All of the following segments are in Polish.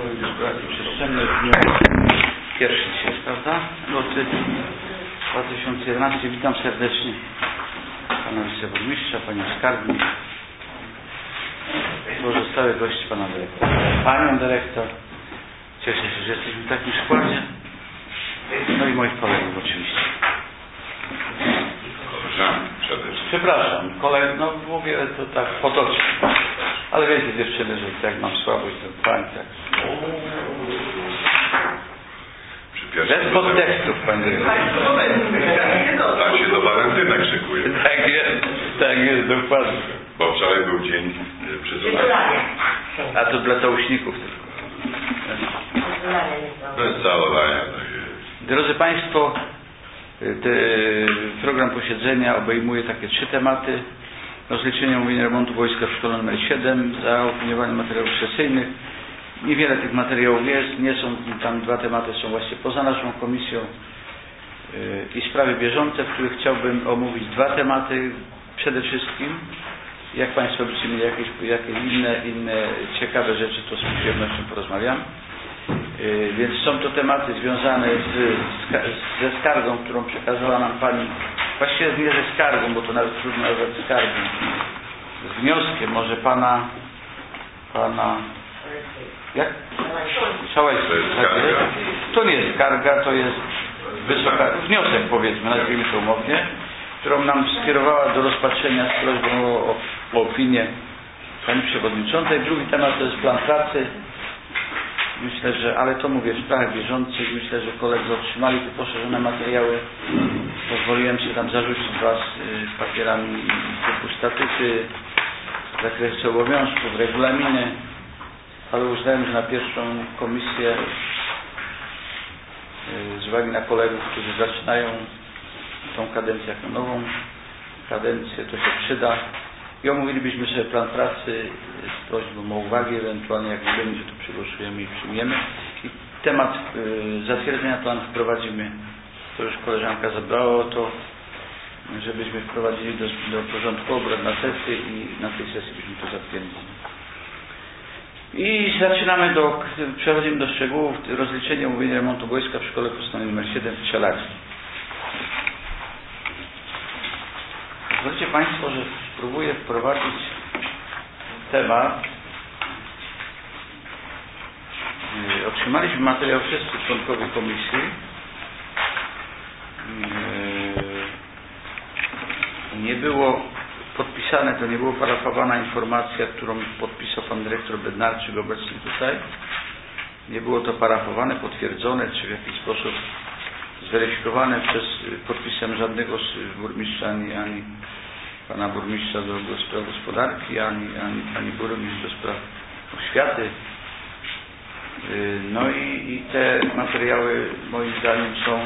Edukacji Przestrzennej w dniu pierwszym dzisiaj, prawda? Luty 2011. Witam serdecznie pana wiceburmistrza, panią skarbnik, pozostałych gości, pana dyrektora, panią dyrektor. Cieszę się, że jesteśmy w takim składzie. No i moich kolegów oczywiście. Przepraszam, no mówię to tak potocznie. Ale wiecie dziewczyny, że jak mam słabość, to pań tak. Bez podtekstów, panie dyrektor. Tak się do walentynek szykuje. Tak jest, dokładnie. Bo wczoraj był dzień przyzwolenia. A to dla całośników tylko. Bez całowania, tak jest. Drodzy Państwo, program posiedzenia obejmuje takie 3 tematy. Rozliczenie omówienia remontu wojska w szkole nr 7, zaopiniowanie materiałów sesyjnych. Niewiele tych materiałów jest, nie są tam 2 tematy, są właśnie poza naszą komisją i sprawy bieżące, w których chciałbym omówić 2 tematy przede wszystkim. Jak Państwo będziecie mieli jakieś inne ciekawe rzeczy, to z przyjemnością porozmawiam. Więc są to tematy związane ze skargą, którą przekazała nam Pani, właściwie nie ze skargą, bo to nawet trudno nazwać skargą, z wnioskiem może Pana jak? Szałajski. To nie jest skarga, to jest wniosek, powiedzmy, nazwijmy to umownie, którą nam skierowała do rozpatrzenia z prośbą o opinię Pani Przewodniczącej. Drugi temat to jest plan pracy. Myślę, że, ale to mówię w sprawach bieżących, myślę, że koledzy otrzymali te poszerzone materiały. Pozwoliłem się tam zarzucić Was papierami typu statyty, zakresy obowiązków, regulaminy, ale uznałem, że na pierwszą komisję z uwagi na kolegów, którzy zaczynają tą kadencję jako nową kadencję, to się przyda. I omówilibyśmy sobie plan pracy z prośbą o uwagi, ewentualnie jak nie będzie, to przegłosujemy i przyjmiemy. I temat zatwierdzenia planu wprowadzimy, to już koleżanka zabrała o to, żebyśmy wprowadzili do porządku obrad na sesję i na tej sesji byśmy to zatwierdzili. I przechodzimy do szczegółów. Rozliczenie omówienia remontu wojska w szkole podstawowej nr 7 w Czeladzi. Pozwólcie Państwo, że spróbuję wprowadzić temat. Otrzymaliśmy materiał wszyscy członkowie komisji. Nie było podpisane, to nie była parafowana informacja, którą podpisał pan dyrektor Bednarczyk obecny tutaj. Nie było to parafowane, potwierdzone, czy w jakiś sposób zweryfikowane przez podpisem żadnego z burmistrza, ani pana burmistrza do spraw gospodarki, ani pani burmistrz do spraw oświaty. No i te materiały moim zdaniem są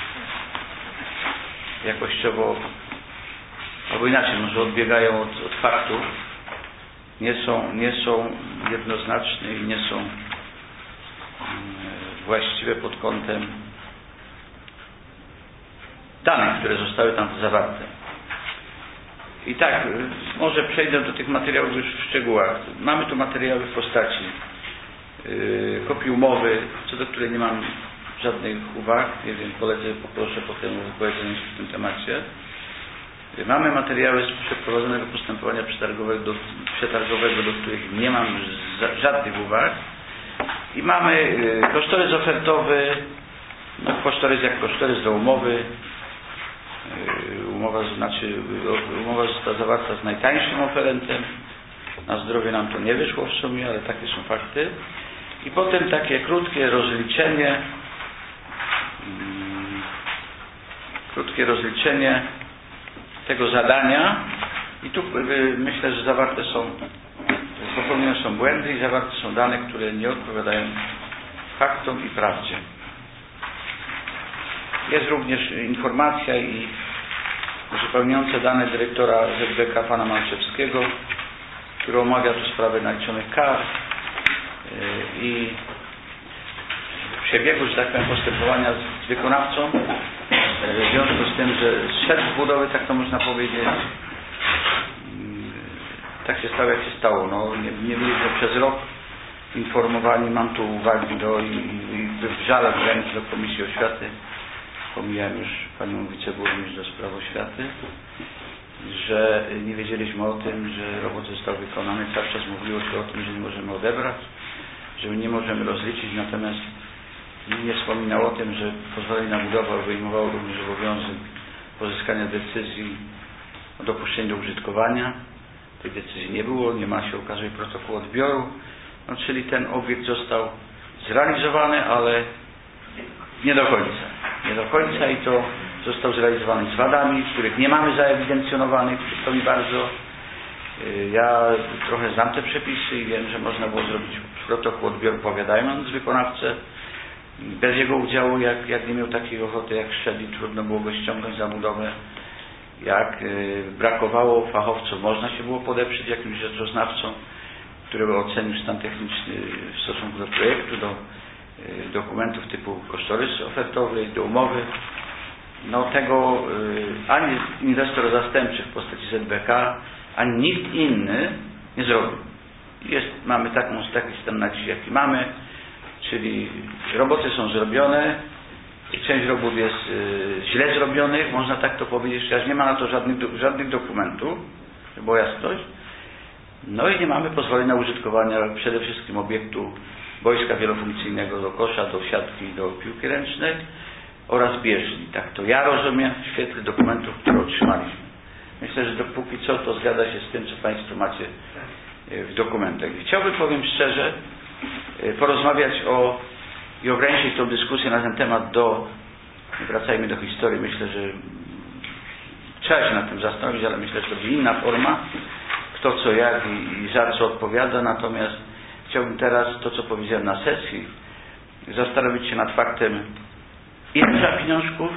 jakościowo, albo inaczej, może odbiegają od faktów, nie są jednoznaczne i nie są właściwe pod kątem danych, które zostały tam zawarte. I tak, może przejdę do tych materiałów już w szczegółach. Mamy tu materiały w postaci kopii umowy, co do której nie mam żadnych uwag. Nie wiem, poproszę potem o wypowiedzenie się w tym temacie. Mamy materiały z przeprowadzonego postępowania przetargowego, do których nie mam żadnych uwag. I mamy kosztorys ofertowy, no kosztorys jak kosztorys do umowy. Umowa została zawarta z najtańszym oferentem. Na zdrowie nam to nie wyszło w sumie, ale takie są fakty. I potem takie krótkie rozliczenie tego zadania. I tu myślę, że popełnione są błędy i zawarte są dane, które nie odpowiadają faktom i prawdzie. Jest również informacja i uzupełniające dane dyrektora ZBK pana Malczewskiego, który omawia tu sprawę naliczonych kar i przebiegu, że tak powiem, postępowania z wykonawcą, w związku z tym, że szedł z budowy, tak to można powiedzieć, tak się stało jak się stało. No, nie byliśmy przez rok informowani. Mam tu uwagi w żale wręcz do Komisji Oświaty. Pomijałem już panią wiceburmistrz do spraw oświaty, że nie wiedzieliśmy o tym, że robot został wykonany. Cały czas mówiło się o tym, że nie możemy odebrać, że nie możemy rozliczyć, natomiast nie wspominał o tym, że pozwolenie na budowę obejmowało również obowiązek pozyskania decyzji o dopuszczeniu do użytkowania. Tej decyzji nie było, nie ma się okazuje protokołu odbioru, no, czyli ten obiekt został zrealizowany, ale nie do końca i to został zrealizowany z wadami, których nie mamy zaewidencjonowanych, to mi bardzo. Ja trochę znam te przepisy i wiem, że można było zrobić protokół odbioru, powiadając wykonawcę bez jego udziału, jak nie miał takiej ochoty, jak szedł i trudno było go ściągnąć za budowę. Jak brakowało fachowców, można się było podeprzeć jakimś rzeczoznawcą, który ocenił stan techniczny w stosunku do projektu, do dokumentów typu kosztorys ofertowy, do umowy. No tego ani inwestor zastępczy w postaci ZBK, ani nikt inny nie zrobił. Mamy taki stan na dziś, jaki mamy, czyli roboty są zrobione, część robót jest źle zrobionych, można tak to powiedzieć, chociaż nie ma na to żadnych dokumentów, żeby była jasność. No i nie mamy pozwolenia na użytkowania przede wszystkim obiektu boiska wielofunkcyjnego do kosza, do siatki, do piłki ręcznej oraz bieżni. Tak to ja rozumiem w świetle dokumentów, które otrzymaliśmy. Myślę, że dopóki co to zgadza się z tym, co Państwo macie w dokumentach. Chciałbym, powiem szczerze, porozmawiać i ograniczyć tą dyskusję na ten temat wracajmy do historii. Myślę, że trzeba się nad tym zastanowić, ale myślę, że to będzie inna forma, kto co jak i za co odpowiada. Natomiast chciałbym teraz to, co powiedziałem na sesji, zastanowić się nad faktem, ile trzeba pieniążków?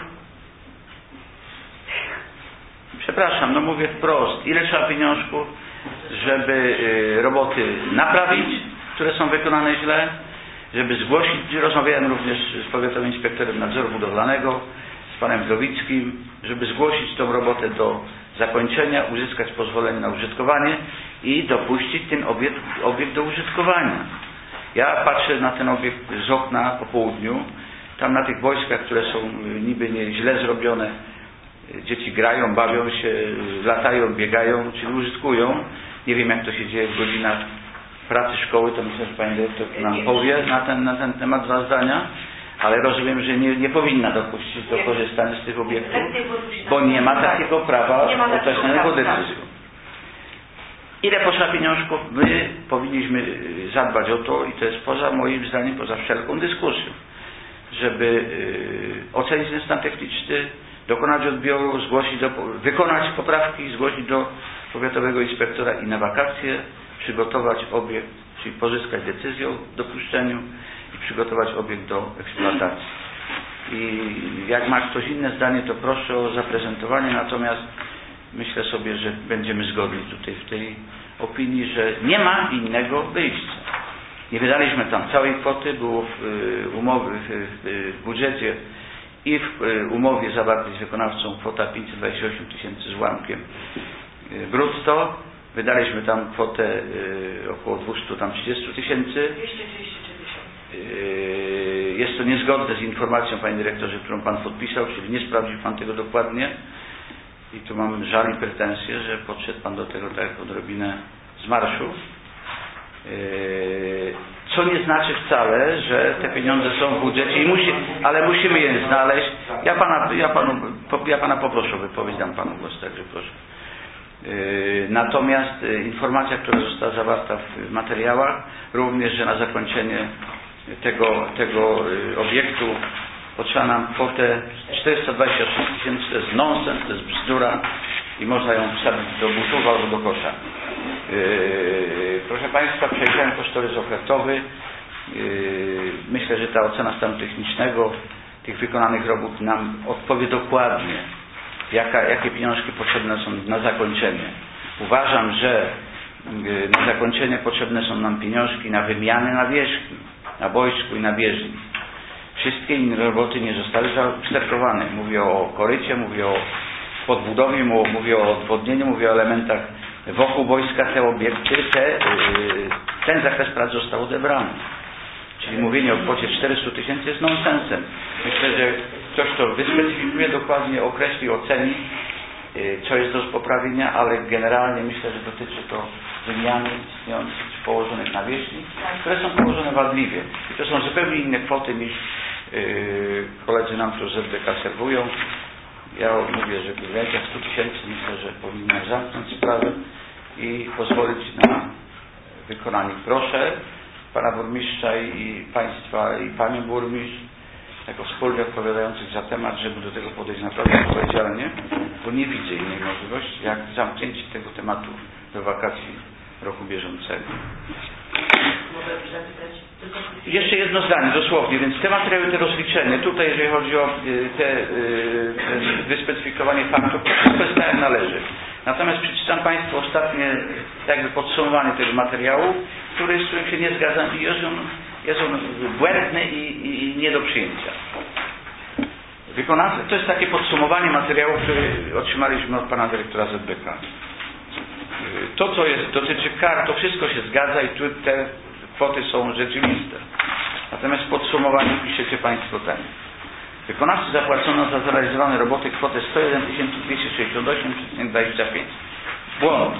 Przepraszam, no mówię wprost, ile trzeba pieniążków, żeby roboty naprawić, które są wykonane źle, żeby zgłosić, rozmawiałem również z powiatowym inspektorem nadzoru budowlanego, z panem Zdowickim, żeby zgłosić tą robotę do zakończenia, uzyskać pozwolenie na użytkowanie i dopuścić ten obiekt do użytkowania. Ja patrzę na ten obiekt z okna po południu, tam na tych boiskach, które są niby źle zrobione, dzieci grają, bawią się, latają, biegają, czyli użytkują. Nie wiem, jak to się dzieje w godzinach pracy szkoły, to myślę, że pani dyrektor nam powie na ten temat 2 zdania, ale rozumiem, że nie powinna dopuścić do korzystania z tych obiektów, bo nie ma takiego prawa określonego decyzją. Ile potrzeba pieniążków? My powinniśmy zadbać o to i to jest moim zdaniem poza wszelką dyskusją, żeby ocenić ten stan techniczny, dokonać odbioru, wykonać poprawki, zgłosić do powiatowego inspektora i na wakacje przygotować obiekt, czyli pozyskać decyzję o dopuszczeniu i przygotować obiekt do eksploatacji. I jak ma ktoś inne zdanie, to proszę o zaprezentowanie, natomiast myślę sobie, że będziemy zgodni tutaj w tej opinii, że nie ma innego wyjścia. Nie wydaliśmy tam całej kwoty, było w budżecie i w umowie zawartej z wykonawcą kwota 528 tysięcy z ułamkiem brutto. Wydaliśmy tam kwotę około 230 tysięcy. 233 Jest to niezgodne z informacją, panie dyrektorze, którą pan podpisał, czyli nie sprawdził pan tego dokładnie. I tu mam żal i pretensje, że podszedł pan do tego tak odrobinę z marszu. Co nie znaczy wcale, że te pieniądze są w budżecie, ale musimy je znaleźć. Ja pana poproszę o wypowiedź, dam panu głos, także proszę. Natomiast informacja, która została zawarta w materiałach, również, że na zakończenie tego obiektu potrzeba nam kwotę 426 tysięcy, to jest nonsens, to jest bzdura i można ją wsadzić do butów albo do kosza. Proszę Państwa, przejrzałem kosztorys ofertowy. Myślę, że ta ocena stanu technicznego tych wykonanych robót nam odpowie dokładnie, jakie pieniążki potrzebne są na zakończenie. Uważam, że na zakończenie potrzebne są nam pieniążki na wymianę nawierzchni, na boisku i na bieżni. Wszystkie inne roboty nie zostały zaakceptowane. Mówię o korycie, mówię o podbudowie, mówię o odwodnieniu, mówię o elementach wokół wojska te obiekty, ten zakres prac został odebrany. Czyli mówienie o kwocie 400 000 jest nonsensem. Myślę, że ktoś to wyspecyfikuje dokładnie, określi, oceni, co jest do poprawienia, ale generalnie myślę, że dotyczy to wymiany istniejących czy położonych nawierzchni, które są położone wadliwie. I to są zupełnie inne kwoty niż koledzy nam tu z ZBK serwują. Ja mówię, że w granicach 100 000 myślę, że powinno zamknąć sprawę i pozwolić na wykonanie. Proszę pana burmistrza i państwa i panią burmistrz jako wspólnie odpowiadających za temat, żeby do tego podejść naprawdę odpowiedzialnie, bo nie widzę innej możliwości jak zamknięcie tego tematu do wakacji roku bieżącego. Jeszcze jedno zdanie, dosłownie, więc te materiały, te rozliczenie, tutaj jeżeli chodzi o wyspecyfikowanie faktów, to wszystko jest tak jak należy. Natomiast przeczytam Państwu ostatnie jakby podsumowanie tego materiału, z którym się nie zgadzam i jest on błędny i nie do przyjęcia. To jest takie podsumowanie materiału, który otrzymaliśmy od pana dyrektora ZBK. To, co dotyczy kar, to wszystko się zgadza i tu te kwoty są rzeczywiste. Natomiast w podsumowaniu piszecie Państwo tak. Wykonawcy zapłacono za zrealizowane roboty kwotę 101 268,25. Błąd.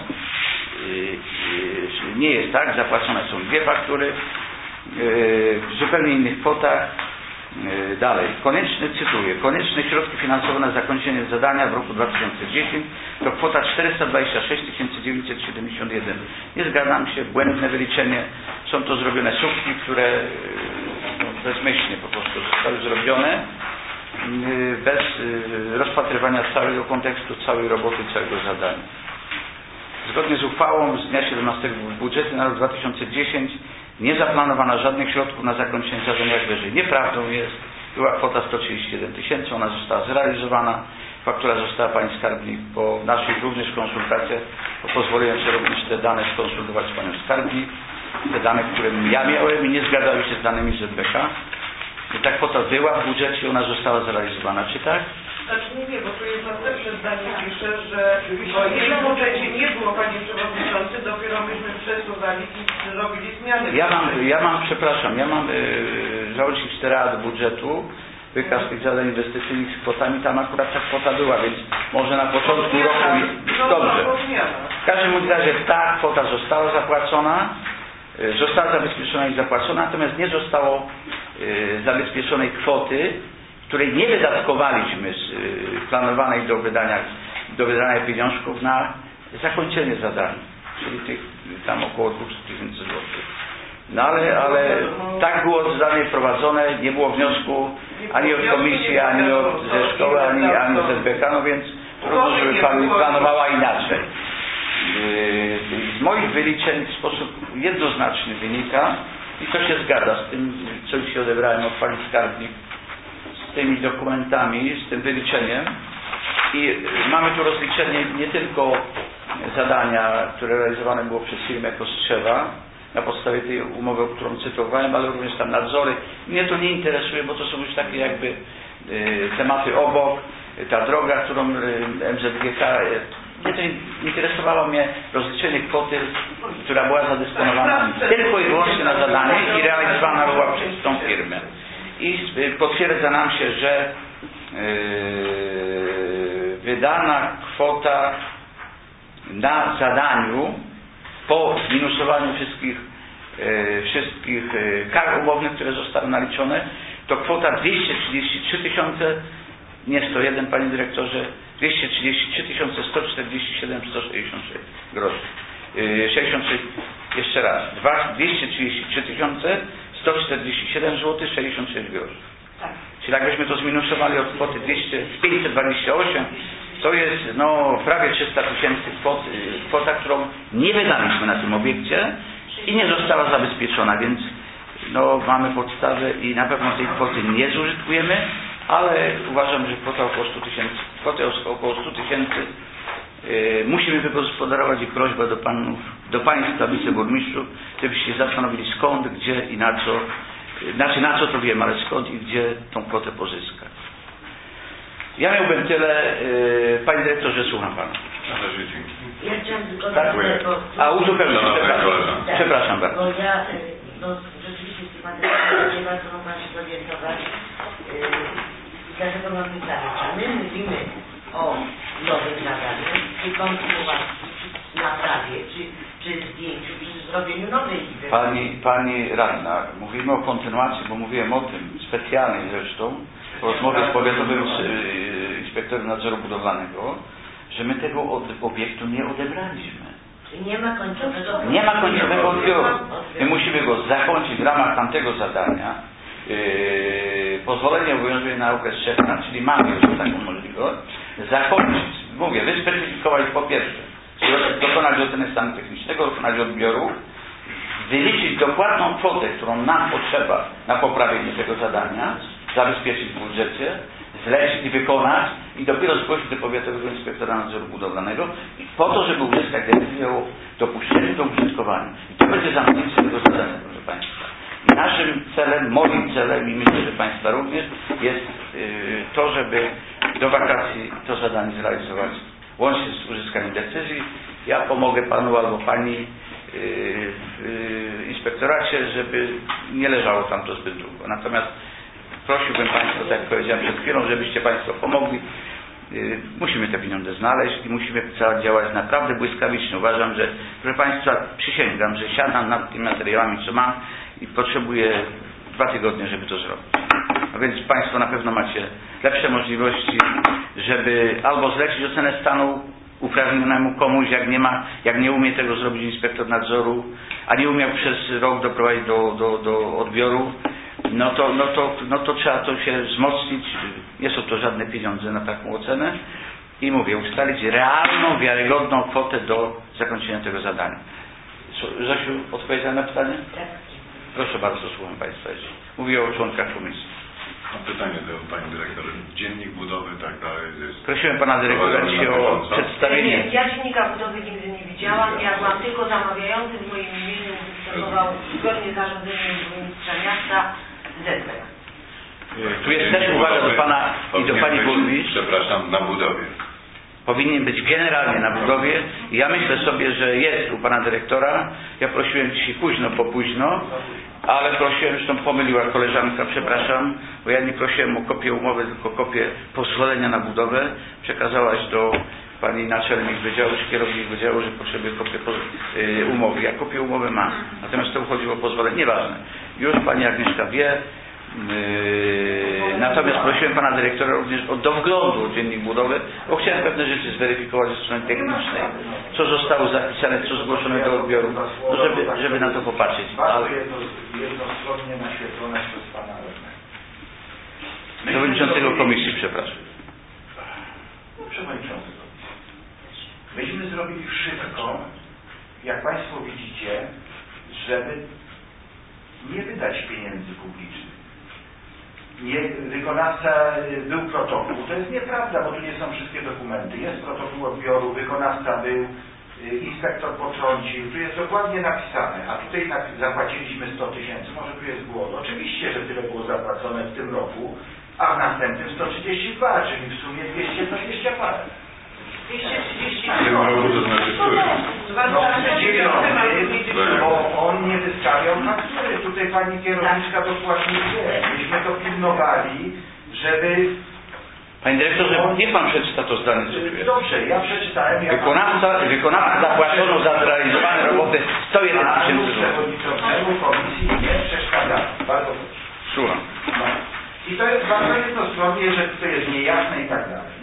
Nie jest tak. Zapłacone są dwie faktury w zupełnie innych kwotach. Dalej. Cytuję. Konieczne środki finansowe na zakończenie zadania w roku 2010 to kwota 426 971. Nie zgadzam się. Błędne wyliczenie. Są to zrobione słupki, które bezmyślnie po prostu zostały zrobione bez rozpatrywania całego kontekstu, całej roboty, całego zadania. Zgodnie z uchwałą z dnia 17 budżetu na rok 2010 nie zaplanowano żadnych środków na zakończenie zadania jak wyżej. Nieprawdą jest. Była kwota 131 000, ona została zrealizowana. Faktura została pani skarbnik po naszych również konsultacjach. Pozwoliłem sobie również te dane skonsultować z panią skarbnik. Te dane, które ja miałem i nie zgadzały się z danymi ZBK. I ta kwota była w budżecie, ona została zrealizowana. Czy tak? Znaczy nie, bo tu jest następne zdanie pisze, że o jej budżecie nie było, panie przewodniczący, dopiero myśmy przesuwali i robili zmiany. Ja mam załącznik 4a do budżetu, wykaz tych zadań inwestycyjnych z kwotami, tam akurat ta kwota była, więc może na początku roku dobrze. W każdym razie ta kwota została zapłacona, została zabezpieczona i zapłacona, natomiast nie zostało zabezpieczonej kwoty, której nie wydatkowaliśmy z planowanej do wydania pieniążków na zakończenie zadania, czyli tych tam około 200 000 złotych. No ale tak było zadanie prowadzone, nie było wniosku ani od komisji, ani ze szkoły, ani od ZBK, no więc trudno, żeby pani planowała inaczej. Z moich wyliczeń w sposób jednoznaczny wynika i to się zgadza z tym, co już się odebrałem od pani skarbnik, z tymi dokumentami, z tym wyliczeniem i mamy tu rozliczenie nie tylko zadania, które realizowane było przez firmę Kostrzewa na podstawie tej umowy, którą cytowałem, ale również tam nadzory. Mnie to nie interesuje, bo to są już takie jakby tematy obok, ta droga, którą MZGK, nie to interesowało mnie rozliczenie kwoty, która była zadysponowana tylko i wyłącznie na zadanie i realizowana była przez tą firmę. I potwierdza nam się, że wydana kwota na zadaniu po zminusowaniu wszystkich kar umownych, które zostały naliczone, to kwota 233 000, nie 101, panie dyrektorze, 233 147 166 groszy. 66, jeszcze raz, 233 147 zł 66 groszy. Tak. Czyli jakbyśmy to zminusowali od kwoty 528, to jest prawie 300 000 kwota, którą nie wydaliśmy na tym obiekcie i nie została zabezpieczona, więc mamy podstawę i na pewno tej kwoty nie zużytkujemy, ale uważam, że kwotę około 100 000 musimy wygospodarować i prośbę do Państwa wiceburmistrzów, żebyście się zastanowili skąd, gdzie i na co, na co to wiem, ale skąd i gdzie tą kwotę pozyskać. Ja miałbym tyle. Panie dyrektorze, słucham pana. Na razie dzięki. Ja chciałam tylko... Dziękuję. A uzupełnić, przepraszam bardzo. Bo ja, rzeczywiście z tym materiałem nie bardzo mogłam się zorientować. Dlatego mam pytanie, czy my mówimy o nowym zadaniu, czy kontynuacji, czy naprawie, czy zdjęciu, czy zrobieniu nowej liczby? Pani radna, mówimy o kontynuacji, bo mówiłem o tym specjalnie zresztą, w rozmowie z powiatowym inspektorem nadzoru budowlanego, że my tego obiektu nie odebraliśmy. Czyli nie ma końcowego... Nie ma końcowego odbioru. My musimy go zakończyć w ramach tamtego zadania. Pozwolenie obowiązuje na okres 3 lat, czyli mamy już taką możliwość. Zakończyć, mówię, wyspecyfikować po pierwsze, dokonać oceny stanu technicznego, dokonać odbioru, wyliczyć dokładną kwotę, którą nam potrzeba na poprawienie tego zadania, zabezpieczyć w budżecie, zlecić i wykonać i dopiero zgłosić do powiatowego inspektora nadzoru budowlanego po to, żeby uzyskać decyzję o dopuszczeniu do użytkowania. I to będzie zamknięcie tego zadania, proszę Państwa. I naszym celem, moim celem i myślę, że Państwa również jest to, żeby do wakacji to zadanie zrealizować łącznie z uzyskaniem decyzji. Ja pomogę Panu albo Pani w inspektoracie, żeby nie leżało tam to zbyt długo. Natomiast prosiłbym Państwa, tak jak powiedziałem przed chwilą, żebyście Państwo pomogli. Musimy te pieniądze znaleźć i musimy działać naprawdę błyskawicznie. Uważam, że, proszę Państwa, przysięgam, że siadam nad tymi materiałami, co mam i potrzebuję 2 tygodnie, żeby to zrobić. A więc Państwo na pewno macie lepsze możliwości, żeby albo zlecić ocenę stanu uprawnionemu komuś, jak nie umie tego zrobić inspektor nadzoru, a nie umiał przez rok doprowadzić do odbioru, no to trzeba to się wzmocnić. Nie są to żadne pieniądze na taką ocenę i mówię, ustalić realną, wiarygodną kwotę do zakończenia tego zadania. Zosiu, odpowiedziała na pytanie? Tak. Proszę bardzo, słucham Państwa. Mówię o członkach komisji. Mam pytanie do Pani Dyrektor. Dziennik budowy i tak dalej jest... Prosiłem Pana Dyrektora dzisiaj o przedstawienie. Nie, ja dziennika budowy nigdy nie widziałam. Ja byłam tylko zamawiającym w moim imieniu, występował zgodnie z zarządzeniem burmistrza miasta ZB. Tu jest też uwaga do Pana i do Pani burmistrz. Przepraszam, na budowie. Powinien być generalnie na budowie. Ja myślę sobie, że jest u Pana Dyrektora. Ja prosiłem dzisiaj późno, ale prosiłem, zresztą pomyliła koleżanka, przepraszam, bo ja nie prosiłem o kopię umowy, tylko kopię pozwolenia na budowę. Przekazałaś do Pani naczelnik wydziału, czy kierownik wydziału, że potrzebuje kopię umowy. Ja kopię umowy mam, natomiast to chodziło o pozwolenie. Nieważne. Już Pani Agnieszka wie. Natomiast prosiłem Pana Dyrektora również do wglądu w dziennik budowy, bo chciałem pewne rzeczy zweryfikować ze strony technicznej, co zostało zapisane, co zgłoszone do odbioru, no żeby na to popatrzeć. Bardzo jednostronnie naświetlone przez Pana radnego. Przewodniczącego komisji, przepraszam. Przewodniczący komisji. Myśmy zrobili wszystko, jak Państwo widzicie, żeby nie wydać pieniędzy publicznych. Wykonawca był protokół. To jest nieprawda, bo tu nie są wszystkie dokumenty. Jest protokół odbioru, wykonawca był, inspektor potrącił. Tu jest dokładnie napisane, a tutaj zapłaciliśmy 100 000. Może tu jest błąd. Oczywiście, że tyle było zapłacone w tym roku, a w następnym 132, czyli w sumie 220 parę. 230. W tym roku to znaczy Bo on nie wystawiał faktury. Tutaj Pani kierowniczka dokładnie wie. Myśmy to pilnowali, żeby... Panie Dyrektorze, niech Pan przeczyta to zdanie, co tu jest. Dobrze, ja przeczytałem... Wykonawca zapłacono za zrealizowane roboty 101 000 zł. Przewodniczącemu komisji nie przeszkadza. Bardzo proszę. Słucham. No. I to jest bardzo jednostronnie, że to jest niejasne i tak dalej.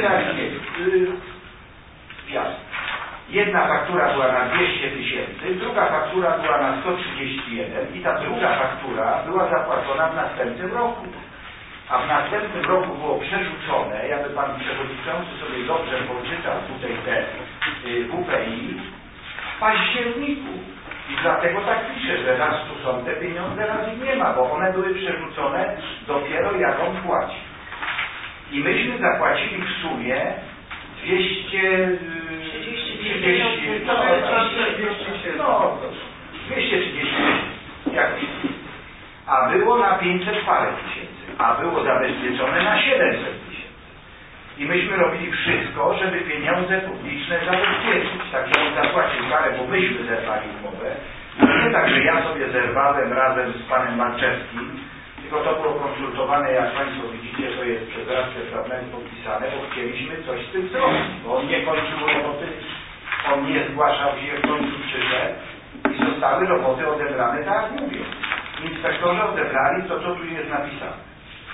Jasne. Jedna faktura była na 200 000, druga faktura była na 131 i ta druga faktura była zapłacona w następnym roku. A w następnym roku było przerzucone, jakby Pan Przewodniczący sobie dobrze poczytał tutaj te WPI w październiku. I dlatego tak pisze, że raz tu są te pieniądze, raz ich nie ma, bo one były przerzucone dopiero jak on płaci. I myśmy zapłacili w sumie 230 jakoś. A było na 500 parę tysięcy, a było zabezpieczone na 700 000. I myśmy robili wszystko, żeby pieniądze publiczne zabezpieczyć. Także on zapłacił karę, bo myśmy zerwali umowę. Nie tak, że ja sobie zerwałem razem z panem Malczewskim, tylko to było konsultowane, jak państwo widzicie, to jest przez radcę prawnego podpisane, bo chcieliśmy coś z tym zrobić, bo on nie kończył roboty, on nie zgłaszał się, w końcu przyszedł i zostały roboty odebrane, tak jak mówię. Inspektorzy odebrali to, co tu jest napisane.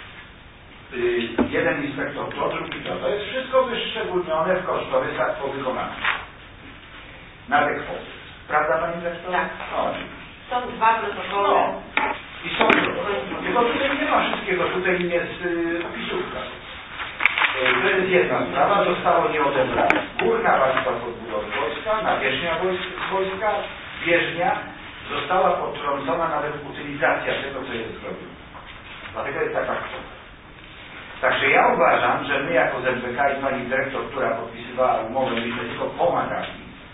Jeden inspektor to, drugi to. To jest wszystko wyszczególnione w kosztorysach po wykonaniu. Na te kwoty. Prawda, pani dyrektor? Tak. No, Są dwa protokoły. no. I są protokoły. Tylko tutaj nie ma wszystkiego. Tutaj jest opisówka. To jest jedna sprawa. Zostało nieodebrane. Górna warstwa podbudowy wojska, nawierzchnia wojska, bieżnia została potrącona nawet utylizacja tego, co jest zrobione. Dlatego jest taka kwota. Także ja uważam, że my jako ZBK i pani dyrektor, która podpisywała umowę, myśmy tylko pomagali,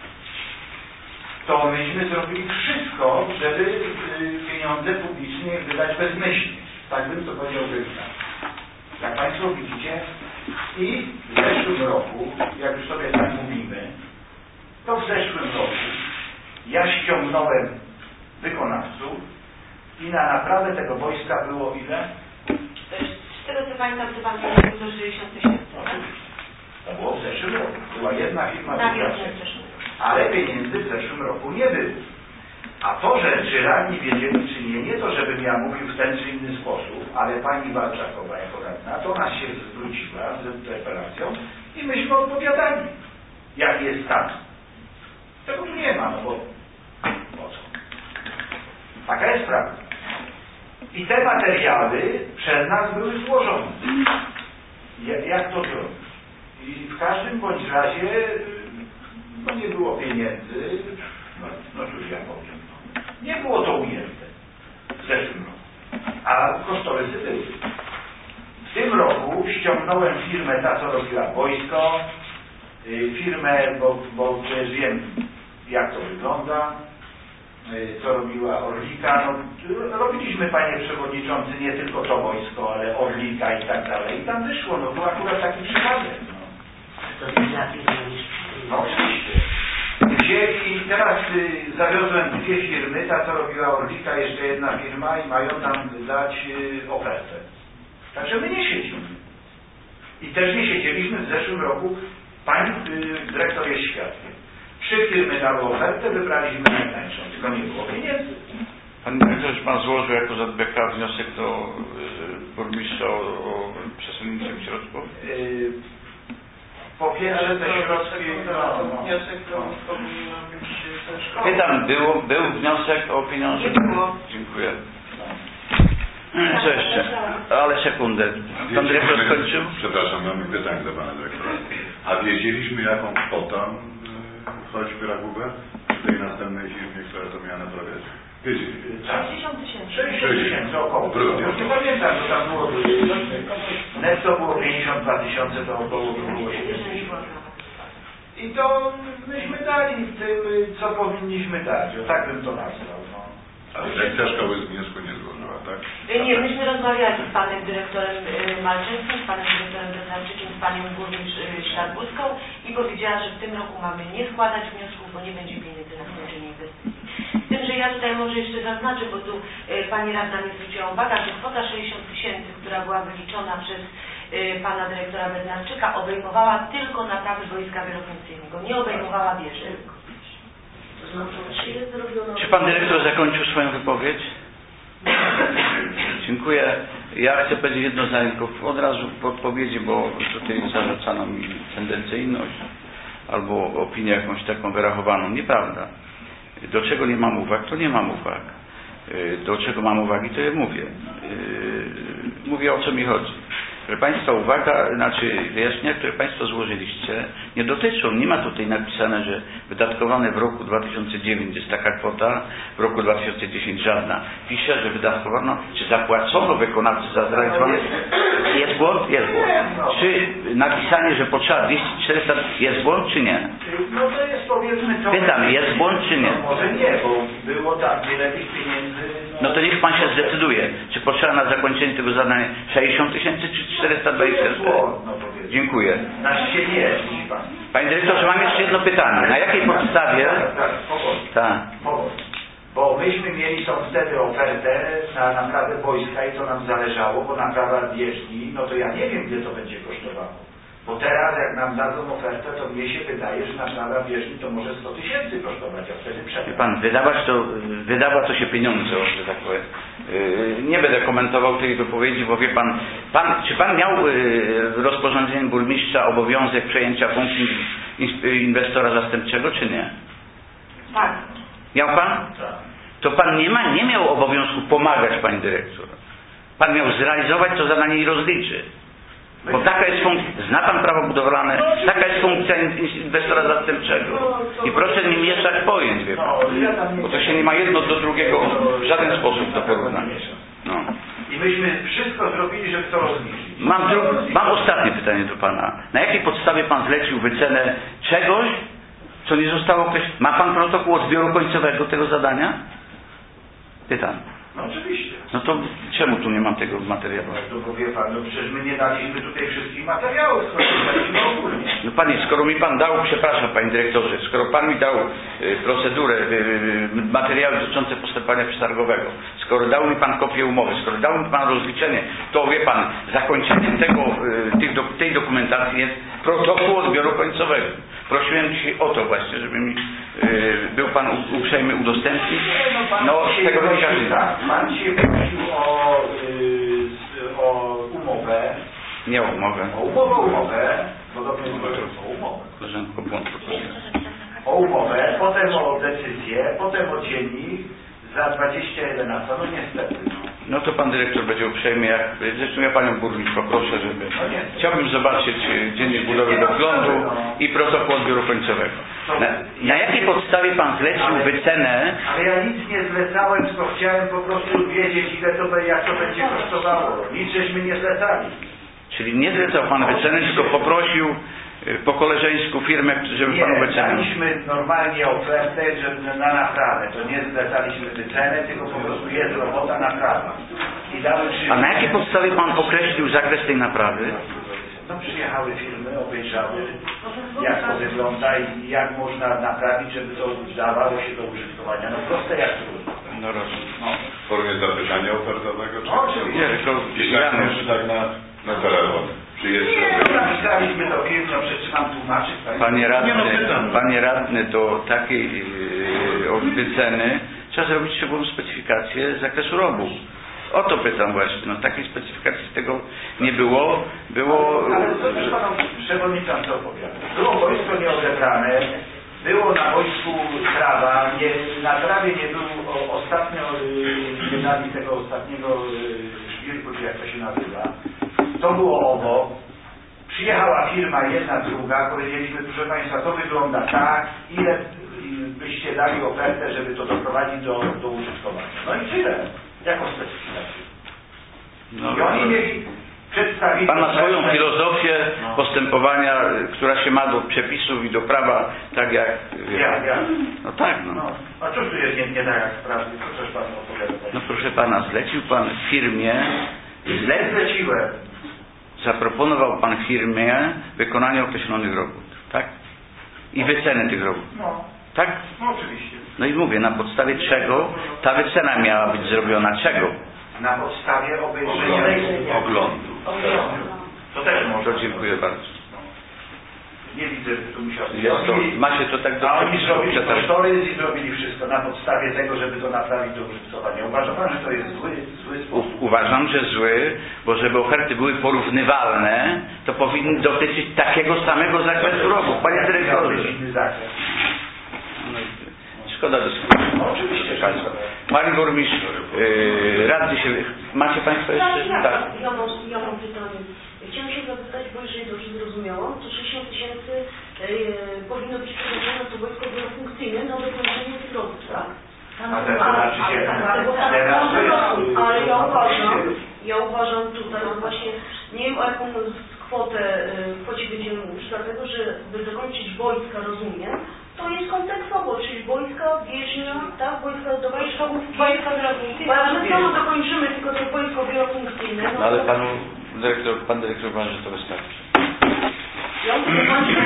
to myśmy zrobili wszystko, żeby pieniądze publicznie wydać bezmyślnie. Tak bym to powiedział wyraźnie. Jak państwo widzicie, i w zeszłym roku, jak już sobie tak mówimy, to w zeszłym roku ja ściągnąłem wykonawców i na naprawę tego wojska było ile? Z tego co pamiętam, to pan mówił do 60 tysięcy. To było w zeszłym roku. Była jedna firma, Na wiosnę w zeszłym roku. ale pieniędzy w zeszłym roku nie było. A to, że czy radni wiedzieli, czy nie to, żebym ja mówił w ten czy inny sposób, ale pani Walczakowa jako radna, to nas się zwróciła z interpelacją i myśmy odpowiadali, jak jest stan. Tego tu nie ma, no bo po co? Taka jest prawda. I te materiały przez nas były złożone. Jak to zrobić? I w każdym bądź razie no nie było pieniędzy, no cóż ja powiem, nie było to ujęte w zeszłym roku, a kosztorysy były. W tym roku ściągnąłem firmę, ta co robiła wojsko, firmę, bo przecież wiem jak to wygląda, co robiła Orlika. No, robiliśmy, panie przewodniczący, nie tylko to wojsko, ale Orlika i tak dalej. I tam wyszło, no był akurat taki przypadek. To jest dla firmy niż... No oczywiście. Wzięli, teraz zawiozłem dwie firmy, ta co robiła Orlika, jeszcze jedna firma i mają nam dać ofertę. Także my nie siedzimy. I też nie siedzieliśmy w zeszłym roku. Pani dyrektor jest świadkiem. 3 firmy dały ofertę, wybraliśmy najtańszą, tylko nie było pieniędzy. Pan dyrektor, że pan złożył jako ZBK wniosek do burmistrza o przesunięcie środków? Po pierwsze te środki... Wniosek to powinno być ze szkoły. Pytam, był wniosek o pieniądze? Nie było. Dziękuję. Co jeszcze? Ale sekundę. Pan dyrektor skończył? Przepraszam, mamy pytanie do pana dyrektora. A wiedzieliśmy jaką kwotę choćby rachubę w tej następnej firmie, która to miała naprawiać? Wiedzieli. 60 tysięcy. 60 tysięcy około. Brudnie. Nie pamiętam, że tam było netto było 52 tysiące, to około było 70 tysięcy. I to myśmy dali w tym, co powinniśmy dać. O tak bym to nazwał. No. Ale dyrekcja szkoły z wniosku nie złożyła, tak? Nie, myśmy rozmawiali z panem dyrektorem Malczewskim, z panem dyrektorem Bednarczykiem, z panią burmistrz Szarbuską i powiedziała, że w tym roku mamy nie składać wniosków, bo nie będzie pieniędzy na skończenie inwestycji. Z tym, że ja tutaj może jeszcze zaznaczę, bo tu pani radna mi zwróciła uwagę, że kwota 60 tysięcy, która była wyliczona przez pana dyrektora Bednarczyka, obejmowała tylko naprawy wojska wielofunkcyjnego, nie obejmowała wieży. Czy pan dyrektor zakończył swoją wypowiedź? Dziękuję. Ja chcę powiedzieć jedno zdanie, tylko od razu w odpowiedzi, bo tutaj zarzucano mi tendencyjność albo opinię jakąś taką wyrachowaną. Nieprawda. Do czego nie mam uwag, to nie mam uwag. Do czego mam uwagi, to je mówię. Mówię, o co mi chodzi. Proszę Państwa, uwaga, wyjaśnienia, które Państwo złożyliście, nie dotyczą, nie ma tutaj napisane, że wydatkowane w roku 2009 jest taka kwota, w roku 2010 żadna. Pisze, że wydatkowano, czy zapłacono wykonawcy za zrealizowane. Jest błąd? Jest błąd. Czy napisanie, że potrzeba 200-400, jest błąd, czy nie? No to jest powiedzmy to... Pytam, jest błąd, czy nie? No, może nie, bo było tak wiele tych pieniędzy... No to niech Pan się zdecyduje, czy potrzeba na zakończenie tego zadania 60 tysięcy, czy 420 000. No powiedzmy. Dziękuję. Znaczy się nie, widzi pan. Panie dyrektorze, mam jeszcze jedno pytanie. Na jakiej podstawie... Tak. Bo myśmy mieli tą wtedy ofertę na naprawę wojska i to nam zależało, bo naprawa bieżni, no to ja nie wiem, ile to będzie kosztowało. Bo teraz jak nam dadzą ofertę, to mnie się wydaje, że naprawa bieżni to może 100 000 kosztować, a wtedy Wie pan, wydawa to się pieniądze, że tak powiem. Nie będę komentował tej wypowiedzi, bo wie pan, czy pan miał rozporządzeniem burmistrza obowiązek przejęcia funkcji inwestora zastępczego, czy nie? Tak. Miał pan? Tak. To pan nie miał obowiązku pomagać pani dyrektor. Pan miał zrealizować to zadanie i rozliczyć. Bo taka jest funkcja, zna pan prawo budowlane, taka jest funkcja inwestora zastępczego. I proszę nie mieszać pojęć, wie pan. Bo to się nie ma jedno do drugiego w żaden sposób do porównania. No. I myśmy wszystko zrobili, żeby to rozliczyć. Mam ostatnie pytanie do pana. Na jakiej podstawie pan zlecił wycenę czegoś, co nie zostało określone? Ma pan protokół odbioru końcowego tego zadania? Pytam. No oczywiście. No to czemu tu nie mam tego materiału? No bo wie pan, no przecież my nie daliśmy tutaj wszystkich materiałów, daliśmy ogólnie. No panie, skoro mi pan dał, przepraszam panie dyrektorze, skoro pan mi dał procedurę, materiały dotyczące postępowania przetargowego, skoro dał mi pan kopię umowy, skoro dał mi pan rozliczenie, to wie pan, zakończeniem tej dokumentacji jest protokół odbioru końcowego. Prosiłem dzisiaj o to właśnie, żeby mi był pan uprzejmy udostępnić. No, z tego wynika. Pan się prosił o umowę. Nie o umowę. O umowę. Podobnie o umowę. Koleżanko, błąd poproszę. O umowę, potem o decyzję, potem o dziennik za 21 co no niestety. No to pan dyrektor będzie uprzejmy, zresztą ja panią burmistrz poproszę, żeby... Chciałbym zobaczyć dziennik budowy do wglądu i protokół odbioru końcowego. Na jakiej podstawie pan zlecił wycenę? Ale ja nic nie zlecałem, tylko chciałem po prostu wiedzieć, jak to będzie kosztowało. Nic żeśmy nie zlecali. Czyli nie zlecał pan wyceny, tylko poprosił po koleżeńsku firmę, żeby panu wycenił. Nie, daliśmy normalnie ofertę na naprawę. To nie zlecaliśmy wycenę, tylko po prostu jest robota naprawa. I dały A na jakiej podstawie pan określił zakres tej naprawy? No przyjechały firmy, obejrzały, jak to wygląda i jak można naprawić, żeby to dawało się do użytkowania. No proste jak trudno. No rozumiem. W formie zapytania ofertowego? No oczywiście. Nie, tylko tak na telefon. Napisaliśmy do firmy, no przecież mam tłumaczyć. Panie radny, do takiej wyceny trzeba zrobić szczególną specyfikację z zakresu robót. O to pytam właśnie. No takiej specyfikacji z tego nie było. Ale co też panu przewodniczący opowiada? Było wojsko nieodebrane, było na wojsku trawa, na trawie nie było ostatnio, nie dali tego ostatniego szwirku, czy jak to się nazywa. To było obok. Przyjechała firma jedna, druga, powiedzieliśmy, proszę państwa, to wygląda tak, ile byście dali ofertę, żeby to doprowadzić do użytkowania. No i tyle, jako specyfikację. No, I oni mieli przedstawić... Pan ma swoją filozofię postępowania, która się ma do przepisów i do prawa, tak jak... Ja. No tak, no. A cóż tu jest nie tak jak sprawy? Co też pan opowiada? No proszę pana, zlecił pan firmie... Zleciłem. Zaproponował pan firmie wykonanie określonych robót, tak? I wycenę tych robót. No. Tak? No oczywiście. No i mówię, na podstawie czego ta wycena miała być zrobiona? Czego? Na podstawie obejrzenia Oglądu. To też może. To dziękuję bardzo. Nie widzę, że tu musiał... Ma się to tak do... A oni zrobili kosztorys i zrobili wszystko na podstawie tego, żeby to naprawić do użytkowania. Uważa pan, że to jest zły sposób? Uważam, że zły, bo żeby oferty były porównywalne, to powinny dotyczyć takiego samego zakresu robót. Panie dyrektorze. Inny zakres. Szkoda dyskusji. No, oczywiście. Pani burmistrz, radcy się... Macie państwo jeszcze? Tak. Ja mam pytanie. Chciałam się zapytać, bo jeżeli dobrze zrozumiałam, to 60 000 powinno być przeznaczone na to wojsko wielofunkcyjne na wykończenie tych robót, tak? Ale ja uważam tutaj, no właśnie, nie wiem o jaką kwocie będziemy mówić, dlatego że by dokończyć wojska, rozumiem, to jest kompleksowo, czyli wojska, wieżnia, tak, wojska drogówki, ale my samo dokończymy tylko to wojsko wielofunkcyjne. No ale panu Pan dyrektor uważa, że to wystarczy. Ja mówię,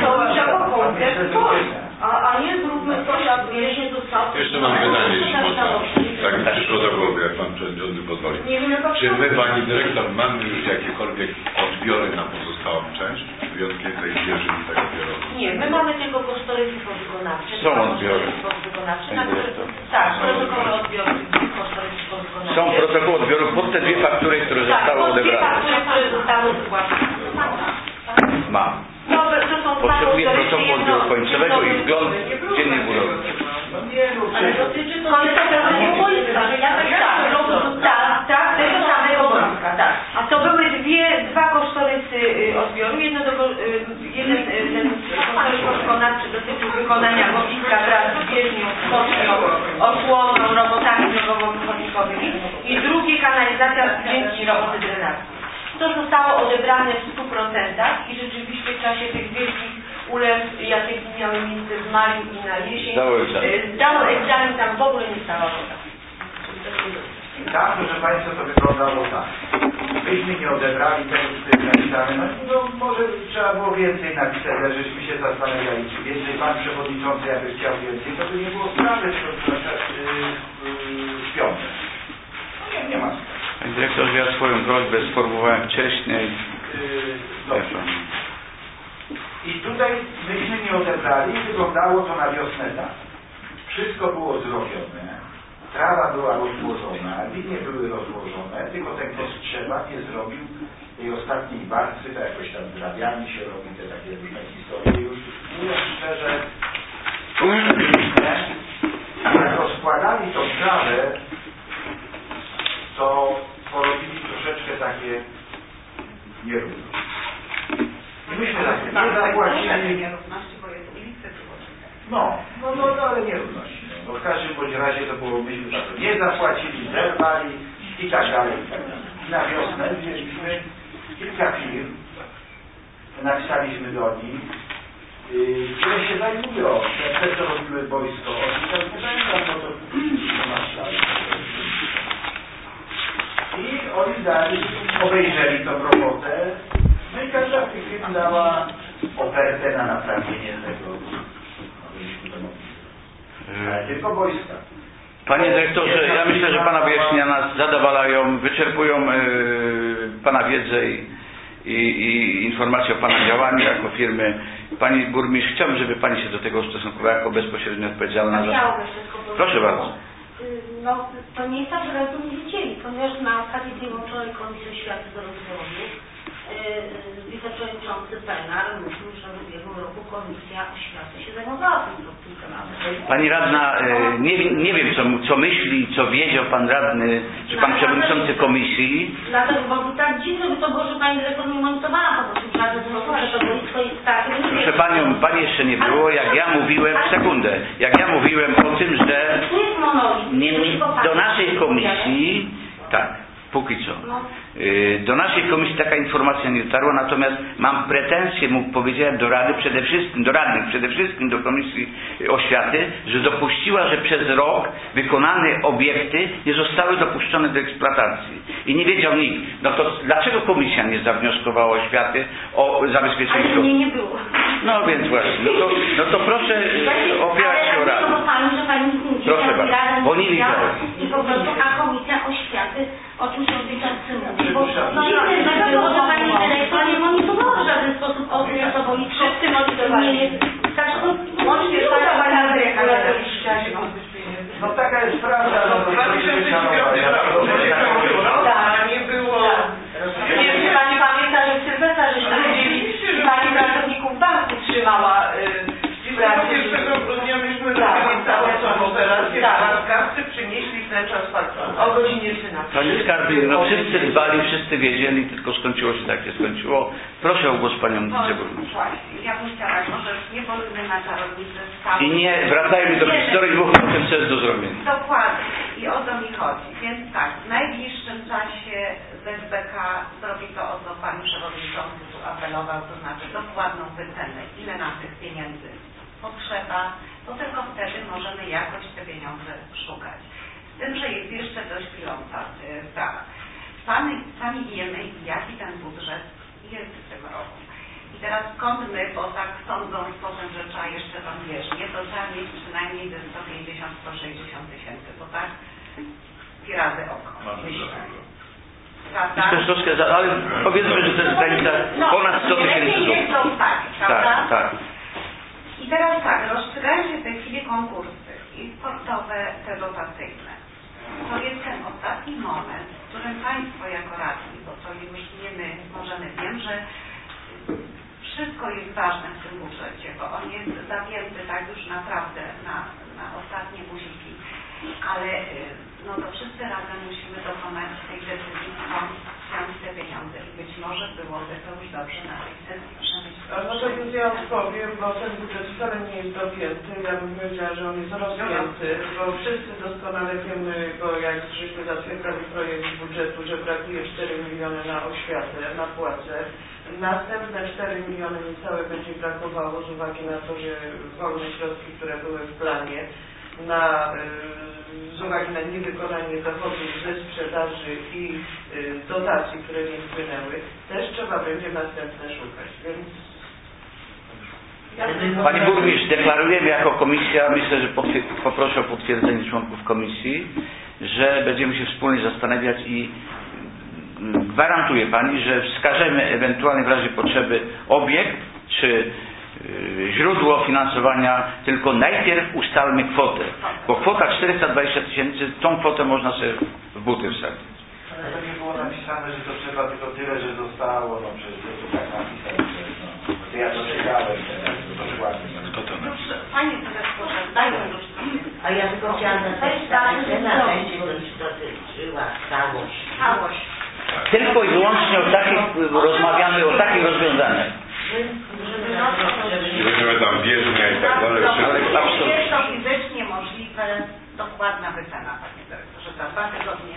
a nie zróbmy coś, a nie zostało. Jeszcze mam pytanie, jeśli można. Tak mi przyszło do głowy, jak pan przewodniczący pozwoli. Czy my, pani dyrektor, mamy już jakiekolwiek odbiory na pozostałą część? Wyjątkiem tej wieży i tego odbioru? Nie, my mamy tylko kosztorysy podwykonawcze. Są odbiory. Tak, protokoły odbioru, kosztorysy podwykonawcze. Są protokoły odbioru pod te dwie faktury, które zostały odebrane. Tak, dwie faktury, które zostały wypłacone. Mam. Potrzebuję protokół odbioru końcowego i wgląd w dziennik budowy. Ale dotyczy to tego boiska, że ja tak, tego samego boiska, tak. A to były dwa kosztorysy odbioru. Jeden kosztorys wykonawczy dotyczył wykonania boiska wraz z bieżnią, skocznią, osłoną, robotami drogowo-chodnikowymi i drugi kanalizacja dzięki roboty drenażnej. To zostało odebrane w 100% i rzeczywiście w czasie tych wielkich ulew, jakie miały miejsce w maju i na jesień, zdało egzamin, tam w ogóle nie stała woda. Tak, proszę Państwa, to wyglądało tak. Myśmy nie odebrali tego, co jest napisane. No może trzeba było więcej napisać, ale żeśmy się zastanawiali, czy więcej Pan Przewodniczący jakby chciał więcej, to by nie było sprawy w piątek. No nie ma sprawy. Panie dyrektorze, ja swoją prośbę sformułowałem wcześniej. I tutaj myśmy nie odebrali, wyglądało to na wiosnę tak. Wszystko było zrobione, trawa była rozłożona, linie były rozłożone, tylko ten kostrzewa nie zrobił tej ostatniej warstwy, to jakoś tam drabiami się robi, te takie różne historie. Już mówiąc szczerze, jak rozkładali tą trawę, to porobili troszeczkę takie nierówności. I myśmy nie zapłacili. No, ale nierówności. No, w każdym bądź razie to było, myśmy za to nie zapłacili, zerwali i tak dalej, i tak dalej. I na wiosnę wzięliśmy kilka firm, napisaliśmy do nich, które się zajmują, te co robiły wojsko, oni nie będą, bo to na ślady. I oni obejrzeli tą robotę, no i każda z tych firm dała ofertę na naprawienie tego. Tylko wojska. Panie dyrektorze, ja myślę, że Pana wyjaśnienia nas zadowalają, wyczerpują Pana wiedzę i informacje o Pana działaniu jako firmy. Pani burmistrz, chciałbym, żeby Pani się do tego ustosunkowała jako bezpośrednio odpowiedzialna za... Proszę bardzo. No, to nie jest tak, że razu nie wiedzieli, ponieważ na okazji Zjednoczonej Komisji Oświaty do rozwoju wiceprzewodniczący Penar mówił, że w ubiegłym roku Komisja Oświaty się zajmowała tym tematem. Pani radna, nie wiem co myśli, co wiedział Pan radny, czy Pan przewodniczący komisji. Dlatego byłoby tak dziwne, by to było, że Pani dyrektor nie monitorowała po prostu żadne zmysłu, że to boisko jest takie. Proszę Panią, Pani jeszcze nie było, jak ja mówiłem, sekundę, jak ja mówiłem o tym, że do naszej komisji, tak. Póki co. Do naszej komisji taka informacja nie dotarła, natomiast mam pretensje, powiedziałem do Rady, do radnych, przede wszystkim do Komisji Oświaty, że dopuściła, że przez rok wykonane obiekty nie zostały dopuszczone do eksploatacji. I nie wiedział nikt. No to dlaczego komisja nie zawnioskowała oświaty o zabezpieczenie? Ale nie było. No więc właśnie. No to proszę opierać się o Radę. Proszę bardzo, bo nie wiedziałem. I po prostu, a Komisja Oświaty o czym się odwiedzający mówi, bo dziwne było, że Pani dyrektor nie monitorowała w żaden sposób o tym, co bo i wszyscy monitorowali. Tak, łącznie z Pana dyrektora. No taka jest prawda. Nie było. Nie wiem, czy Pani pamięta, że w Sylwestra żeśmy widzieli, Pani pracowników banku trzymała w pracy. 1 grudnia myśmy robili całą tą operację, skarbcy przynieśli ten czas o godzinie 13. Pani skarbnik, no wszyscy dbali, wszyscy wiedzieli, tylko skończyło się tak, jak się skończyło. Proszę o głos Panią wiceburmistrz. Ja bym chciała, może nie wolimy na czarownicę I nie wracajmy do historii, bo o tym co jest do zrobienia. Dokładnie. I o to mi chodzi. Więc tak, w najbliższym czasie ZBK zrobi to, o co Pan Przewodniczący tu apelował, to znaczy dokładną wycenę, ile nam tych pieniędzy potrzeba, bo tylko wtedy możemy jakoś te pieniądze szukać. Z tym, że jest jeszcze dość pijąca sprawa. sami wiemy, jaki ten budżet jest w tym roku. I teraz skąd my, bo tak sądząc potem, że trzeba jeszcze tam bieżnie, to trzeba mieć przynajmniej 150-160 tysięcy, bo tak razy oko. Prawda? Ale powiedzmy, że to jest granica ponad 100 tysięcy złotych. Prawda? Tak. I teraz tak, rozstrzygają się w tej chwili konkursy i sportowe, te dotacyjne. To jest ten ostatni moment, w którym Państwo jako radni, bo to już nie my możemy, wiem, że wszystko jest ważne w tym budżecie, bo on jest zapięty tak już naprawdę na ostatnie guziki, ale no to wszyscy razem musimy dokonać tej decyzji, skąd wziąć te pieniądze i być może byłoby to już dobrze na tej sesji przemyśleć. No to więc ja odpowiem, bo ten budżet wcale nie jest dopięty, ja bym powiedziała, że on jest rozpięty, bo wszyscy doskonale wiemy, bo jak żeśmy zatwierdzali projekt budżetu, że brakuje 4 miliony na oświatę, na płace. Następne 4 miliony niecałe będzie brakowało z uwagi na to, że wolne środki, które były w planie, z uwagi na niewykonanie dochodów ze sprzedaży i dotacji, które nie wpłynęły, też trzeba będzie następne szukać, więc... Pani burmistrz, deklarujemy jako komisja, myślę, że poproszę o potwierdzenie członków komisji, że będziemy się wspólnie zastanawiać i gwarantuję Pani, że wskażemy ewentualnie w razie potrzeby obiekt czy źródło finansowania, tylko najpierw ustalmy kwotę, bo kwota 420 tysięcy, tą kwotę można sobie w buty wsadzić. Ale to nie było napisane, że to trzeba tylko tyle, że zostało, no przecież to tak napisane, no. Ja to czekałem teraz, dokładnie. Kto to napisał? Panie dyrektorze, dajmy już sobie. A ja tylko chciałam zapytać, że na części dotyczyła całość. Tylko i wyłącznie o takich, rozmawiamy o takich rozwiązaniach. Nie będziemy tam bieżnia i tak dalej. Jest to fizycznie możliwe, dokładna wycena, panie dyrektorze, za 2 tygodnie.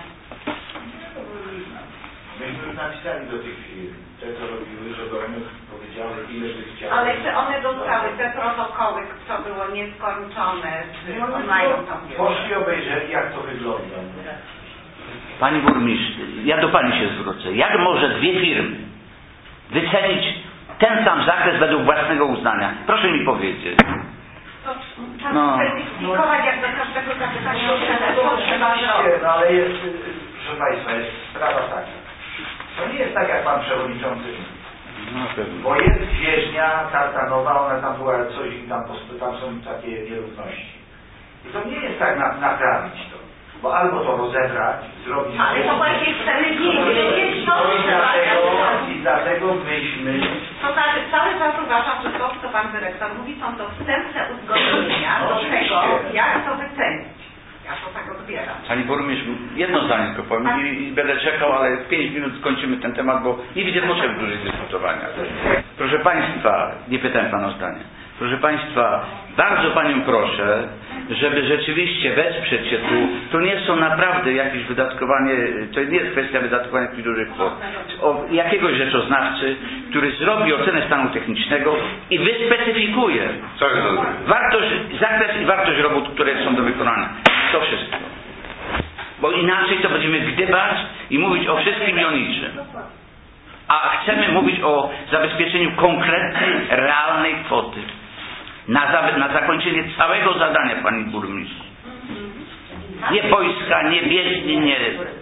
Myśmy napisali do tych firm, te co robiły, żeby one powiedziały, ile by chciały. Ale czy one dostały te protokoły, co było nieskończone, mają tam Poszli obejrzeli, jak to wygląda. Pani burmistrz, ja do Pani się zwrócę. Jak może dwie firmy wycenić ten sam zakres według własnego uznania? Proszę mi powiedzieć. To trzeba specyfikować, jak do każdego zapytania co trzeba zrobić. No ale jest, proszę Państwa, jest sprawa taka. To nie jest tak, jak Pan Przewodniczący mówi. Bo jest wieżnia tartanowa, ona tam była coś i tam są takie nierówności. I to nie jest tak naprawić to. Bo albo to rozebrać, zrobić... Ale to właśnie chcemy wiedzieć, I dlatego myśmy... To znaczy, cały czas uważam, że to, co Pan Dyrektor mówi, są to wstępne uzgodnienia do tego, jak to wycenić. Ja to tak odbieram. Pani burmistrz, jedno zdanie tylko powiem i będę czekał, ale w 5 minut skończymy ten temat, bo nie widzę potrzeby dłużej dyskutowania. Proszę Państwa, nie pytałem Pana o zdanie. Proszę Państwa, bardzo Panią proszę, żeby rzeczywiście wesprzeć się tu. To nie są naprawdę jakieś wydatkowanie, to nie jest kwestia wydatkowania jakichś dużych kwot. O jakiegoś rzeczoznawcy, który zrobi ocenę stanu technicznego i wyspecyfikuje wartość, zakres i wartość robót, które są do wykonania. To wszystko. Bo inaczej to będziemy gdybać i mówić o wszystkim i o niczym. A chcemy mówić o zabezpieczeniu konkretnej, realnej kwoty. Na zakończenie całego zadania, Pani burmistrz. Nie wojska, nie bieżni, nie...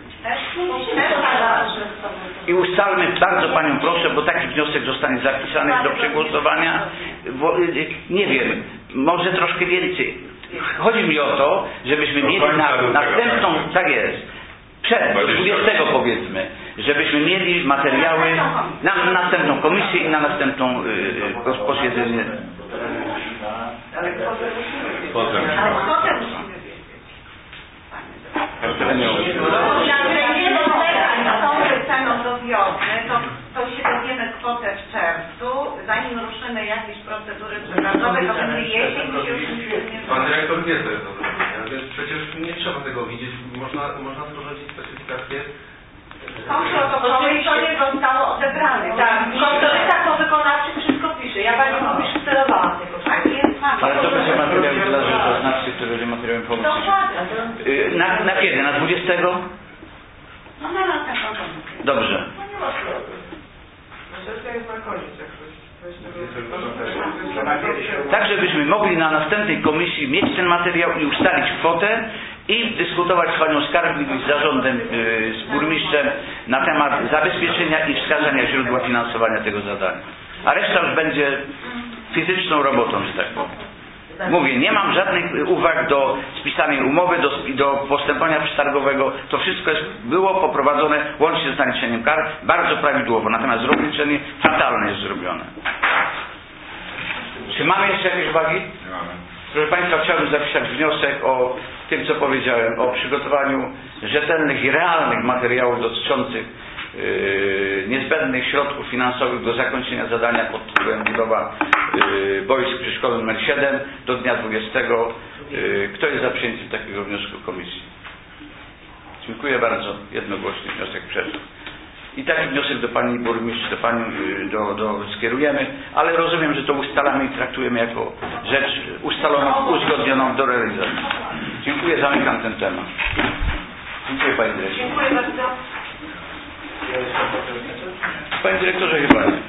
I ustalmy, bardzo Panią proszę, bo taki wniosek zostanie zapisany do przegłosowania. Nie wiem, może troszkę więcej. Chodzi mi o to, żebyśmy mieli następną... Tak jest. Przed, do 20 powiedzmy, żebyśmy mieli materiały na następną komisję i na następną posiedzenie. Ale kwotę musimy wiedzieć. Jak nie są wyceną do wiosny, to się dowiemy kwotę w czerwcu, zanim ruszymy jakieś procedury przetargowe, to będzie jesień, się już nie... Pan dyrektor wie, co jest do zrobienia, więc przecież nie trzeba tego widzieć, można sporządzić specyfikację. Są protokoły i to nie zostało odebrane. Tak, w kontorytach to wykonawczych wszystko pisze. Ja Pani burmistrz sterowałam tego. Tak jest, Ale to będzie materiał dla rzeczoznawcy, który będzie materiałem pomocy. Dokładnie. Na kiedy? Na 20? No na następną komisję. Dobrze. No nie ma sprawy. Sesja jest na koniec, jak coś. Tak, żebyśmy mogli na następnej komisji mieć ten materiał i ustalić kwotę i dyskutować z panią skarbnik i z zarządem, z burmistrzem na temat zabezpieczenia i wskazania źródła finansowania tego zadania. A reszta już będzie fizyczną robotą, że tak powiem. Mówię, nie mam żadnych uwag do spisanej umowy, do postępowania przetargowego. To wszystko było poprowadzone łącznie z naliczeniem kar bardzo prawidłowo. Natomiast rozliczenie fatalne jest zrobione. Czy mamy jeszcze jakieś uwagi? Nie mamy. Proszę Państwa, chciałbym zapisać wniosek o tym, co powiedziałem, o przygotowaniu rzetelnych i realnych materiałów dotyczących niezbędnych środków finansowych do zakończenia zadania pod tytułem budowa boisk przy szkole nr 7 do dnia 20. Kto jest za przyjęciem takiego wniosku komisji? Dziękuję bardzo. Jednogłośnie wniosek przeszedł. I taki wniosek do pani burmistrz, skierujemy, ale rozumiem, że to ustalamy i traktujemy jako rzecz ustaloną, uzgodnioną do realizacji. Dziękuję, zamykam ten temat. Dziękuję Panie Dyrektorze. Dziękuję bardzo. Panie Dyrektorze, chyba nie.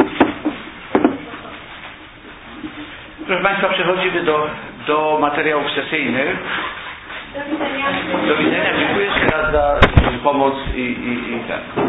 Proszę Państwa, przechodzimy do materiałów sesyjnych. Do widzenia. Dziękuję jeszcze raz za pomoc i ten.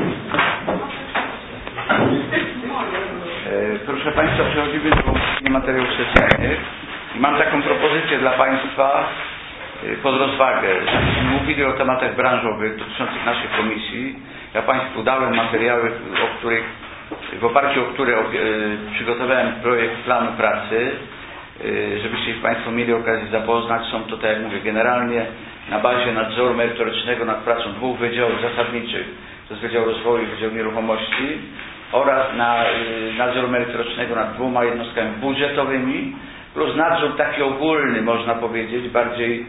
Proszę Państwa, przechodzimy do materiałów sesyjnych. I mam taką propozycję dla Państwa pod rozwagę, żebyśmy mówili o tematach branżowych dotyczących naszej komisji. Ja Państwu dałem materiały, w oparciu o które przygotowałem projekt planu pracy, żebyście się Państwo mieli okazję zapoznać. Są to, tak jak mówię, generalnie na bazie nadzoru merytorycznego nad pracą dwóch wydziałów zasadniczych, to jest Wydział Rozwoju i Wydział Nieruchomości, oraz na nadzoru merytorycznego nad dwoma jednostkami budżetowymi, plus nadzór taki ogólny, można powiedzieć, bardziej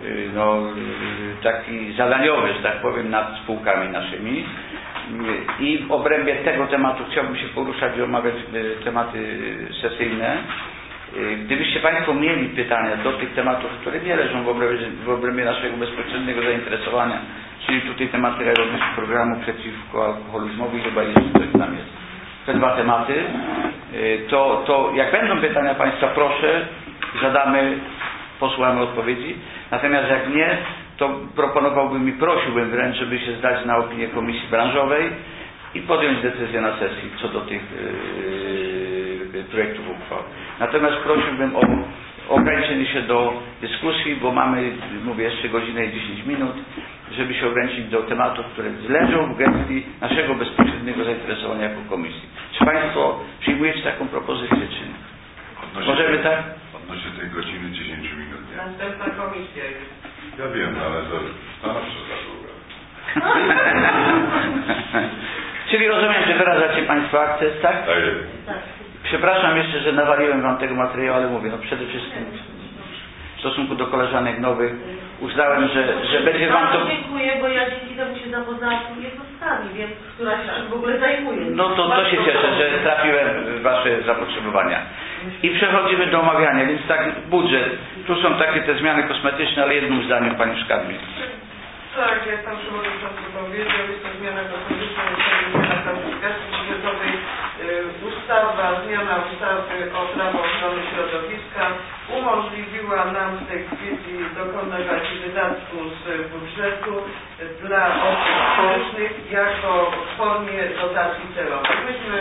taki zadaniowy, że tak powiem, nad spółkami naszymi. I w obrębie tego tematu chciałbym się poruszać i omawiać tematy sesyjne. Gdybyście Państwo mieli pytania do tych tematów, które nie leżą w obrębie naszego bezpośredniego zainteresowania, czyli tutaj tematy realizacji programu przeciwko alkoholizmowi, chyba jeszcze coś tam jest. Te dwa tematy, to jak będą pytania Państwa, proszę, zadamy, posłuchamy odpowiedzi. Natomiast jak nie, to proponowałbym i prosiłbym wręcz, żeby się zdać na opinię komisji branżowej i podjąć decyzję na sesji co do tych projektów uchwał. Natomiast prosiłbym o ograniczenie się do dyskusji, bo mamy, mówię, jeszcze godzinę i 10 minut, żeby się ograniczyć do tematów, które leżą w gestii naszego bezpośredniego zainteresowania jako komisji. Czy Państwo przyjmujecie taką propozycję, czy nie? Możemy tak? Odnośnie tej godziny 10 minut, nie? Następna komisja jest. Ja wiem, ale to stanowczo za długo. Czyli rozumiem, że wyrażacie Państwo akces, tak? Tak jest. Przepraszam jeszcze, że nawaliłem Wam tego materiału, ale mówię, przede wszystkim w stosunku do koleżanek nowych uznałem, że będzie Wam to... Dziękuję, bo ja dzięki temu się zapoznałam z jednostkami, więc która się w ogóle zajmuje. No to się cieszę, że trafiłem w Wasze zapotrzebowania. I przechodzimy do omawiania, więc tak, budżet. Tu są takie te zmiany kosmetyczne, ale jednym zdaniem Pani Skarbnik. Tak, jak Pan Przewodniczący powiedział, jest to zmiana kosmetyczna, zmiana klasyfikacji budżetowej, zmiana ustawy o prawie ochrony środowiska umożliwiła nam w tej chwili dokonywać wydatku z budżetu dla osób fizycznych jako w formie dotacji celowej. Myśmy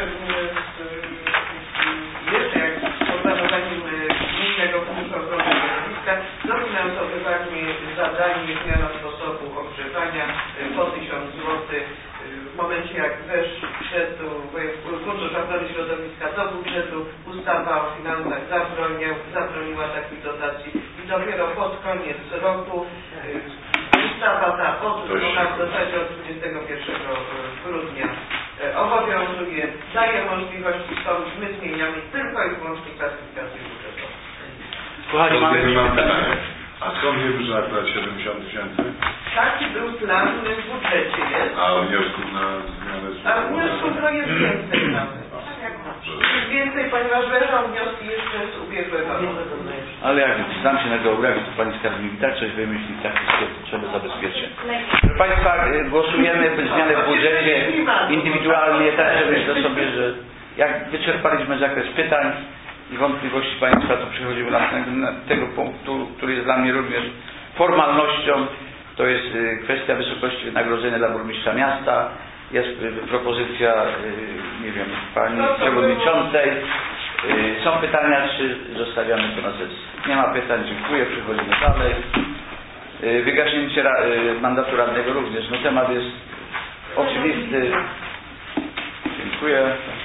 jeszcze jak z planowaniem Gminnego Funduszu Ochrony Środowiska dofinansowywali zadanie zmiana sposobu ogrzewania po 1000 zł. W momencie jak wszedł Fundusz Ochrony Środowiska do budżetu, ustawa o finansach zabroniła takich dotacji i dopiero pod koniec roku ustawa ta w zasadzie od 21 grudnia obowiązuje, daje możliwości, stąd my zmieniamy tylko i wyłącznie klasyfikację budżetową. Mam pytanie. A skąd wiemy, że akurat 70 000? Taki był plan w budżecie jest. A wniosków na zmianę A wniosków to jest więcej nawet. Jest więcej, ponieważ leżą wnioski jeszcze z ubiegłego roku. Ale jak znam się na geografii, to pani skarbnik tak coś wymyśli, tak trzeba zabezpieczyć. Proszę Państwa, głosujemy zmianę w budżecie indywidualnie, tak że myślę sobie, że jak wyczerpaliśmy zakres pytań i wątpliwości Państwa, to przechodzimy na tego punktu, który jest dla mnie również formalnością. To jest kwestia wysokości wynagrodzenia dla burmistrza miasta. Jest propozycja, nie wiem, pani przewodniczącej. Są pytania, czy zostawiamy to na sesję? Nie ma pytań, dziękuję, przechodzimy dalej. Wygaśnięcie mandatu radnego również. No temat jest oczywisty. Dziękuję.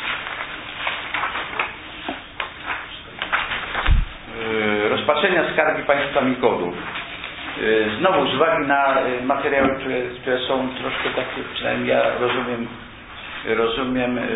Rozpatrzenia skargi państwa Mikodów. Znowu z uwagi na materiały, które są troszkę takie, przynajmniej ja rozumiem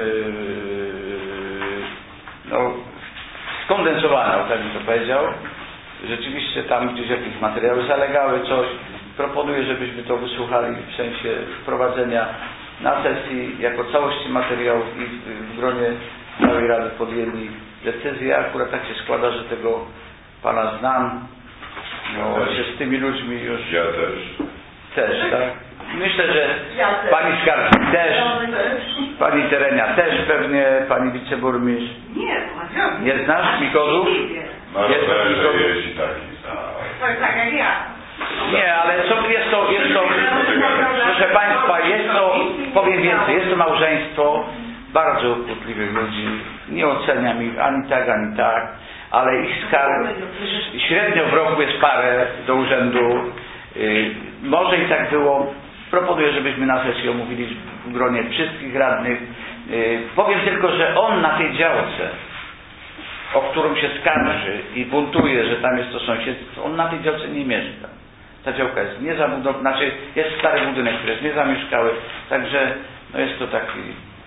no, skondensowane, tak bym to powiedział. Rzeczywiście tam gdzieś jakieś materiały zalegały, coś. Proponuję, żebyśmy to wysłuchali w sensie wprowadzenia na sesji jako całości materiałów i w gronie całej Rady podjęli decyzję. Akurat tak się składa, że tego pana znam. No, się z tymi ludźmi już... Ja też. Też, tak? Myślę, że pani skarbnik też, pani Terenia też pewnie, pani wiceburmistrz. Nie znasz Mikodów? No, że jeździ taki. Tak jak ja. Nie, ale jest to, proszę Państwa, jest to, powiem więcej, jest to małżeństwo bardzo kłótliwych ludzi. Nie oceniam ich ani tak, ale ich skarg średnio w roku jest parę do urzędu. Może i tak było. Proponuję, żebyśmy na sesji omówili w gronie wszystkich radnych. Powiem tylko, że on na tej działce, o którą się skarży i buntuje, że tam jest to sąsiedztwo, on na tej działce nie mieszka. Ta działka jest niezabudowana, znaczy jest stary budynek, który jest niezamieszkały, także no jest to taki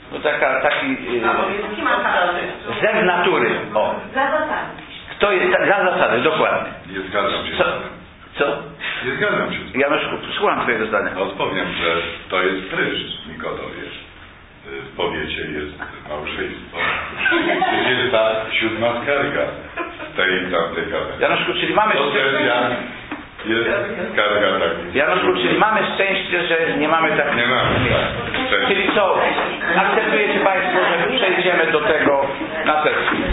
zew natury. O. Za zasady. Kto jest za zasady, dokładnie. Nie zgadzam się z panem. Co? Nie zgadzam się z panem. Januszku, słucham twojego zdania. Odpowiem, że to jest pryszcz Mikodowie. W powiecie jest małżeństwo. Jest ta 7. skarga tej tamtej kadencji. Januszku, czyli mamy jest skarga taka. Januszku, czyli mamy szczęście, że nie mamy tak. Nie mamy, tak. Czyli co? Akceptujecie Państwo, że przejdziemy do tego na sesji?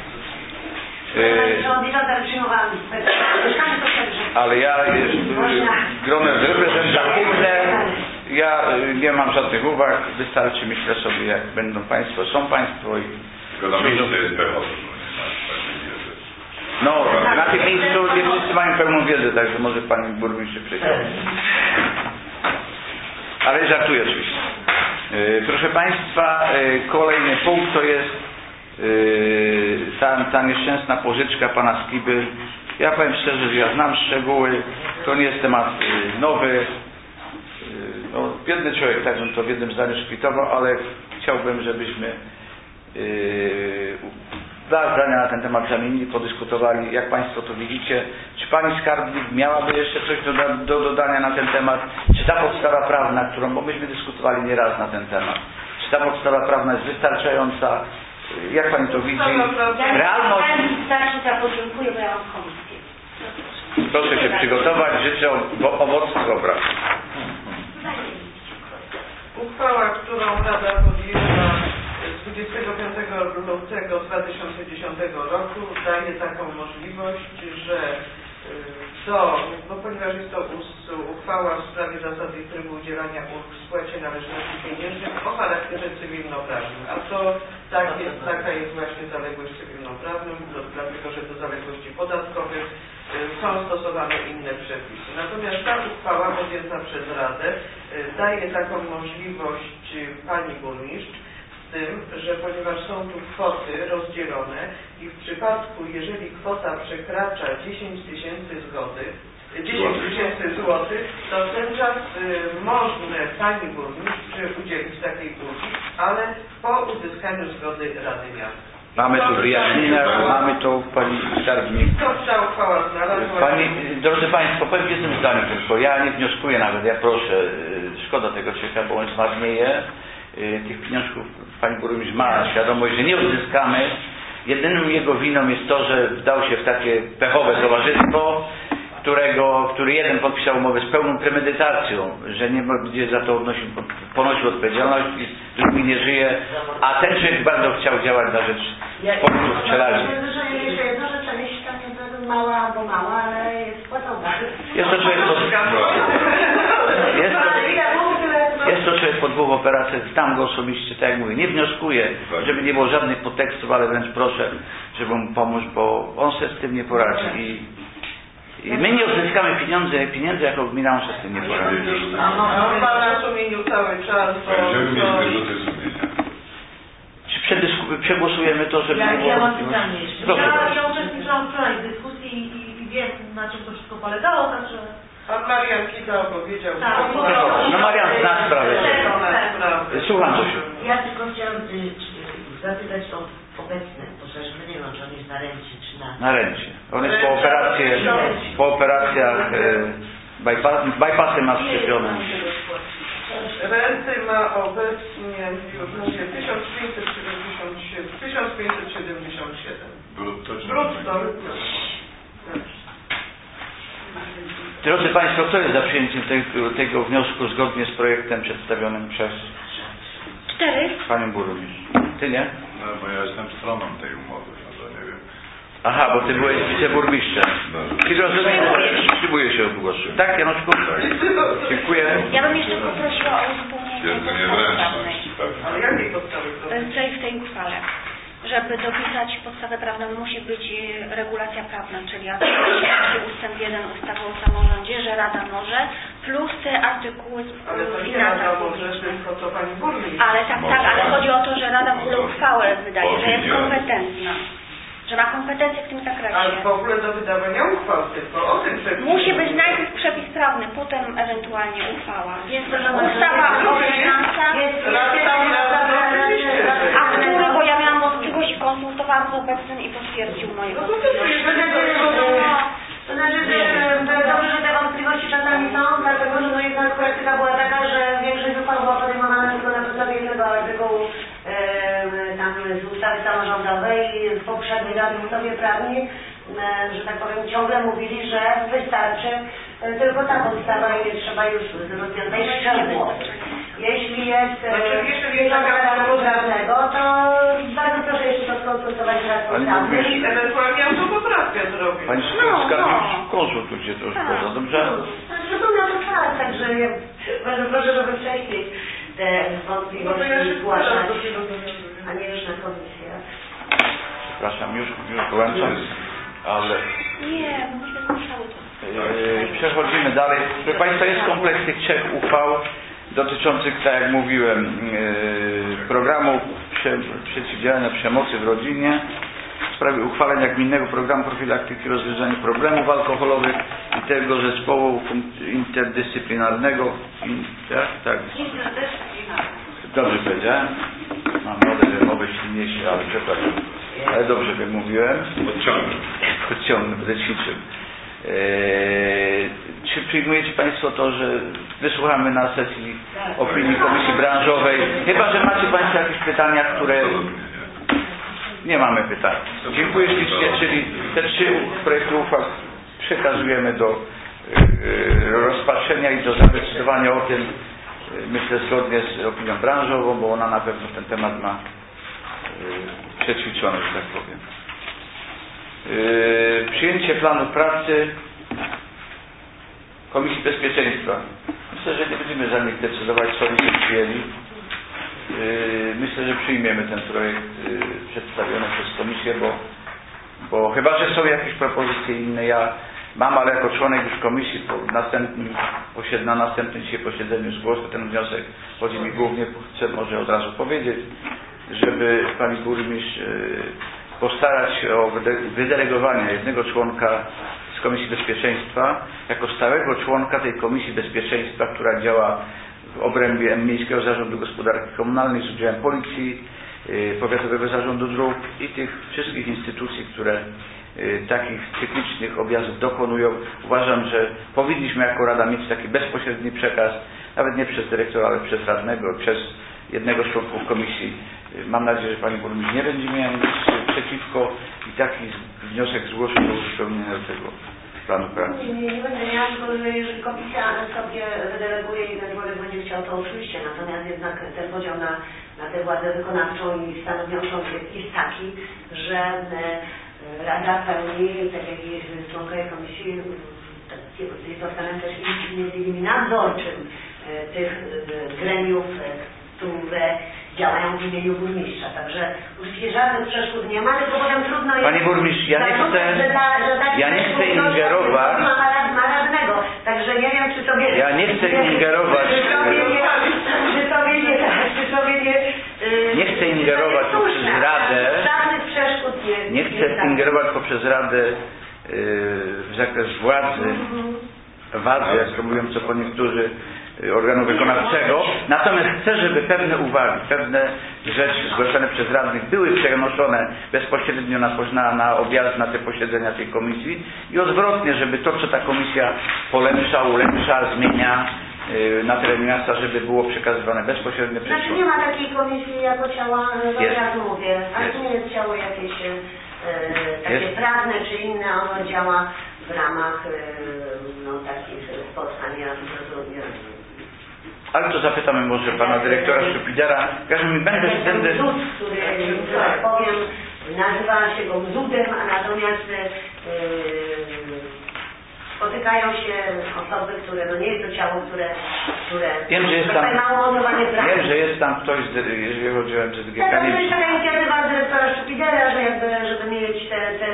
Ale ja gronem reprezentatywne, ja nie mam żadnych uwag, wystarczy, myślę sobie, jak będą Państwo, są Państwo i... Tylko na miejscu jest pechowy. No, na tym miejscu nie wszyscy mają pełną wiedzę, także może Pani burmistrz się przejdzie. Ale żartuję oczywiście. Proszę Państwa, kolejny punkt to jest ta nieszczęsna pożyczka pana Skiby. Ja powiem szczerze, że ja znam szczegóły, to nie jest temat nowy. No, biedny człowiek, tak bym to w jednym zdaniu szpitował, ale chciałbym, żebyśmy dwa zdania na ten temat zamienili, podyskutowali, jak Państwo to widzicie. Czy Pani skarbnik miałaby jeszcze coś do dodania na ten temat? Czy ta podstawa prawna, którą, bo myśmy dyskutowali nieraz na ten temat, czy ta podstawa prawna jest wystarczająca? Jak Pani to widzi? Realność? Ja podziękuję, bo ja mam komisję. Proszę się przygotować, życzę owocnych obrad. Uchwała, którą Rada podjęła 25 lutego 2010 roku daje taką możliwość, że bo ponieważ jest to uchwała w sprawie zasady i trybu udzielania ulg w spłacie należności pieniężnych o charakterze cywilnoprawnym, a to taka jest właśnie zaległość cywilnoprawna, dlatego że do zaległości podatkowych są stosowane inne przepisy. Natomiast ta uchwała podjęta przez Radę daje taką możliwość pani burmistrz, z tym, że ponieważ są tu kwoty rozdzielone i w przypadku, jeżeli kwota przekracza 10 000 złotych, to w ten czas można pani burmistrz udzielić takiej ulgi, ale po uzyskaniu zgody Rady Miasta. Mamy tu wyjaśnienia, mamy to Pani skarbnik. To ta uchwała znalazła. Drodzy Państwo, powiem w jednym zdaniu tylko, ja nie wnioskuję nawet, ja proszę, szkoda tego człowieka, bo on zmarnieje. Tych pieniążków Pani burmistrz ma świadomość, że nie odzyskamy. Jedyną jego winą jest to, że wdał się w takie pechowe towarzystwo, który jeden podpisał umowę z pełną premedytacją, że nie będzie za to ponosił odpowiedzialność, drugi nie żyje, a ten człowiek bardzo chciał działać na rzecz sportu pszczelarzy. Jeszcze jedno, że część tam jest mała albo mała, ale jest płacona. Jest to człowiek po 2 operacjach, znam go osobiście, tak jak mówię, nie wnioskuję, żeby nie było żadnych podtekstów, ale wręcz proszę, żeby mu pomóc, bo on sobie z tym nie poradzi. I my nie odzyskamy pieniędzy jako gmina, on się z tym nie poradzi. On ma na sumieniu cały czas. Będziemy mieć wyrzuty sumienia. Czy przegłosujemy to, żeby... Ja mam pytanie jeszcze. Ja uczestniczyłam wczoraj w dyskusji i wiem, na czym to wszystko polegało, także... Pan Marian Kita opowiedział. Tak. No Marian zna sprawę. Słucham coś. Ja tylko chciałam zapytać o obecne poszerzenie, czy on jest na rencie, czy na... Na rencie. On jest po operacjach bypassem ma wszczepione. Renty ma obecnie, już mówię, 1577. Brutto czy Brutto. Drodzy Państwo, kto jest za przyjęciem tego wniosku zgodnie z projektem przedstawionym przez 4. Panią Burmistrz? Ty nie? No bo ja jestem stroną tej umowy, no to nie wiem. Aha, bo Ty byłeś wiceburmistrzem. Czyli rozumiem, że wstrzymuje się od głosu. Tak, Januszku? Tak. Dziękuję. Ja bym jeszcze poprosiła o uzupełnienie Stwierdzenie wręczności, pewnie. Ale jakiej podstawy? w tej uchwale. Żeby dopisać podstawę prawną, musi być regulacja prawna, czyli artykuł 3 ustęp 1 ustawy o samorządzie, że Rada może, plus te artykuły Ale to z nie finansach Rada może, publicznych. tylko to Pani Burmistrz. Ale tak, ale chodzi o to, że Rada w ogóle uchwałę wydaje, że jest Opinię. kompetentna. Że ma kompetencje w tym zakresie. Ale w ogóle do wydawania uchwał tylko o tym przepisie. Musi być najpierw przepis prawny, potem ewentualnie uchwała. Ustawa o finansach, a który, bo ja miałam wątpliwość i konsultowałam z obecnym i potwierdził moje wątpliwości. To znaczy, że dobrze, że te wątpliwości czasami są, dlatego że no jednak praktyka była taka, że większość uchwał była podejmowana tylko na podstawie jednego artykułu tam z ustawy samorządowej i w poprzedniej ustawie prawnej, że tak powiem, ciągle mówili, że wystarczy tylko ta podstawa i nie trzeba już rozwiązać szczegółów. Jeśli jest artykułu prawnego, to bardzo proszę jeszcze to skonsultować z radcą I ewentualnie autopoprawkę zrobić. Pani konsultujcie to już poza, dobrze? Zupełnie to tak, także bardzo proszę, żeby wcześniej te wątpliwości zgłaszać, a nie już na komisję. Przepraszam, już kończę, ale... Nie, bo myśmy zgłaszały to. Przechodzimy dalej. Proszę Państwa, jest kompleks tych 3 uchwał dotyczących, tak jak mówiłem, programu przeciwdziałania przemocy w rodzinie, w sprawie uchwalenia gminnego programu profilaktyki i rozwiązania problemów alkoholowych i tego zespołu interdyscyplinarnego. Tak. Dobrze powiedziałem. Mam mowę silniejsze, ale przepraszam. Ale dobrze jak mówiłem. Podciągnę, będę ćwiczył. Czy przyjmujecie Państwo to, że wysłuchamy na sesji opinii Komisji Branżowej? Chyba że macie Państwo jakieś pytania, które... Nie mamy pytań. Dziękuję ślicznie, czyli te 3 projekty uchwał przekazujemy do rozpatrzenia i do zadecydowania o tym, myślę zgodnie z opinią branżową, bo ona na pewno ten temat ma przećwiczony, że tak powiem. Przyjęcie planu pracy Komisji Bezpieczeństwa. Myślę, że nie będziemy za nich decydować, co oni się przyjęli. Myślę, że przyjmiemy ten projekt przedstawiony przez Komisję, bo chyba, że są jakieś propozycje inne, ja mam, ale jako członek już Komisji na następnym dzisiaj posiedzeniu zgłoszę ten wniosek. Chodzi mi głównie, chcę może od razu powiedzieć, żeby Pani Burmistrz postarać się o wydelegowanie jednego członka z Komisji Bezpieczeństwa jako stałego członka tej Komisji Bezpieczeństwa, która działa w obrębie Miejskiego Zarządu Gospodarki Komunalnej z udziałem Policji, Powiatowego Zarządu Dróg i tych wszystkich instytucji, które takich cyklicznych objazdów dokonują. Uważam, że powinniśmy jako Rada mieć taki bezpośredni przekaz, nawet nie przez dyrektora, ale przez radnego, przez jednego z członków komisji. Mam nadzieję, że Pani Burmistrz nie będzie miała nic przeciwko i taki wniosek zgłoszę do uzupełnienia tego planu pracy. Nie będę miała, tylko że jeżeli komisja sobie wydeleguje i ten człowiek będzie chciał, to oczywiście, natomiast jednak ten podział na tę władzę wykonawczą i stanowiącą jest taki, że Rada pełni, tak jak jest członkowie komisji, jest organem też między nadzorczym tych gremiów, które działają w imieniu burmistrza. Także oczywiście żadnych przeszkód nie ma, tylko potem trudno jest... Pani Burmistrz, ja nie chcę ingerować... Ma radnego, także nie wiem, czy sobie... Ja nie chcę ingerować... Czy sobie nie chcę ingerować poprzez Radę... Żadnych przeszkód nie... Nie chcę ingerować poprzez Radę w zakres władzy, jak to mówią co niektórzy, organu wykonawczego. Natomiast chcę, żeby pewne uwagi, pewne rzeczy zgłaszane przez radnych były przenoszone bezpośrednio na objazd, na te posiedzenia tej komisji i odwrotnie, żeby to, co ta komisja polepsza, ulepsza, zmienia na terenie miasta, żeby było przekazywane bezpośrednio przez... Znaczy nie ma takiej komisji jako ciała, jak mówię, ale to nie jest ciało jakieś takie prawne czy inne, ono działa w ramach takich spotkań. Ale to zapytamy może pana dyrektora Szupidera. Każdy będę który, tak powiem, nazywa się go MZUD-em, a natomiast spotykają się osoby, które, nie jest to ciało, które wiem, że jest tam ktoś, jeżeli chodzi o MZGK. To jest taka inicjatywa dyrektora Szupidera, że żeby mieć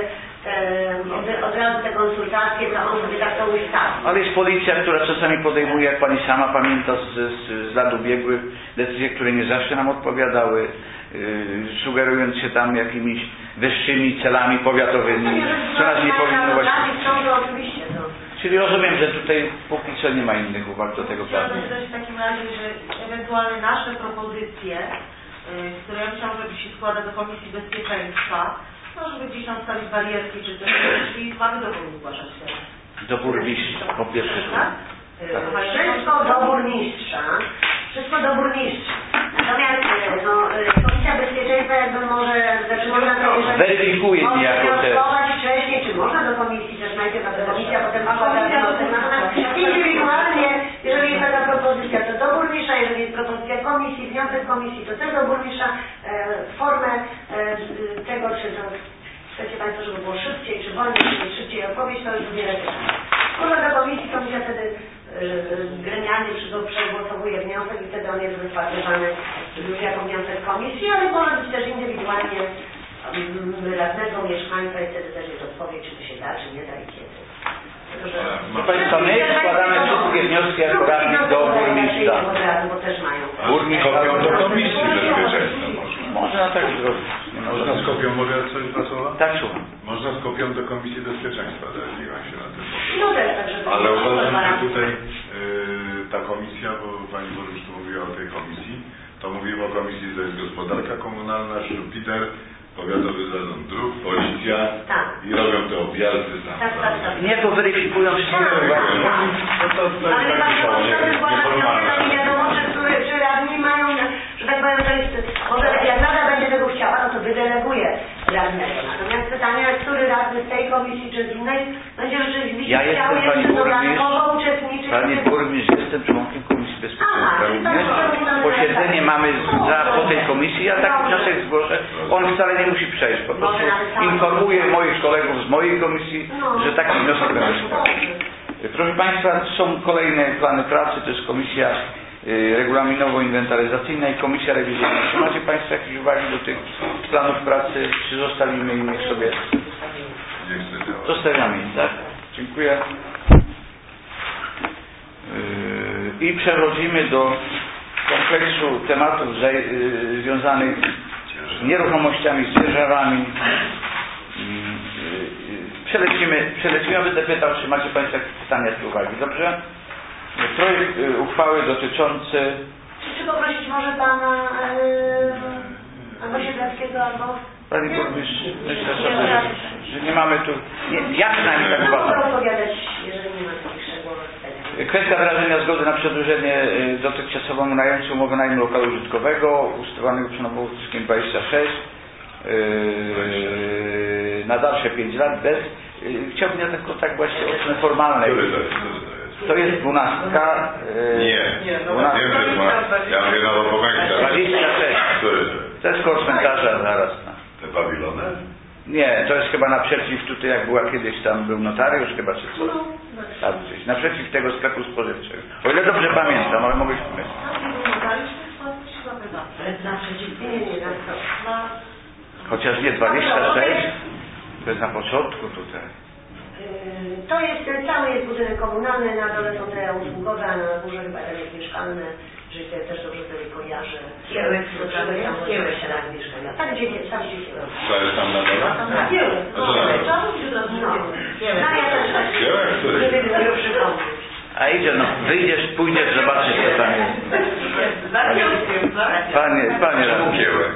od razu te konsultacje, to on sobie tak to ustawi. Ale jest policja, która czasami podejmuje, jak pani sama pamięta z lat ubiegłych, decyzje, które nie zawsze nam odpowiadały, sugerując się tam jakimiś wyższymi celami powiatowymi, co nas nie powinno właściwie. Czyli rozumiem, że tutaj póki co nie ma innych uwag do tego planu. Chciałabym dodać w takim razie, że ewentualnie nasze propozycje, które ja myślałam, żeby się składa do Komisji Bezpieczeństwa, no żeby gdzieś tam stawić barierki czy coś, jeśli mamy do kogo zgłaszać teraz. Do burmistrza, po pierwsze. Tak? Wszystko do burmistrza. Wszystko do burmistrza. Natomiast Komisja Bezpieczeństwa jakby może, można to weryfikuje niejako te... wcześniej, czy można do komisji też najpierw, a komisja potem natomiast indywidualnie, jeżeli jest taka propozycja, to do burmistrza, jeżeli jest propozycja komisji, wniosek komisji, to też do burmistrza formę tego, czy to chcecie Państwo, żeby było szybciej, czy wolniej, czy szybciej odpowiedź, to już wybiera się. Może do komisji, komisja wtedy gremialnie przegłosowuje wniosek i wtedy on jest rozpatrywany już jako wniosek komisji, ale może być też indywidualnie radnego mieszkańca i wtedy też jest odpowiedź, czy to się da, czy nie da i kiedy. Proszę Państwa, my składamy wszystkie wnioski jako radni do burmistrza. Burmistrz kopią do Komisji Bezpieczeństwa. Można tak zrobić. Można z kopią, mogę coś pracować? Tak, słucham. Można z kopią do Komisji Bezpieczeństwa, zajęła się na tym. No też, także... Ale uważam, że tutaj ta komisja, bo Pani Burmistrz mówiła o tej komisji, to mówimy o komisji, to jest gospodarka komunalna, Szupiter, Powiatowy Zarząd Dróg, Policja i robią te objazdy tam. Nie, to weryfikują wszystkie uwagi. Ale nie wiadomo, czy radni mają, że tak powiem, to jest, może jak Rada będzie tego chciała, no to wydeleguje radnego. Natomiast pytanie, który radny z tej komisji czy z innej będzie rzeczywiście chciał jeszcze dodatkowo uczestniczyć. Pani Burmistrz, jestem członkiem Komisji Bezpieczeństwa również. Posiedzenie mamy po tej komisji, ja taki wniosek zgłoszę. On wcale nie musi przejść, po prostu informuję moich kolegów z mojej komisji, że taki wniosek będzie składać. Proszę Państwa, są kolejne plany pracy, to jest komisja regulaminowo-inwentaryzacyjna i komisja rewizyjna. Czy macie Państwo jakieś uwagi do tych planów pracy, czy zostawimy im niech sobie? Zostawiamy im, tak? Dziękuję. I przechodzimy do kompleksu tematów związanych z nieruchomościami, z dzierżawami. Przelecimy, będę pytał, czy macie Państwo jakieś pytania czy uwagi. Dobrze? Projekt uchwały dotyczący... Czy poprosić może Pana Siedleckiego albo... Pani Burmistrz, myślę sobie, że nie mamy tu... Ja przynajmniej tak uważam. Mogę opowiadać, jeżeli nie ma takich szczegółowych pytań. Kwestia wyrażenia zgody na przedłużenie dotychczasowemu najemcy umowy najmu lokalu użytkowego usytuowanego przy Nowołódzkim 26 na dalsze 5 lat bez... Chciałbym ja tylko tak właśnie od strony formalnej. To jest 12. Nie, 12. Ja mówię na Lopogańca. 26. To jest koło cmentarza zaraz. Te pawilony? Nie, to jest chyba naprzeciw tutaj, jak była kiedyś, tam był notariusz chyba, czy coś. Tam gdzieś, naprzeciw tego sklepu spożywczego. O ile dobrze pamiętam, ale mogę się pomylić. Chociaż nie 26, to jest na początku tutaj. To jest, cały jest budynek komunalny, na dole są te usługowe, a na górze chyba rynek mieszkalny, czyli to też dobrze sobie kojarzę. Kiełek, tak gdzie jest, tam gdzie jest. To jest tam na dole? Kiełek, nie wiem, tego przypomnieć. A idzie, no, wyjdziesz, pójdziesz, zobaczysz, co tam jest. Panie Kiełek.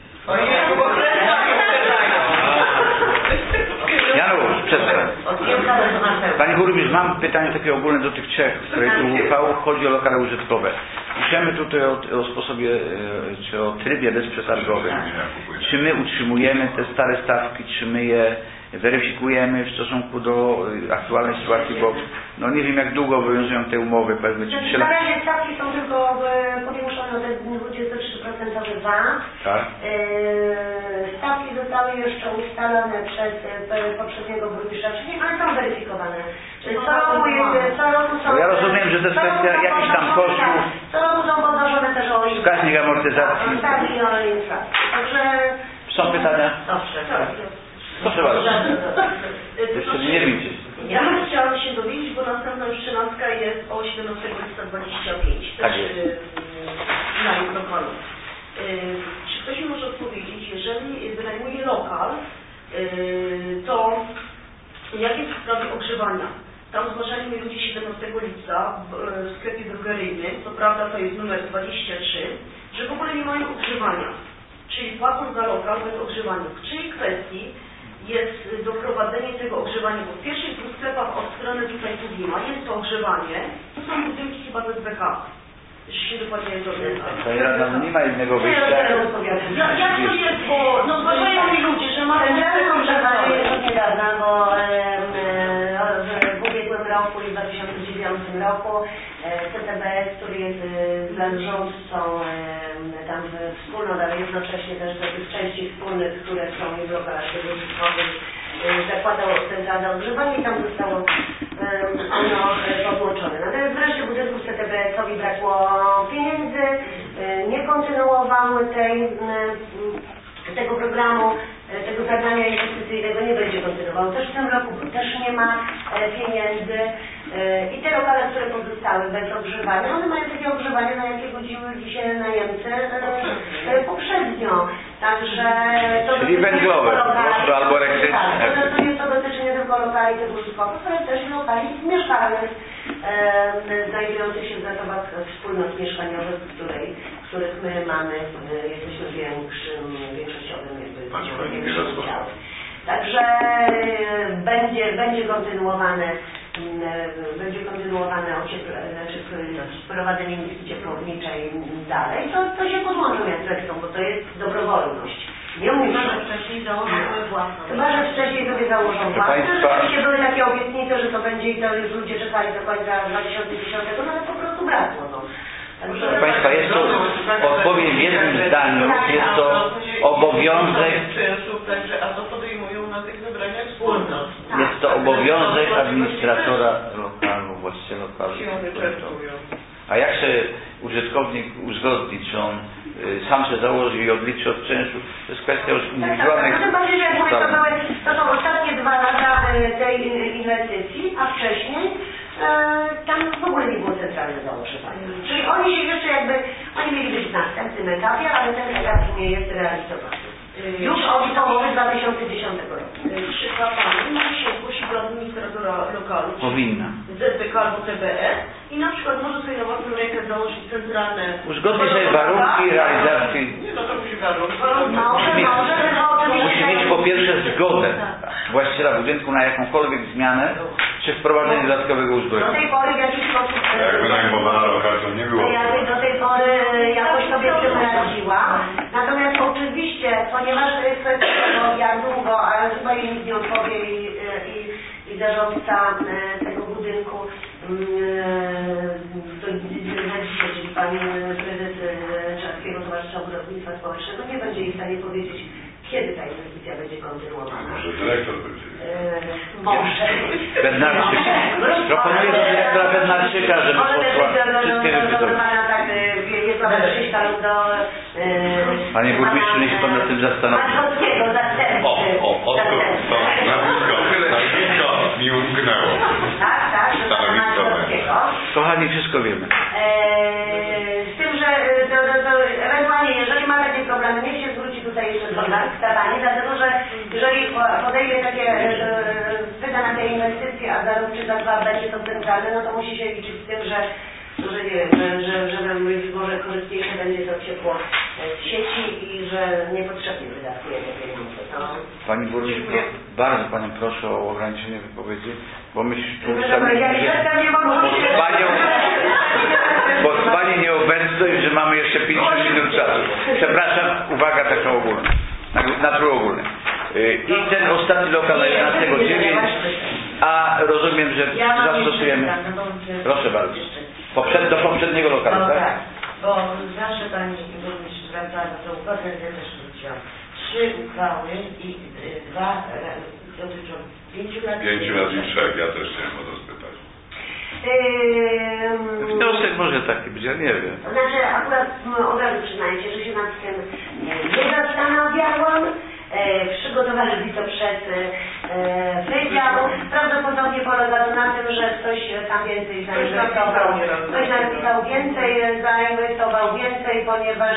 Janusz, przestań. Panie burmistrz, mam pytanie takie ogólne do tych trzech projektów uchwał. Chodzi o lokale użytkowe. Piszemy tutaj o sposobie, czy o trybie bezprzetargowym. Czy my utrzymujemy te stare stawki, czy my je weryfikujemy w stosunku do aktualnej sytuacji, bo no nie wiem, jak długo obowiązują te umowy, powiedzmy 3 Na lata. razie stawki są tylko podwyższone o te 23% VAT. Tak? Stawki zostały jeszcze ustalone przez poprzedniego burmistrza, czyli one są weryfikowane. Co roku są... Ja rozumiem, że to jest kwestia jakichś tam kosztów. Co roku są podnoszone też o inflację. Wskaźnik amortyzacji. Tak, i o inflację. Także... Są pytania? Dobrze. Proszę bardzo. Jeszcze nie widzicie. Ja chciałam się dowiedzieć, bo następna już 13 jest o 17 lipca 25. Tak też jest. na lokalu. Czy ktoś mi może odpowiedzieć, jeżeli wynajmuje lokal, to jak jest w sprawie ogrzewania? Tam zgłaszali mi ludzie 17 lipca w sklepie drogeryjnym, co prawda to jest numer 23, że w ogóle nie mają ogrzewania. Czyli płacą za lokal bez ogrzewania. W czyjej kwestii jest doprowadzenie tego ogrzewania, bo w pierwszych 2 sklepach od strony tutaj Tuwima jest to ogrzewanie, to są budynki chyba bez BK. Jeśli się dokładnie dowiedzę. Pani radna, nie ma innego wyjścia. Jak to jest, bo no zgłaszają mi ludzie, że mają ogrzewanie jest od niedawna, bo w ubiegłym roku i w 2009 roku CTBS, który jest zarządcą tam wspólnot, ale jednocześnie też do tych części wspólnych, które są i w lokalach użytkowych, zakładał centralne ogrzewanie i tam zostało ono podłączone. Natomiast wreszcie budynku CTBS-owi brakło pieniędzy, nie kontynuował tego programu, tego zadania inwestycyjnego nie będzie kontynuował. Też w tym roku też nie ma pieniędzy i te lokale, które pozostały bez ogrzewania, one mają takie ogrzewanie, na jakie godzili się najemcy poprzednio. Także to czyli węglowe po prostu, albo elektryczne. Tak, to jest to dotyczy nie tylko lokali tych użytkowych, ale też lokali mieszkalnych znajdujących się w zasobach wspólnot mieszkaniowych, których my mamy, jesteśmy większościowym udziałem. Także będzie kontynuowane wprowadzenie inwestycji ciepłowniczej dalej. To się podłączą jak chcą, bo to jest dobrowolność. Nie muszą. wcześniej założyły własną. Chyba, że wcześniej sobie założą własne. Rzeczywiście były takie obietnice, że to będzie i to już ludzie czekali do końca 2010, no ale po prostu brakło. No. Proszę Państwa, jest to, odpowiem w jednym zdaniu, jest to obowiązek, a to podejmują na tych zebraniach wspólnot. jest to obowiązek administratora lokalu, właściciela lokalu. A jak się użytkownik uzgodni, czy on sam się założy i odliczy od czynszu, to jest kwestia już indywidualnej. Tak, tym bardziej, że jak mówię, to są ostatnie 2 lata tej inwestycji, a wcześniej tam w ogóle nie było centralne założywanie. Czyli oni się jeszcze oni mieli być w następnym etapie, ale ten etap nie jest realizowany. Już od połowy 2010 roku. Przykład pani może się zgłosić do administratora lokalu. Powinna. ZBK albo TBS i na przykład może sobie na własną rękę założyć centralne... Uzgodni sobie warunki realizacji. Nie, no to musi warunki. Musi mieć po pierwsze zgodę właściciela budynku na jakąkolwiek zmianę, czy czy wprowadzenie dodatkowego Do uzbrojenia. tej pory w jakiś sposób... Jak wynajmowana lokacja nie było. Ja do tej pory jakoś sobie z tym radziła. Natomiast oczywiście, ponieważ to jest kwestia tego, jak długo, ale chyba jej nikt nie odpowie i zarządca tego budynku na dzisiaj, czyli pani prezes Czarskiego Towarzystwa Budownictwa Społecznego nie będzie jej w stanie powiedzieć, kiedy ta inwestycja będzie kontynuowana. Może dyrektor będzie. Może. Bednarczyk. Proponuję do dyrektora Bednarczyka, żeby wszystkie wypytał. Jest nawet Krzyśka lub do... Panie burmistrzu, niech się pan nad tym zastanowi. Markowskiego, zastępcy. Nazwisko mi umknęło. Tak, do pana Markowskiego. Kochani, wszystko wiemy. Z tym, że ewentualnie, jeżeli ma takie problemy, niech się zwróci tutaj jeszcze do zadanie, dlatego że jeżeli podejmie takie, wyda na te inwestycje, a za rok czy za dwa będzie to centralne, no to musi się liczyć z tym, że nie wiem, że może korzystniejsze będzie to ciepło z sieci i że niepotrzebnie wydatkuje te pieniądze. Pani burmistrz, bardzo Panią proszę o ograniczenie wypowiedzi, bo my tu pod Pani nieobecność, że mamy jeszcze 50 minut czasu. Przepraszam, uwaga taka ogólna, natury ogólnej. I ten ostatni lokal na 11.09, a rozumiem, że zastosujemy. Proszę bardzo. Do poprzedniego lokalu, tak? Bo zawsze Pani burmistrz zwracała na to uwagę, ja też zwróciłam. 3 uchwały i 2 dotyczą 5 lat. 5 lat i 3, ja też chciałem o to spytać. Wniosek może taki być, ja nie wiem. To znaczy, akurat od razu przyznajcie, że się nad tym nie zastanawiałam. Przygotowali to przez wydział. Prawdopodobnie polega to na tym, że ktoś tam więcej zainwestował. Ktoś napisał więcej, zainwestował więcej, ponieważ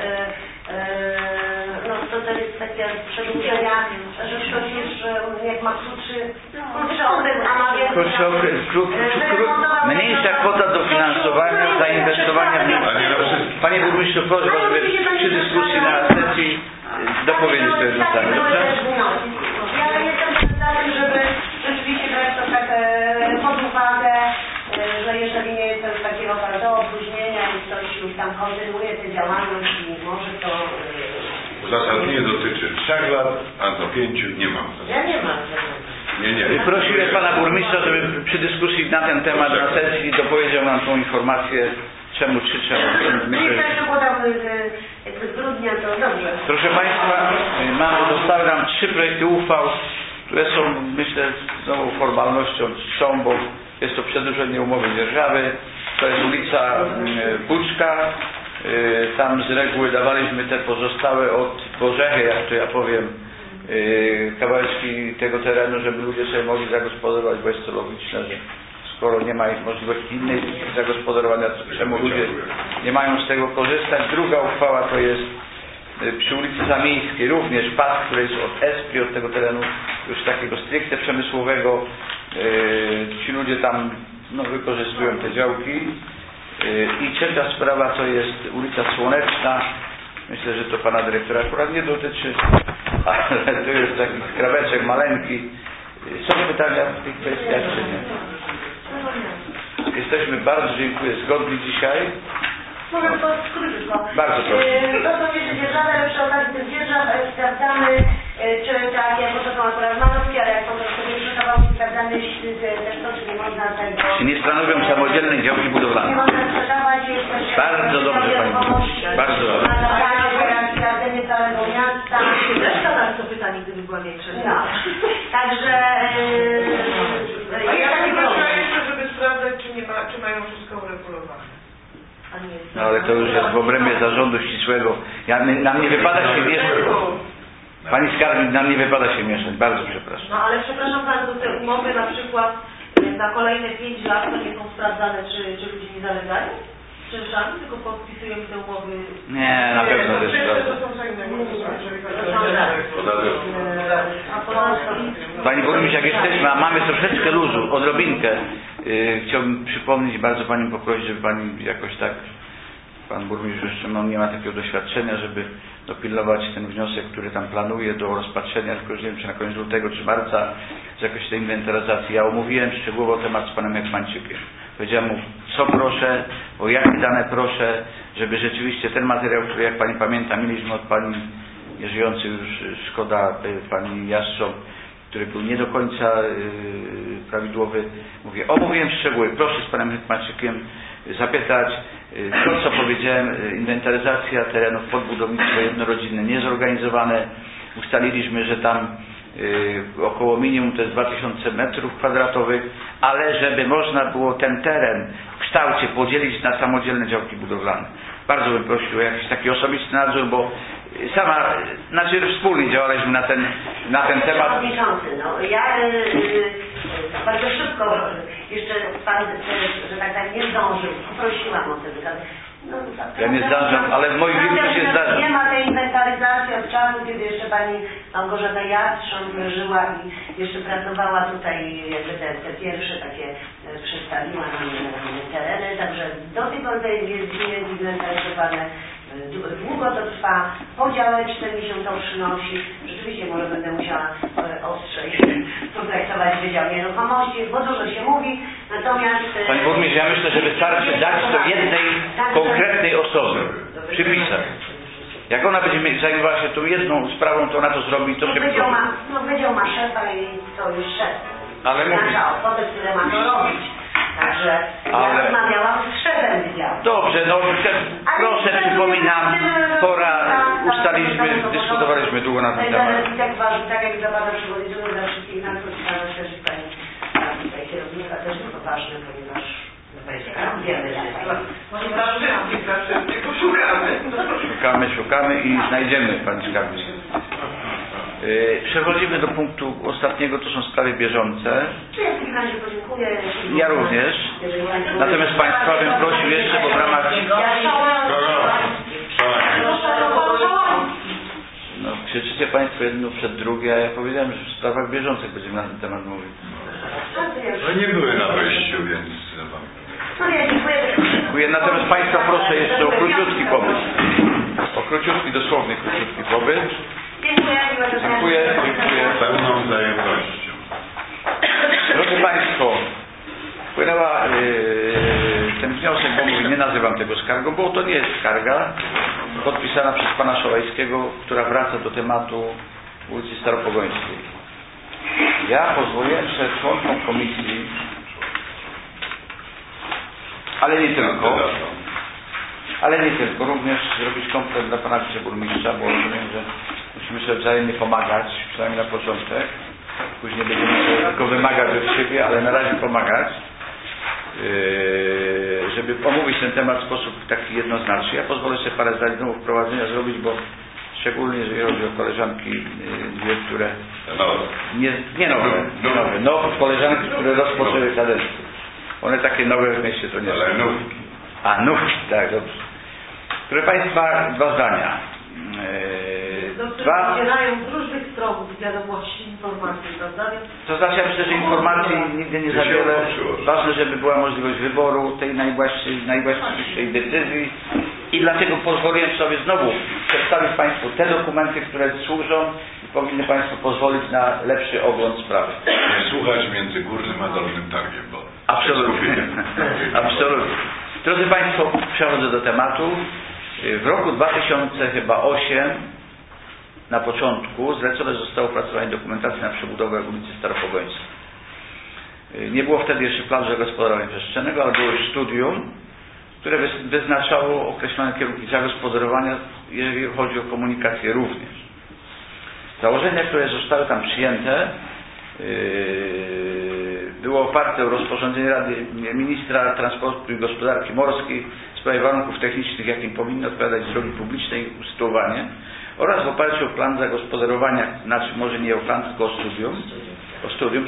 no to jest kwestia przedłużenia, że ktoś już jak ma krótszy okres, a ma więcej. Mniejsza kwota dofinansowania, zainwestowania w Panie burmistrzu, proszę, żeby przy dyskusji na sesji dopowiedzieć to jedno zdanie, dobrze? Ja jestem za tym, żeby rzeczywiście brać to tak pod uwagę, że jeżeli nie jest to już takiego bardzo opóźnienia i ktoś już tam kontynuuje tę działalność i może to... Uzasadnienie dotyczy 3 lat, a do 5 nie mam. Ja nie mam. Nie. Prosiłem Pana burmistrza, żeby przy dyskusji na ten temat na sesji dopowiedział nam tą informację, czemu 3 trzeba. Myślę, że podam z grudnia, to dobrze. Proszę Państwa, zostały nam 3 projekty uchwał, które są, myślę, znowu formalnością czczą, bo jest to przedłużenie umowy dzierżawy, to jest ulica Buczka, tam z reguły dawaliśmy te pozostałe od Bożechy, jak to ja powiem, kawałeczki tego terenu, żeby ludzie sobie mogli zagospodarować, bo jest to logiczne, że skoro nie ma możliwości innej zagospodarowania, czemu ludzie nie mają z tego korzystać. Druga uchwała to jest przy ulicy Zamiejskiej, również pas, który jest od Espri, od tego terenu już takiego stricte przemysłowego. Ci ludzie tam wykorzystują te działki. I trzecia sprawa to jest ulica Słoneczna. Myślę, że to Pana dyrektora akurat nie dotyczy, ale to jest taki skraweczek maleńki. Są pytania w tych kwestiach, czy nie? Jesteśmy bardzo, dziękuję, zgodni dzisiaj. Mogę to krótko. Bardzo proszę. To są jeszcze dzierżawy, ale przy okazji tych dzierżaw sprawdzamy, czy tak, jak to są akurat malutkie, ale jak po prostu nie przygotował, sprawdzamy też to, czy nie można tego... Czy nie stanowią samodzielnej działki Nie budowlanej? można sprzedawać, jest też... Bardzo dobrze Pani. Bardzo dobrze. Sprawdzenie całego miasta. Też zadam to pytanie, gdyby była większa. No. Także... A ja nie proszę jeszcze, żeby sprawdzać, czy mają wszystko uregulowane. No ale to już jest w obrębie zarządu ścisłego. Nam nie wypada się mieszać. Pani skarbnik, nam nie wypada się mieszać. Bardzo przepraszam. No ale przepraszam bardzo, te umowy na przykład na kolejne 5 lat to nie są sprawdzane, czy ludzie nie zalegają? Czynszami, tylko podpisują te umowy. Nie, na pewno to jest prawda. To są co innego. Pani burmistrz, jak jesteśmy, a mamy troszeczkę luzu, odrobinkę, chciałbym przypomnieć, bardzo Panią poprosić, żeby Pani jakoś tak, Pan burmistrz jeszcze nie ma takiego doświadczenia, żeby dopilnować ten wniosek, który tam planuje do rozpatrzenia, tylko już nie wiem, czy na koniec lutego czy marca, zakresie tej inwentaryzacji. Ja omówiłem szczegółowo temat z panem Hetmańczykiem. Powiedziałem mu, co proszę, o jakie dane proszę, żeby rzeczywiście ten materiał, który jak pani pamięta, mieliśmy od pani nieżyjącej już, szkoda, pani Jastrząb, który był nie do końca prawidłowy. Mówię, omówiłem szczegóły, proszę z panem Hetmańczykiem zapytać, to co powiedziałem, inwentaryzacja terenów pod budownictwo jednorodzinne niezorganizowane. Ustaliliśmy, że tam około minimum to jest 2000 metrów kwadratowych, ale żeby można było ten teren w kształcie podzielić na samodzielne działki budowlane. Bardzo bym prosił o jakiś taki osobisty nadzór, bo wspólnie działaliśmy na ten temat. Przewodniczący, ja bardzo szybko, jeszcze pan, że tak powiem, nie zdążył, poprosiłam o ten wykaz. Ja nie zdążam, ale w moich większości się zdarza. Nie ma tej inwentaryzacji od czasu, kiedy jeszcze pani Małgorzata Jastrząb żyła i jeszcze pracowała tutaj, jakby te pierwsze takie przedstawiła nam tereny, także do tej pory jest zinwentaryzowane. Długo to trwa, podziałeczce mi się to przynosi. Rzeczywiście może będę musiała ostrzej potraktować Wydział Nieruchomości, bo dużo się mówi, natomiast... Pani Burmistrz, ja myślę, że wystarczy dać to jednej konkretnej osobie, przypisać. Jak ona będzie zajmowała się tą jedną sprawą, to ona to zrobi, to Wydział ma szefa i to już szef. Ale nasza osoba, która ma to robić. Także ja rozmawiałam z szefem wydziału. Dobrze, proszę, przypominam, ustaliliśmy, dyskutowaliśmy długo na ten temat. Tak jak za pana przewodniczącego, za wszystkich nas, to pana też pani tutaj kierownika też jest to ważne, ponieważ wiemy, Szukamy i znajdziemy, pani skarbnik. Przechodzimy do punktu ostatniego, to są sprawy bieżące. Ja w takim razie podziękuję. Ja również. Natomiast państwa bym prosił jeszcze, bo w ramach... Krzyczycie państwo jedno przed drugie, a ja powiedziałem, że w sprawach bieżących będziemy na ten temat mówić. No nie były na wejściu, więc... Dziękuję. Natomiast państwa proszę jeszcze o króciutki pobyt. O króciutki, dosłowny króciutki pobyt. Dziękuję. Pełną wzajemnością. Drodzy Państwo, wpłynęła ten wniosek, bo mówię, nie nazywam tego skargą, bo to nie jest skarga, podpisana przez pana Szałajskiego, która wraca do tematu ulicy Staropogońskiej. Ja pozwoliłem sobie członkom komisji, ale nie tylko, również zrobić komplet dla pana wiceburmistrza, bo rozumiem, że musimy sobie wzajemnie pomagać, przynajmniej na początek. Później będziemy sobie tylko wymagać od siebie, ale na razie pomagać, żeby omówić ten temat w sposób taki jednoznaczny. Ja pozwolę sobie parę zdań znowu wprowadzenia zrobić, bo szczególnie jeżeli chodzi o koleżanki dwie, które... Nie nowe, koleżanki, które rozpoczęły kadencję. One takie nowe w mieście to nie są. Ale nówki. Nówki, tak, dobrze. Proszę Państwa, dwa zdania. Zbierają z różnych stron wiadomości, informacji, prawda? To znaczy, ja myślę, że informacji nigdy nie za wiele. Ważne, żeby była możliwość wyboru tej najwłaściwszej decyzji i dlatego pozwoliłem sobie znowu przedstawić Państwu te dokumenty, które służą i powinny Państwo pozwolić na lepszy ogląd sprawy. Nie słuchać między Górnym a Dolnym Targiem, bo... Absolutnie. Absolutnie. Drodzy Państwo, przechodzę do tematu. W roku 2008 na początku zlecone zostało opracowanie dokumentacji na przebudowę ulicy Staropogońskiej. Nie było wtedy jeszcze planu zagospodarowania przestrzennego, ale było już studium, które wyznaczało określone kierunki zagospodarowania, jeżeli chodzi o komunikację również. Założenia, które zostały tam przyjęte, było oparte o rozporządzenie Rady Ministra Transportu i Gospodarki Morskiej w sprawie warunków technicznych, jakim powinny odpowiadać drogi publiczne i usytuowanie, oraz w oparciu o plan zagospodarowania, znaczy może nie o plan, tylko o studium,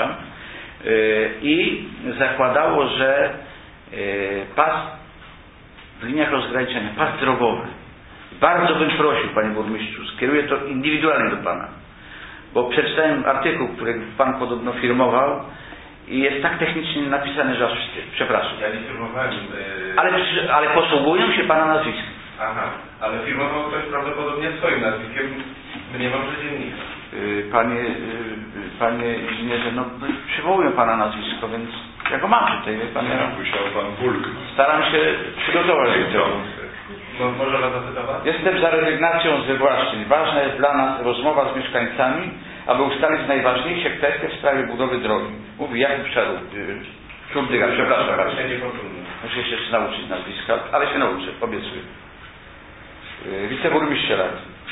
i zakładało, że pas w liniach rozgraniczenia, pas drogowy. Bardzo bym prosił, panie burmistrzu, skieruję to indywidualnie do pana, bo przeczytałem artykuł, który pan podobno firmował i jest tak technicznie napisany, że aż wstyd. Przepraszam. Ja nie firmowałem. Ale posługują się pana nazwiskiem. Aha, ale firmował ktoś prawdopodobnie swoim nazwiskiem, nie mam dziennika. Panie inżynierze, no przywołuję pana nazwisko, więc ja go mam tutaj, wie pan. Musiał pan bulknąć. Staram się przygotować do tego. Może was zacytować? Jestem za rezygnacją z wywłaszczeń. Ważna jest dla nas rozmowa z mieszkańcami, aby ustalić najważniejsze kwestie w sprawie budowy drogi. Mówi Jakub Szurdyga, przepraszam bardzo. Muszę się jeszcze nauczyć nazwiska, ale się nauczę, obiecuję. Wiceburmistrz Sieradz.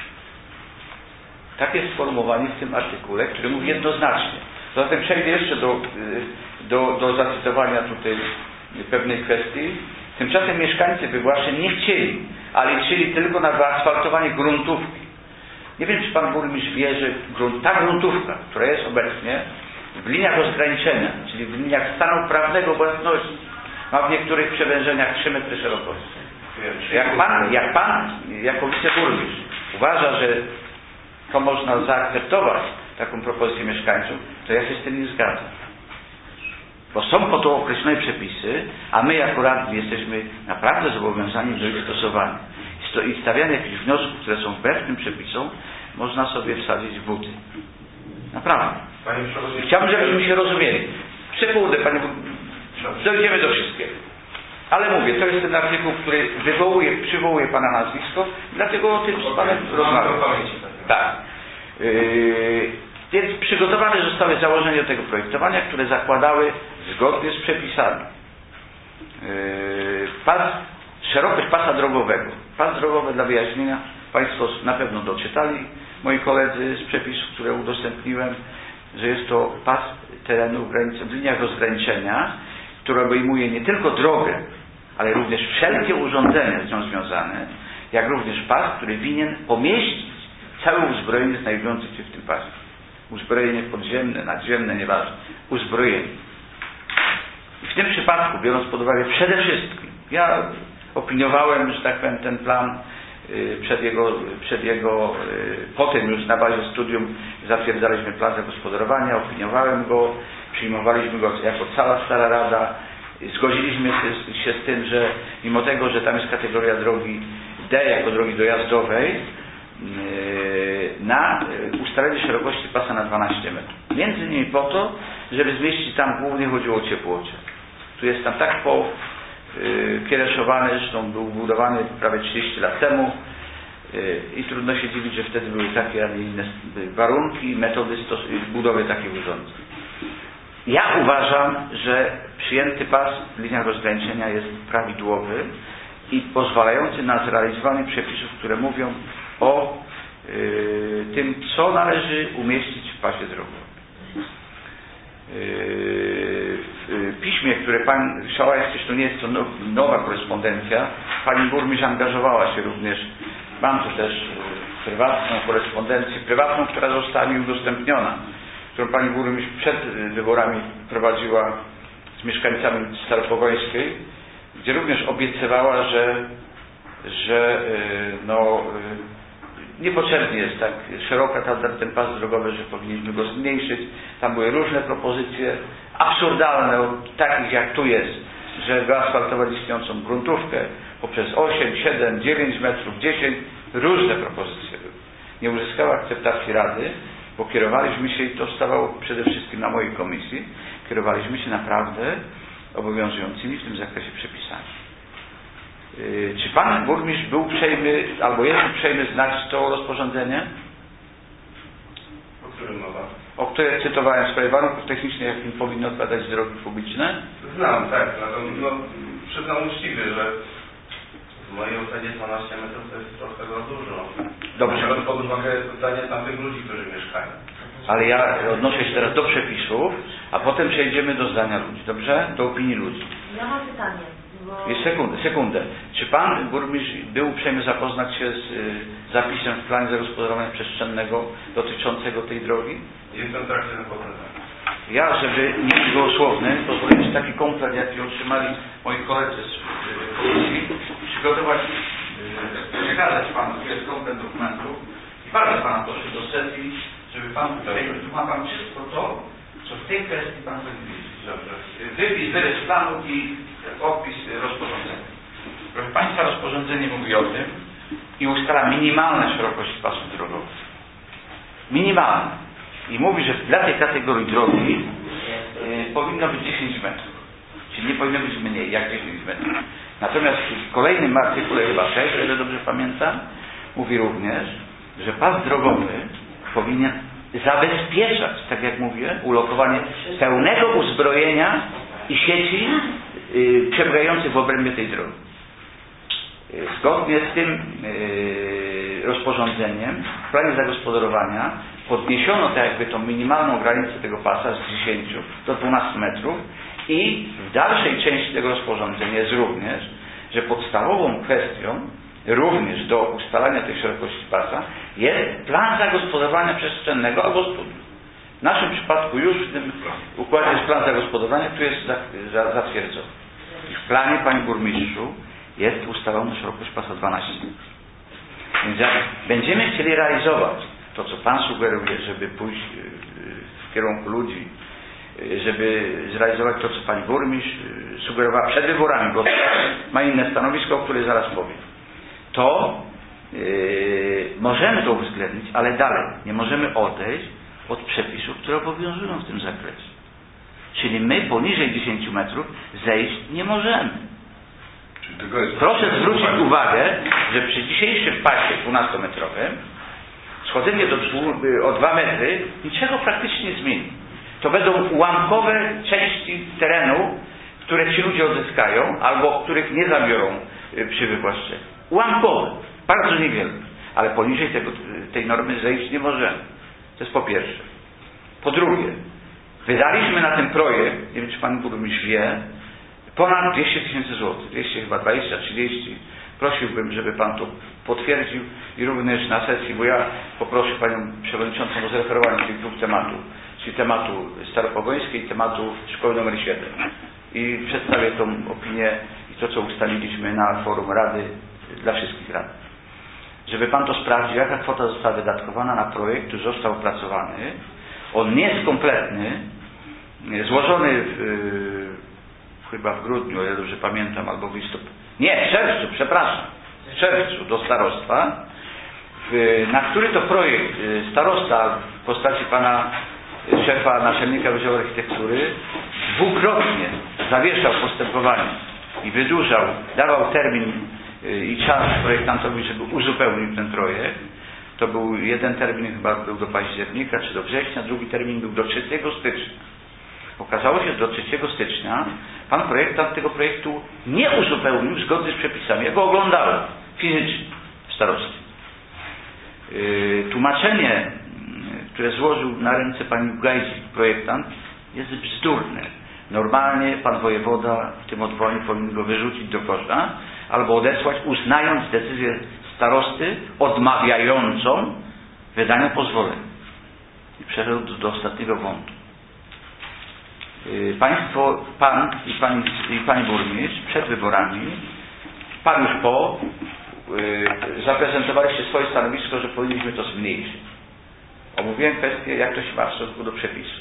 Takie sformułowanie w tym artykule, który mówi jednoznacznie. Zatem przejdę jeszcze do zacytowania tutaj pewnej kwestii. Tymczasem mieszkańcy wywłaszczeń nie chcieli, ale liczyli tylko na wyasfaltowanie gruntówki. Nie wiem, czy pan burmistrz wie, że ta gruntówka, która jest obecnie w liniach rozgraniczenia, czyli w liniach stanu prawnego własności, ma w niektórych przewężeniach 3 metry szerokości. Jak pan jako wiceburmistrz uważa, że to można zaakceptować, taką propozycję mieszkańców, to ja się z tym nie zgadzam. Bo są po to określone przepisy, a my jako radni jesteśmy naprawdę zobowiązani do ich stosowania. I stawianie jakichś wniosków, które są wbrew tym przepisom, można sobie wsadzić w buty. Naprawdę. Chciałbym, żebyśmy się rozumieli. Sekundę, panie, dojdziemy do wszystkiego. Ale mówię, to jest ten artykuł, który przywołuje pana nazwisko, dlatego o tym z panem rozmawiam. Tak. Więc przygotowane zostały założenia tego projektowania, które zakładały zgodnie z przepisami szerokość pasa drogowego. Pas drogowy, dla wyjaśnienia, państwo na pewno doczytali, moi koledzy, z przepisów, które udostępniłem, że jest to pas terenu w liniach rozgraniczenia, który obejmuje nie tylko drogę, ale również wszelkie urządzenia z nią związane, jak również pas, który winien pomieścić całe uzbrojenie znajdujące się w tym pasie. Uzbrojenie podziemne, nadziemne, nieważne. Uzbrojenie. I w tym przypadku, biorąc pod uwagę przede wszystkim, ja opiniowałem, że tak powiem, ten plan potem już na bazie studium zatwierdzaliśmy plan zagospodarowania, opiniowałem go, przyjmowaliśmy go jako cała Stara Rada, zgodziliśmy się z tym, że mimo tego, że tam jest kategoria drogi D jako drogi dojazdowej, na ustalenie szerokości pasa na 12 metrów. Między innymi po to, żeby zmieścić tam, głównie chodziło o ciepłocie. Tu jest tam tak kiereszowany, zresztą był budowany prawie 30 lat temu i trudno się dziwić, że wtedy były takie, a nie inne warunki, metody budowy takich urządzeń. Ja uważam, że przyjęty pas w liniach rozgraniczenia jest prawidłowy i pozwalający na zrealizowanie przepisów, które mówią o tym, co należy umieścić w pasie drogowym. W piśmie, które pani Szałajewska, zresztą nie jest to nowa korespondencja, pani burmistrz angażowała się również, mam tu też prywatną korespondencję, która została mi udostępniona, którą pani burmistrz przed wyborami prowadziła z mieszkańcami Staropogońskiej, gdzie również obiecywała, że niepotrzebnie jest tak szeroka ten pas drogowy, że powinniśmy go zmniejszyć. Tam były różne propozycje absurdalne, takich jak tu jest, że wyasfaltować istniejącą gruntówkę poprzez 8, 7, 9 metrów, 10, różne propozycje były. Nie uzyskała akceptacji Rady, bo kierowaliśmy się, i to stawało przede wszystkim na mojej komisji, kierowaliśmy się naprawdę obowiązującymi w tym zakresie przepisami. Czy pan burmistrz był uprzejmy, albo jest uprzejmy znać to rozporządzenie? O którym mowa? O które cytowałem w sprawie warunków technicznych, jakim powinny odpowiadać drogi publiczne? Znam, tak. Przyznam uczciwie, że w mojej ocenie 12 metrów to jest trochę za dużo. Dobrze. Biorąc pod uwagę zdanie tamtych ludzi, którzy mieszkają. Ale ja odnoszę się teraz do przepisów, a potem przejdziemy do zdania ludzi, dobrze? Do opinii ludzi. Ja mam pytanie. Sekundę. Czy pan burmistrz był uprzejmy zapoznać się z zapisem w planie zagospodarowania przestrzennego dotyczącego tej drogi? Jestem w trakcie zapoznania. Ja, żeby nie być gołosłowny, pozwolę ci taki komplet, jaki otrzymali moi koledzy z komisji, przygotować, przekazać panu, to jest komplet dokumentów i bardzo pana proszę do sesji, żeby pan tutaj, tu ma pan wszystko to, co w tej kwestii pan powinien wiedzieć. Wypis, wyrys planu i podpis rozporządzenia. Proszę państwa, rozporządzenie mówi o tym i ustala minimalne szerokości pasów drogowych. minimalne. I mówi, że dla tej kategorii drogi powinno być 10 metrów. Czyli nie powinno być mniej jak 10 metrów. Natomiast w kolejnym artykule, chyba 6, o ile dobrze pamiętam, mówi również, że pas drogowy powinien zabezpieczać, tak jak mówię, ulokowanie pełnego uzbrojenia i sieci przebiegających w obrębie tej drogi. Zgodnie z tym rozporządzeniem w planie zagospodarowania podniesiono tak jakby tą minimalną granicę tego pasa z 10 do 12 metrów i w dalszej części tego rozporządzenia jest również, że podstawową kwestią również do ustalania tej szerokości pasa jest plan zagospodarowania przestrzennego albo studni. W naszym przypadku już w tym układzie jest plan zagospodarowania, który jest zatwierdzony. I w planie, panie burmistrzu, jest ustalona szerokość pasa 12 metrów. Więc jak będziemy chcieli realizować to, co pan sugeruje, żeby pójść w kierunku ludzi, żeby zrealizować to, co pani burmistrz sugerowała przed wyborami, bo ma inne stanowisko, o którym zaraz powiem, to możemy to uwzględnić, ale dalej nie możemy odejść od przepisów, które obowiązują w tym zakresie. Czyli my poniżej 10 metrów zejść nie możemy. Proszę zwrócić uwagę, że przy dzisiejszym pasie 12-metrowym schodzenie o 2 metry niczego praktycznie nie zmieni. To będą ułamkowe części terenu, które ci ludzie odzyskają, albo których nie zabiorą przy wywłaszczeniu. Ułamkowe, bardzo niewiele, ale poniżej tej normy zejść nie możemy. To jest po pierwsze. Po drugie, wydaliśmy na ten projekt, nie wiem czy pan burmistrz wie, ponad 200 000 złotych, 200 chyba 20, 30. Prosiłbym, żeby pan to potwierdził i również na sesji, bo ja poproszę panią przewodniczącą o zreferowanie tych dwóch tematów, czyli tematu staropogońskiej i tematu szkoły nr 7. I przedstawię tą opinię i to, co ustaliliśmy na forum Rady dla wszystkich rad. Żeby pan to sprawdził, jaka kwota została wydatkowana na projekt, który został opracowany. On nie jest kompletny, złożony chyba w grudniu, o ile dobrze pamiętam, albo w listopadzie. Nie, w czerwcu, przepraszam. W czerwcu do starostwa, na który to projekt starosta w postaci pana szefa Naczelnika Wydziału Architektury dwukrotnie zawieszał postępowanie i wydłużał, dawał termin i czas projektantowi, żeby uzupełnił ten projekt. To był jeden termin, chyba był do października czy do września, drugi termin był do 3 stycznia. Okazało się, że do 3 stycznia pan projektant tego projektu nie uzupełnił zgodnie z przepisami. Ja go oglądałem fizycznie w starostwie. Tłumaczenie, które złożył na ręce pani Gajzik, projektant, jest bzdurne. Normalnie pan wojewoda w tym odwołaniu powinien go wyrzucić do kosza albo odesłać, uznając decyzję starosty odmawiającą wydania pozwolenia. I przeszedł do ostatniego wątku. Państwo, pan i pani burmistrz przed wyborami, pan już po, zaprezentowaliście swoje stanowisko, że powinniśmy to zmniejszyć. Omówiłem kwestię, jak to się ma w stosunku do przepisu.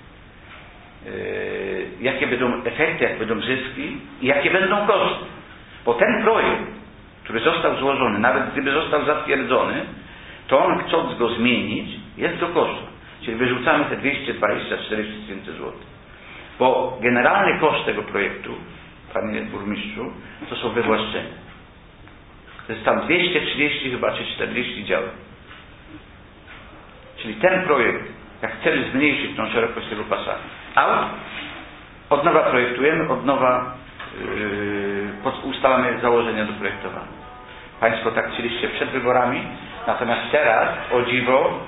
Jakie będą efekty, jakie będą zyski i jakie będą koszty. Bo ten projekt, który został złożony, nawet gdyby został zatwierdzony, to on, chcąc go zmienić, jest do kosza. Czyli wyrzucamy te 224 000 złotych. Bo generalny koszt tego projektu, panie burmistrzu, to są wywłaszczenia. To jest tam 230 chyba czy 40 działek. Czyli ten projekt, jak chcemy zmniejszyć tą szerokość tego pasa, od nowa projektujemy, od nowa ustalamy założenia do projektowania. Państwo tak chcieliście przed wyborami, natomiast teraz, o dziwo,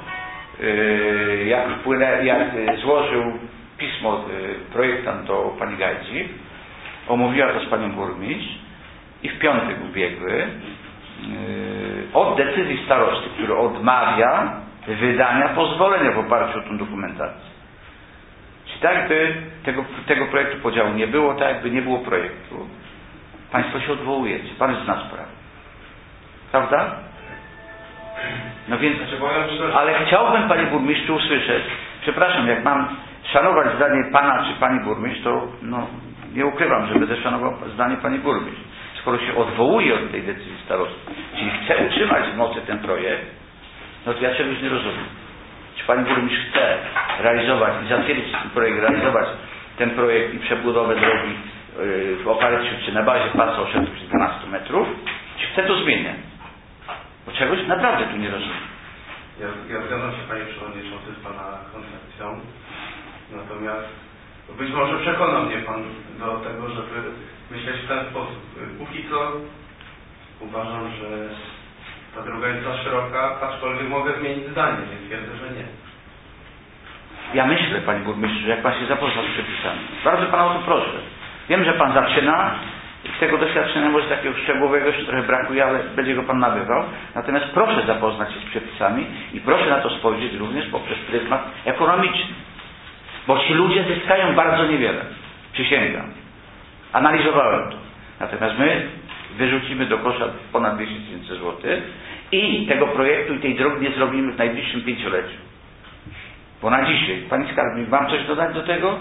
jak złożył pismo projektant do pani Gajdzik, omówiła to z panią burmistrz i w piątek ubiegły od decyzji starosty, który odmawia wydania pozwolenia w oparciu o tą dokumentację. Czyli tak jakby tego projektu podziału nie było, tak jakby nie było projektu. Państwo się odwołujecie. Pan zna sprawę. Prawda? No więc, ale chciałbym, panie burmistrzu, usłyszeć, przepraszam, jak mam szanować zdanie pana czy pani burmistrz, to nie ukrywam, że będę szanował zdanie pani burmistrz. Skoro się odwołuje od tej decyzji starosty, czyli chce utrzymać w mocy ten projekt, no to ja czegoś nie rozumiem. czy pani burmistrz chce realizować i zatwierdzić ten projekt, realizować ten projekt i przebudowę drogi w oparciu czy na bazie pasa o szerokości 12 metrów, czy chce to zmieniać? Bo czegoś naprawdę tu nie rozumiem. Ja zgadzam się, panie przewodniczący, z pana koncepcją, natomiast być może przekona mnie pan do tego, żeby myśleć w ten sposób. Póki co uważam, że ta droga jest za szeroka, aczkolwiek mogę zmienić zdanie, nie twierdzę, że nie. Ja myślę, panie burmistrzu, jak pan się zapozna z przepisami. Bardzo pana o to proszę. Wiem, że pan zaczyna, tego doświadczenia może takiego szczegółowego jeszcze trochę brakuje, ale będzie go pan nabywał. Natomiast proszę zapoznać się z przepisami i proszę na to spojrzeć również poprzez pryzmat ekonomiczny. Bo ci ludzie zyskają bardzo niewiele. Przysięgam. Analizowałem to. Natomiast my wyrzucimy do kosza ponad 200 000 złotych i tego projektu i tej drogi nie zrobimy w najbliższym 5-leciu. Bo na dzisiaj, pani skarbnik, mam coś dodać do tego?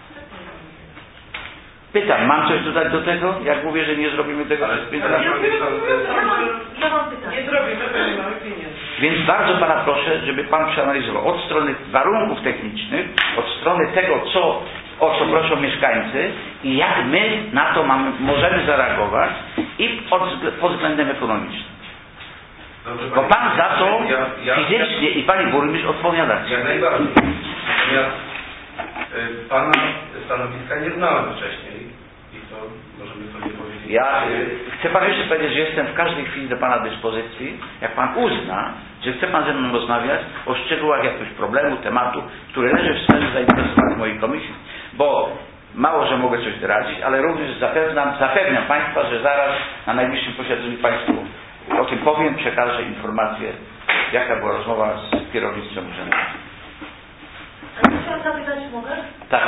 Pytam, mam coś dodać do tego? Jak mówię, że nie zrobimy tego przez 5 lat? Ja mam pytanie. Nie zrobimy, bo nie mamy pieniędzy. Więc bardzo pana proszę, żeby pan przeanalizował od strony warunków technicznych, od strony tego, o co proszą mieszkańcy i jak my na to możemy zareagować i pod względem ekonomicznym. Dobrze, Bo pan za to fizycznie i pani burmistrz odpowiadacie. Jak najbardziej. Natomiast pana stanowiska nie znałem wcześniej i to możemy sobie powiedzieć. Ja chcę panu jeszcze powiedzieć, że jestem w każdej chwili do pana dyspozycji, jak pan uzna, że chce pan ze mną rozmawiać o szczegółach jakiegoś problemu, tematu, który leży w sferze zainteresowania mojej komisji, bo mało, że mogę coś doradzić, ale również zapewniam państwa, że zaraz na najbliższym posiedzeniu państwu o tym powiem, przekażę informację, jaka była rozmowa z kierownictwem urzędu. A ja chciałam zapytać, mogę? Tak.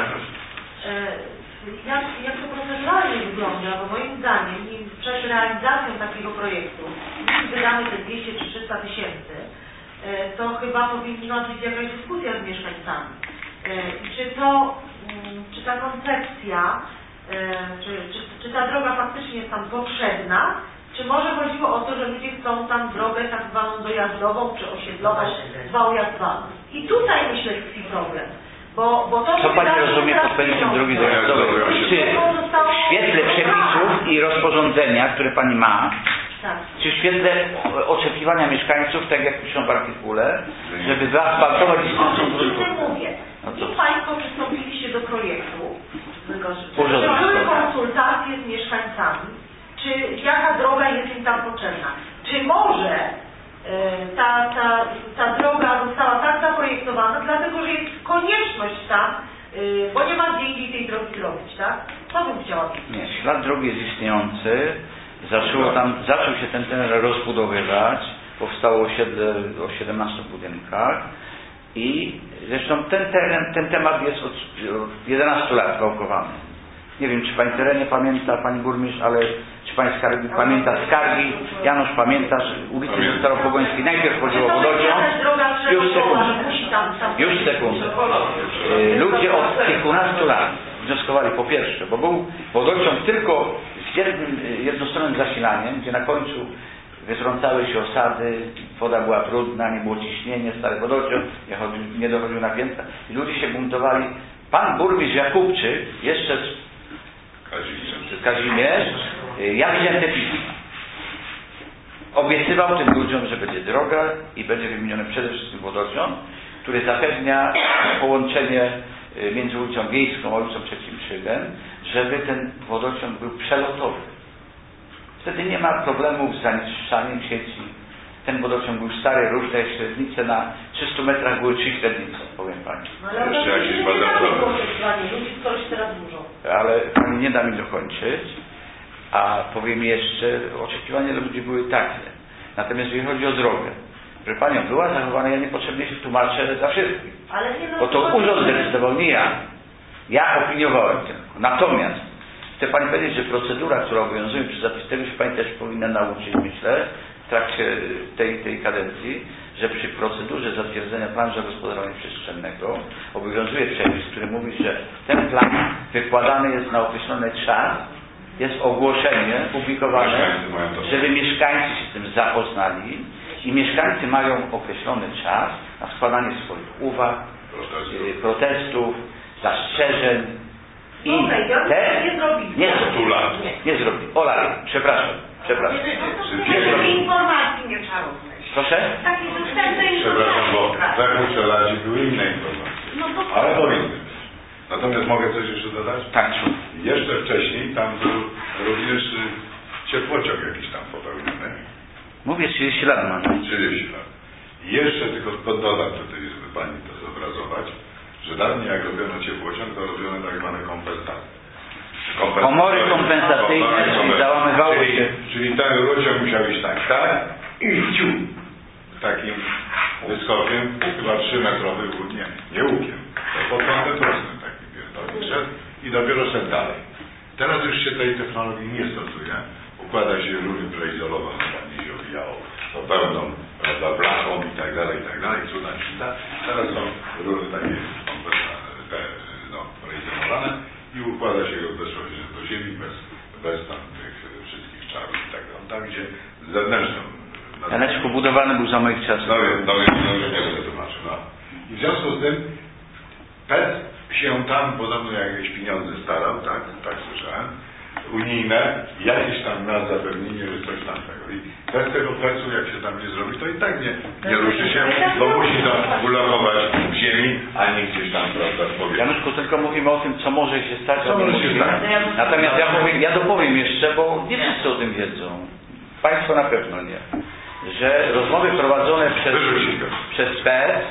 Jak to proceduralnie wygląda, bo moim zdaniem przed realizacją takiego projektu, jeśli wydamy te 200 czy 300 tysięcy, to chyba powinna być jakaś dyskusja z mieszkańcami. Czy ta koncepcja, czy ta droga faktycznie jest tam potrzebna, czy może chodziło o to, że ludzie chcą tam drogę tak zwaną dojazdową, czy osiedlową, zwał jak zwał. I tutaj myślę tkwi problem. Bo to, co pani rozumie pod pojęciem drogi dojazdowej? Czy w świetle przepisów i rozporządzenia, które pani ma, tak, czy w świetle oczekiwania mieszkańców, tak jak piszą w artykule, żeby wyasfaltować istniejącą drogę? Mówię. No I państwo przystąpiliście do projektu, czy Urząd były Mieszkaniowy. konsultacje z mieszkańcami, czy jaka droga jest im tam potrzebna? Czy może ta droga została tak zaprojektowana, dlatego że jest konieczność tam, bo nie ma gdzie indziej tej drogi zrobić, tak? Co bym chciała wiedzieć? Nie, ślad drogi jest istniejący, zaczął się ten teren rozbudowywać, powstało osiedle o 17 budynkach i zresztą ten temat jest od 11 lat wałkowany. Nie wiem, czy pani terenie pamięta, pani burmistrz, ale czy pani skarbnik pamięta skargi? Janusz, pamiętasz ulicę Staropogońskiej? Najpierw chodziło o wodociąg. Już sekundę. Ludzie od kilkunastu lat wnioskowali po pierwsze, bo był wodociąg tylko z jednostronnym zasilaniem, gdzie na końcu wytrącały się osady, woda była trudna, nie było ciśnienia, stary wodociąg, nie dochodził na piętra i ludzie się buntowali. Pan burmistrz Jakubczyk jeszcze Kazimierz, ja widziałem te pisma. Obiecywał tym ludziom, że będzie droga i będzie wymieniony przede wszystkim wodociąg, który zapewnia połączenie między ulicą Wiejską a ulicą Trzecim Szybem, żeby ten wodociąg był przelotowy. Wtedy nie ma problemów z zanieczyszczaniem sieci. Ten wodociąg był stary, różne średnice, na 300 metrach były 3 średnice, powiem pani. Ale jeszcze jakieś badania. Ludzi coś teraz dużo. Ale pani nie da mi dokończyć, a powiem jeszcze, oczekiwania ludzi były takie. Natomiast jeżeli chodzi o drogę, proszę panią, była zachowana, ja niepotrzebnie się tłumaczę za wszystkich. Bo to urząd decydował, nie ja. Ja opiniowałem tylko. Natomiast chcę pani powiedzieć, że procedura, która obowiązuje przy zapisie, tego się pani też powinna nauczyć, myślę, w trakcie tej kadencji, że przy procedurze zatwierdzenia planu zagospodarowania przestrzennego obowiązuje przepis, który mówi, że ten plan wykładany jest na określony czas, jest ogłoszenie publikowane, żeby mieszkańcy się z tym zapoznali I mieszkańcy mają określony czas na składanie swoich uwag, protestów, zastrzeżeń. I nie zrobi. Ola, przepraszam. Informacji nie trzeba rozumieć. Proszę? Takie dostępne Przepraszam, bo informacje. we Huczeladzie były inne informacje. Ale powinny być. Natomiast mogę coś jeszcze dodać? Tak. Jeszcze wcześniej tam był również ciepłociąg jakiś tam popełniony. Mówię 30 lat mam. 30 lat. I jeszcze tylko dodam tutaj, żeby pani to zobrazować, że dawniej jak robiono ciepłociąg, to robiono tak zwane kompensacje. Komory kompensacyjne, czyli załamywało się. Czyli ten rurociąg musiał iść tak i wciu. Takim wyskokiem, chyba 3-metrowy nie łukiem. To pod kątem prostym taki pierdolnik szedł i dopiero szedł dalej. Teraz już się tej technologii nie stosuje. Układa się rury preizolowane, pani się owijało to pełną, prawda, blachą i tak dalej, cuda. Teraz są rury takie preizolowane i układa się go bezpośrednio do ziemi, bez tam tych wszystkich czarów i tak dalej. On tam idzie z zewnętrzną. Janeczku, budowany był za moich czasów. No wiem, nie będę tłumaczył. No. I w związku z tym PET się tam podobno jakieś pieniądze starał, tak słyszałem, unijne, jakieś tam na zapewnienie, że coś tam tego. I bez tego PET-u, jak się tam nie zrobi, to i tak nie ruszy się, bo musi tam ulokować w ziemi, a nie gdzieś tam, prawda, w powietrzu. Januszku, tylko mówimy o tym, co może się stać. Co może się stać. Natomiast ja dopowiem jeszcze, bo nie wszyscy o tym wiedzą. Państwo na pewno nie. Że rozmowy prowadzone przez PET,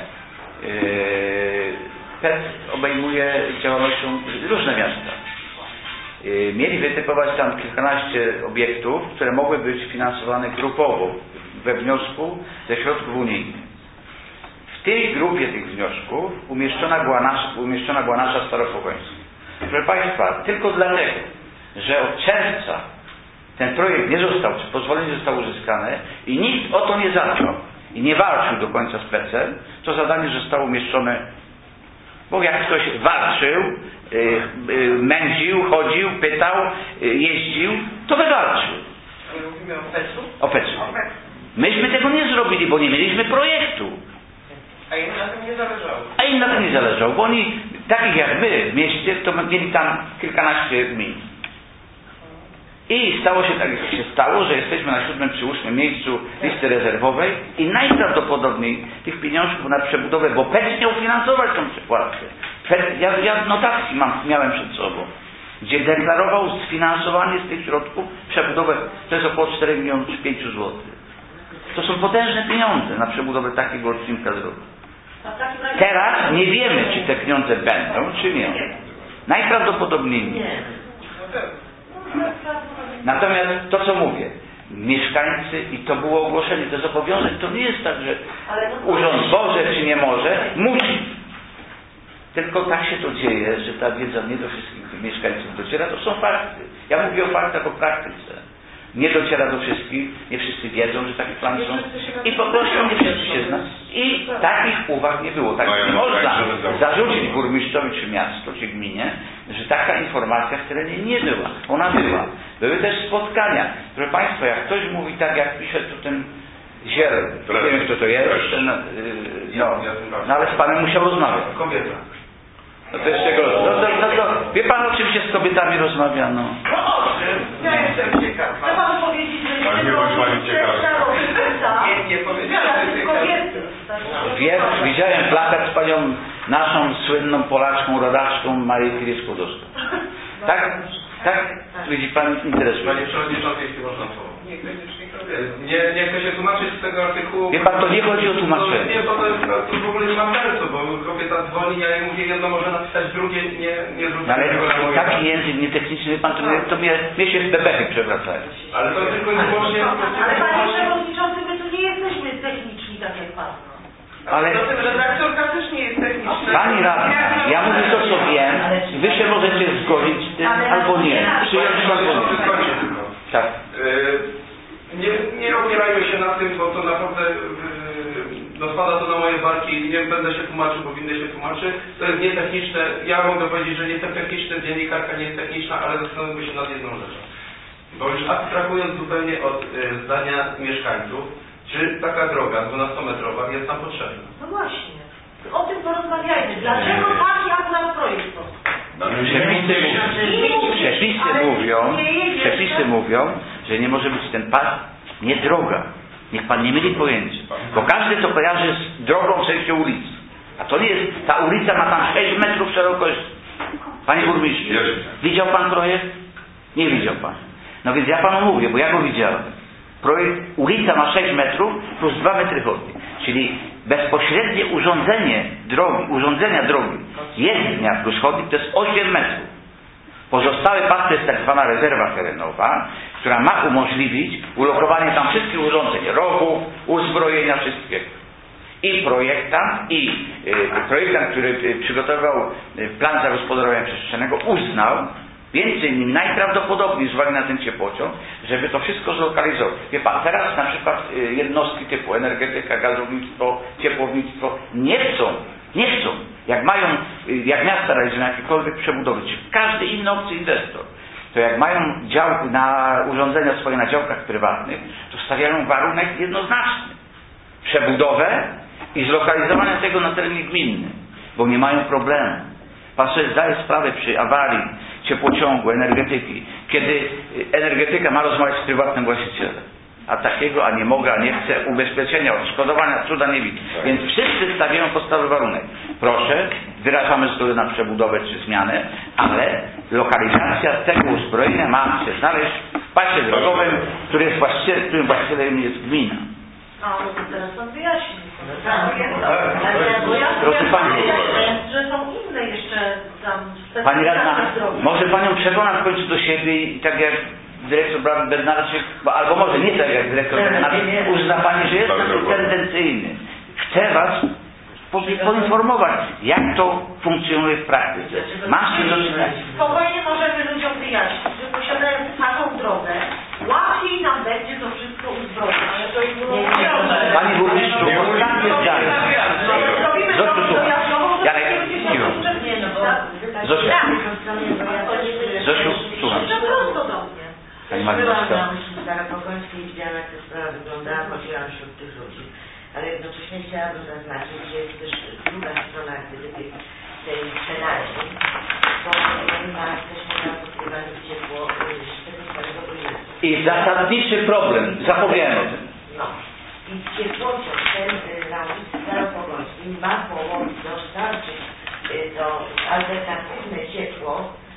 PET obejmuje działalnością różne miasta. Mieli wytypować tam kilkanaście obiektów, które mogły być finansowane grupowo we wniosku ze środków unijnych. W tej grupie tych wniosków umieszczona była nasza Staropogońska. Proszę Państwa, tylko dlatego, że od czerwca ten projekt nie został, czy pozwolenie zostało uzyskane i nikt o to nie zadbał i nie walczył do końca z PET-em, to zadanie zostało umieszczone, bo jak ktoś walczył, mędził, chodził, pytał, jeździł, to wywalczył. Mówimy o PET-u? O PET-u. Myśmy tego nie zrobili, bo nie mieliśmy projektu. A im na tym nie zależało. A im na tym nie zależało, bo oni, takich jak my w mieście, to mieli tam kilkanaście gmin. I stało się tak, jak się stało, że jesteśmy na 7. czy 8. miejscu listy rezerwowej i najprawdopodobniej tych pieniążków na przebudowę, bo PET miał finansować tą przekładkę. Ja notatki miałem przed sobą, gdzie deklarował sfinansowanie z tych środków przebudowę, to jest około 4 milionów czy 5 zł. To są potężne pieniądze na przebudowę takiego odcinka drogi. Teraz nie wiemy, czy te pieniądze będą, czy nie. Najprawdopodobniej nie. Natomiast to, co mówię, mieszkańcy, i to było ogłoszenie, to jest obowiązek, to nie jest tak, że urząd może czy nie może, musi. Tylko tak się to dzieje, że ta wiedza nie do wszystkich mieszkańców dociera. To są fakty. Ja mówię o faktach, o praktyce. Nie dociera do wszystkich, nie wszyscy wiedzą, że takie plany są i po prostu nie wszyscy się znają. I takich uwag nie było. Tak nie można zarzucić burmistrzowi czy miastu, czy gminie, że taka informacja w terenie nie była. Ona była. Były też spotkania. Proszę Państwa, jak ktoś mówi tak, jak pisze tu ten Ziel, nie wiem kto to jest, no ale z Panem musiał rozmawiać. Kobieta. No to jeszcze gorzej. No, wie Pan, o czym się z kobietami rozmawia, no. Ja jestem ciekawa. Chcę Panu powiedzieć, że Ale nie bądź Pani ciekawa. Nie powiedziałam, że kobiety. Widziałem plakat z panią naszą słynną Polaczką, rodaczką Marię Curie-Skłodowską. Tak? Widzi Pan, interesuje. Panie Przewodniczący, jeśli można słowo. Nie chcę się tłumaczyć z tego artykułu. Wie Pan, to nie chodzi o tłumaczenie. Nie, bo to w ogóle nie ma sensu, bo kobieta dzwoni, ja jej mówię jedno, może napisać drugie, nie zwrócę Ale tego na moje. taki język nietechniczny, wie Pan, to mnie się w bebechy przewracają. Ale to tylko i wyłącznie... Ale Panie Przewodniczący, my tu nie jesteśmy techniczni, tak jak Pan. Ale redaktorka też nie jest techniczna. Pani radna, ja mówię to, co wiem, Wy się możecie zgodzić z tym, albo nie. Przyjąć albo nie. Tak. Nie opierajmy się na tym, bo to naprawdę spada to na moje barki i nie będę się tłumaczył, bo inny się tłumaczy. To jest nietechniczne. Ja mogę powiedzieć, że nie jestem techniczny, dziennikarka nie jest techniczna, ale zastanówmy się nad jedną rzeczą. Bo już abstrahując zupełnie od zdania mieszkańców, czy taka droga 12-metrowa jest nam potrzebna. No właśnie. O tym porozmawiajmy. Dlaczego taki akurat projekt powstał? Przepisy mówią, że nie może być ten pas nie droga. Niech pan nie myli pojęcia. Bo każdy to kojarzy z drogą przejścia ulicy. A to nie jest, ta ulica ma tam 6 metrów szerokości. Panie burmistrzu, widział pan projekt? Nie widział pan. No więc ja panu mówię, bo ja go widziałem. Projekt, ulica ma 6 metrów plus 2 metry chodnik. Czyli bezpośrednie urządzenia drogi jezdnia plus chodnik to jest 8 metrów. Pozostały pas to jest tak zwana rezerwa terenowa, która ma umożliwić ulokowanie tam wszystkich urządzeń, rowów, uzbrojenia, wszystkiego. I projektant, który przygotował plan zagospodarowania przestrzennego, uznał, między innymi najprawdopodobniej z uwagi na ten ciepłociąg, żeby to wszystko zlokalizować. Wie pan, teraz na przykład jednostki typu energetyka, gazownictwo, ciepłownictwo nie chcą. Jak miasta realizują jakiekolwiek przebudowy, czy każdy inny obcy inwestor, to jak mają urządzenia swoje na działkach prywatnych, to stawiają warunek jednoznaczny. Przebudowę i zlokalizowanie tego na terenie gminnym, bo nie mają problemu. Pan sobie zdaje sprawę przy awarii ciepłociągu, energetyki, kiedy energetyka ma rozmawiać z prywatnym właścicielem. A takiego, a nie mogę, a nie chcę, ubezpieczenia, odszkodowania, cuda nie widzę. Więc wszyscy stawiają podstawowy warunek. Proszę, wyrażamy zgodę na przebudowę czy zmianę, ale lokalizacja tego uzbrojenia ma się znaleźć w pasie drogowym, którym właścicielem jest gmina. No to teraz pan wyjaśni. Proszę pani, że są inne jeszcze tam pani radna, może panią przekonam w końcu do siebie i tak jak dyrektor Bednarczyk, albo może nie tak jak dyrektor Bednarczyk, uzna pani, że jest tendencyjny. Chcę was poinformować, jak to funkcjonuje w praktyce. Spokojnie możemy ludziom wyjaśnić, że posiadając taką drogę, łatwiej nam będzie to wszystko uzbroić. Ale to jest Panie burmistrzu, ostatnie zdanie. Zosiu, słucham. Janek, cicho. Zosiu, słucham. Pani Magdalena. Staropokońskiej widziałam, jak ta sprawa wyglądała, chodziłam wśród tych ludzi. Ale jednocześnie chciałabym zaznaczyć, że jest też druga strona tej sprzedaży, bo ma jesteśmy na posługiwaniu ciepło tego starego budynku. I zasadniczy problem, zapomniałem o tym. No. I ciepłociąg ten na ulicy Staropokońskiej ma połączyć, dostarczyć to alternatywne ciepło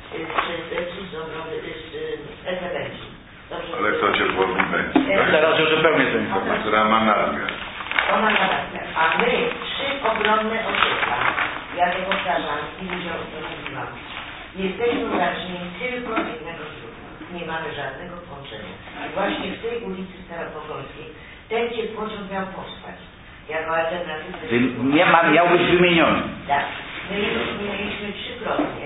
z ETB-ci. Ale kto ciepłowni będzie? Teraz już zupełnie to informacja. Która ma nazwę. Ona ma nazwę. A my 3 ogromne osiedla, ja to powtarzam i ludziom to mówiłam, jesteśmy uzależnieni tylko od jednego źródła. Nie mamy żadnego połączenia. I właśnie w tej ulicy Staropokońskiej ten ciepłociąg miał powstać. Jako alternatywny. Miał być wymieniony. Tak. My mieliśmy 3-krotnie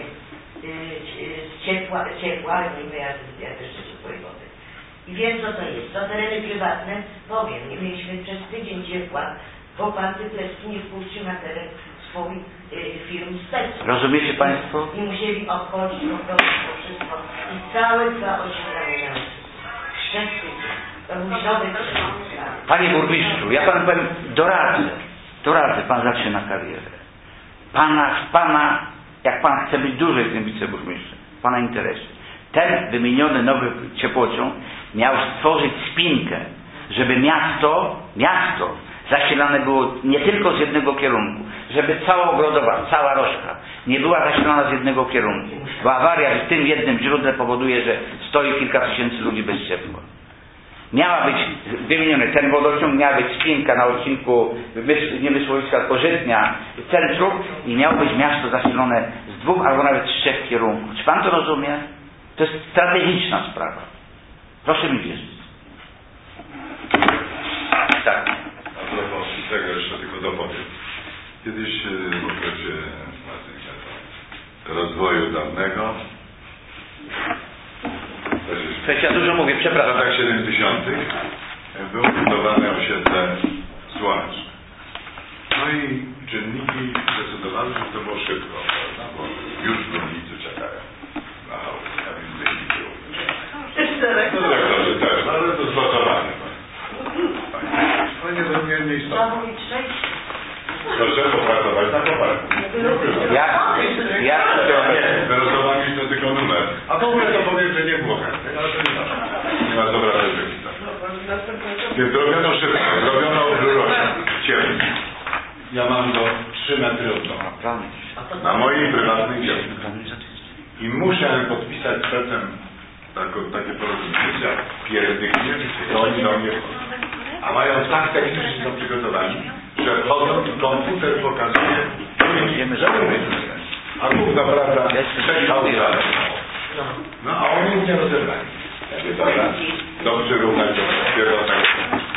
ciepła, ale nie ja też ciepłej wody. I wiem, co to jest. To tereny prywatne, powiem, nie mieliśmy przez tydzień ciepła, bo pan Typlecki nie wpuścił na teren swój firm spec. Rozumiecie państwo? I musieli obchodzić po prostu to wszystko. I całe 2 osiedla miały przez tydzień. To był środek. Panie burmistrzu, ja panu powiem, doradzę, pan zaczyna karierę. Jak pan chce być dłużej tym wiceburmistrzem, pana interesie. Ten wymieniony nowy ciepłociąg miał stworzyć spinkę, żeby miasto zasilane było nie tylko z jednego kierunku, żeby cała Ogrodowa, cała Rożka nie była zasilana z jednego kierunku, bo awaria w tym jednym źródle powoduje, że stoi kilka tysięcy ludzi bez ciepła. Miała być wymieniony ten wodociąg, miała być spinka na odcinku nie Mysłowiska, tylko Żytnia, centrum i miało być miasto zasilone z 2 albo nawet 3 kierunków. Czy pan to rozumie? To jest strategiczna sprawa. Proszę mi wierzyć. Tak. A propos tego jeszcze tylko dopowiem. Kiedyś w okresie rozwoju dawnego, Ja dużo mówię, w przepraszam. latach 70. było budowane osiedle słoneczne. No i czynniki zdecydowały, że to było szybko, prawda? Bo już górnicy czekają na windy i było. No dyrektorzy też, ale to zlotowane. nieistotne. Trzeba mówić 6. Proszę popracować na koparku. Wylosowanie to tylko numer. A w ogóle to powiem, że nie było chętnych, ale to nie ma dobra rezerwista. Więc zrobiono szybko, zrobiono rurociąg ciemny. Ja mam go 3 metry od domu. Na mojej prywatnej działce. I muszę podpisać przedtem takie porozumienie, że pierdyknie, to oni do mnie wchodzą. A mają tak technicznie są przygotowani, że wchodzą i komputer pokazuje, że mówię. A główna prawda, no a oni mnie rozebrali. Dobra, dobrze równać do pierwotnego.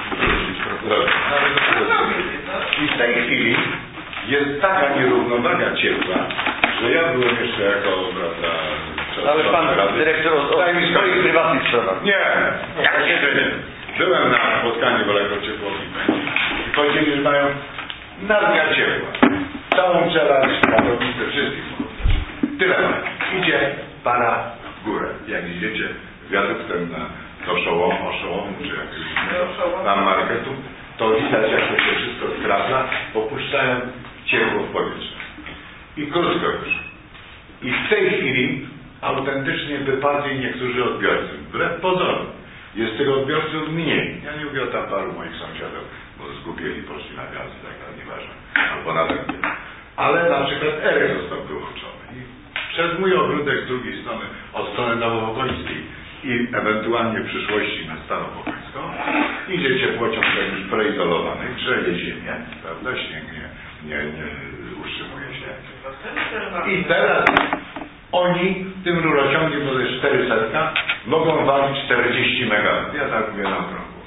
I w tej chwili jest taka nierównowaga ciepła, że ja byłem jeszcze jako, prawda, ale pan dyrektor o swoich prywatnych sprawach. Nie, nie. Byłem na spotkaniu w elektrociepłowni i powiedzieli, że mają nadmiar ciepła. Całą czeladź, ratownicę, wszystkich. Tyle mają. Idzie para w górę. Jak idziecie wiaduktem do Oszołomu, czy jakiegoś tam marketu, to widać, jak to się wszystko skrapla, popuszczają ciepło w powietrze. I krótko już. I w tej chwili autentycznie wypadli niektórzy odbiorcy. Wbrew pozorom. Jest tych odbiorców mniej. Ja nie mówię o tam paru moich sąsiadów, bo zgubieli, poszli na gaz i tak dalej, nieważne. Albo na węgiel. Ale na przykład Erek został wyłączony. I przez mój ogródek z drugiej strony, od strony Nowowokońskiej i ewentualnie w przyszłości na Starowokońską, idzie ciepłociąg już preizolowany, grzeje ziemię, prawda? Śnieg nie utrzymuje się. I teraz oni tym rurociągiem, bo to jest 400, mogą walić 40 MW. Ja tak mówię na okrągło.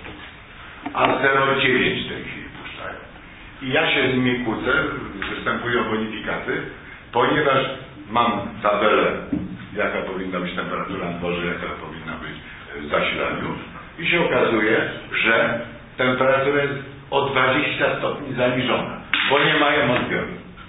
A 0,9 w tej chwili puszczają. I ja się z nimi kłócę, występują bonifikaty, ponieważ mam tabelę, jaka powinna być temperatura na dworze, jaka powinna być w zasilaniu. I się okazuje, że temperatura jest o 20 stopni zaniżona, bo nie mają odbioru.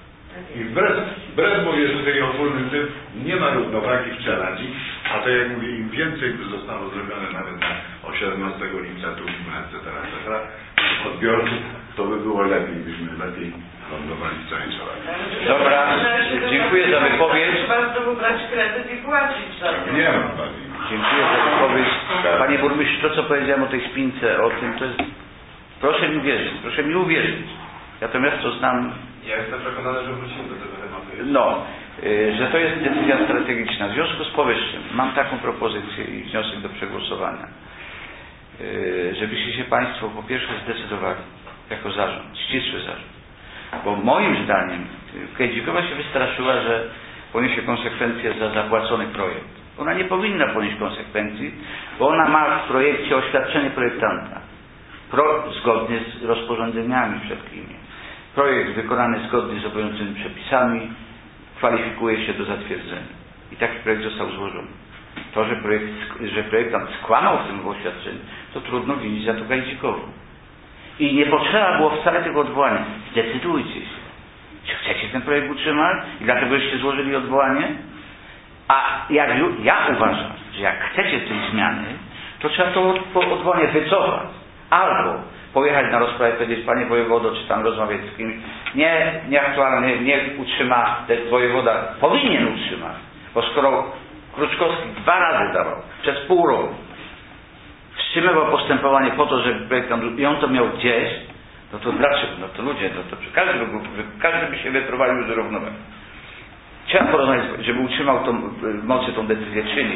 I wbrew mówię, że tutaj ogólnym tym nie ma równowagi w czeladzi, a to jak mówię, im więcej by zostało zrobione nawet o 17 lipca, tu etc., odbiorców, to by było lepiej, byśmy lepiej lądowali w całej czeladzi. Dobra, dziękuję za wypowiedź. Trzeba znowu brać kredyt i płacić za to. Nie mam pani. Dziękuję za wypowiedź. Panie burmistrzu, to co powiedziałem o tej spince, o tym, to jest... Proszę mi wierzyć, proszę mi uwierzyć. Ja to miasto znam... Ja jestem przekonany, że wrócimy do tego tematu. No, że to jest decyzja strategiczna. W związku z powyższym mam taką propozycję i wniosek do przegłosowania. Żebyście się Państwo po pierwsze zdecydowali jako zarząd, ścisły zarząd. Bo moim zdaniem Kędzikowa się wystraszyła, że poniesie konsekwencje za zapłacony projekt. Ona nie powinna ponieść konsekwencji, bo ona ma w projekcie oświadczenie projektanta. Zgodnie z rozporządzeniami wszelkimi. Projekt wykonany zgodnie z obowiązującymi przepisami kwalifikuje się do zatwierdzenia. I taki projekt został złożony. To, że projektant skłamał w tym oświadczeniu, to trudno winić za to Kędzikową. I nie potrzeba było wcale tego odwołania. Zdecydujcie się. Czy chcecie ten projekt utrzymać i dlatego żeście złożyli odwołanie? A ja uważam, że jak chcecie tej zmiany, to trzeba to odwołanie wycofać. Albo pojechać na rozprawę i powiedzieć, panie wojewodo, czy tam rozmawiać z kimś. Nieaktualnie, nie utrzyma, ten wojewoda powinien utrzymać. Bo skoro Kruczkowski 2 razy dawał, przez pół roku, wstrzymywał postępowanie po to, żeby projektant i on to miał gdzieś, no to dlaczego? No to ludzie, no to każdy by się wyprowadził z równowagi. Trzeba porozmawiać, żeby utrzymał tą decyzję, czyli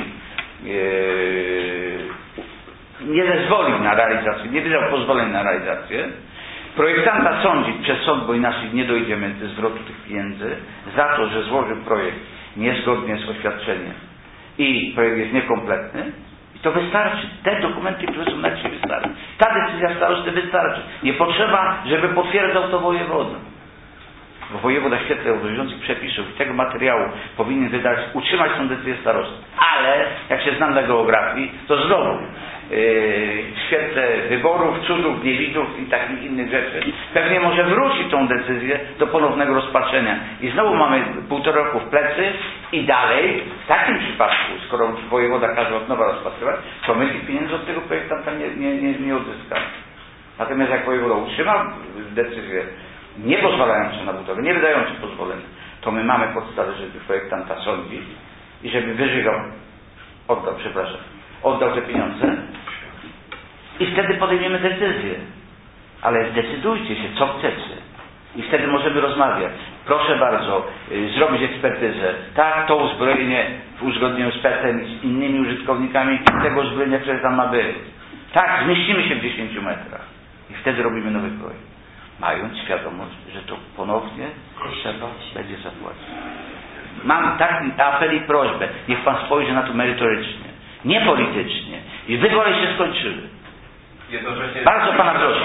nie zezwolił na realizację, nie wydał pozwoleń na realizację, projektanta sądzić przez sąd, bo inaczej nie dojdziemy do zwrotu tych pieniędzy, za to, że złożył projekt niezgodnie z oświadczeniem i projekt jest niekompletny, i to wystarczy. Te dokumenty, które są na dzisiaj, wystarczy. Ta decyzja starosty wystarczy. Nie potrzeba, żeby potwierdzał to wojewoda. Bo wojewoda w świetle obowiązujących przepisów i tego materiału powinien utrzymać tę decyzję starosty. Ale, jak się znam na geografii, to znowu w świetle wyborów, cudów, niewidów i takich innych rzeczy pewnie może wrócić tą decyzję do ponownego rozpatrzenia. I znowu mamy 1,5 roku w plecy i dalej, w takim przypadku, skoro wojewoda każe od nowa rozpatrywać, to my tych pieniędzy od tego projektanta nie odzyskamy. Natomiast jak wojewoda utrzyma decyzję nie pozwalającą na budowę, nie wydającą pozwolenia, to my mamy podstawę, żeby projektanta sądzić i żeby oddał te pieniądze i wtedy podejmiemy decyzję. Ale zdecydujcie się, co chcecie. I wtedy możemy rozmawiać. Proszę bardzo, zrobić ekspertyzę. Tak, to uzbrojenie w uzgodnieniu z PET-em i z innymi użytkownikami tego uzbrojenia, które tam ma być. Tak, zmieścimy się w 10 metrach. I wtedy robimy nowy projekt. Mając świadomość, że to ponownie trzeba będzie zapłacić. Mam taki apel i prośbę. Niech pan spojrzy na to merytorycznie. Nie politycznie. I wybory się skończyły. Bardzo pana proszę.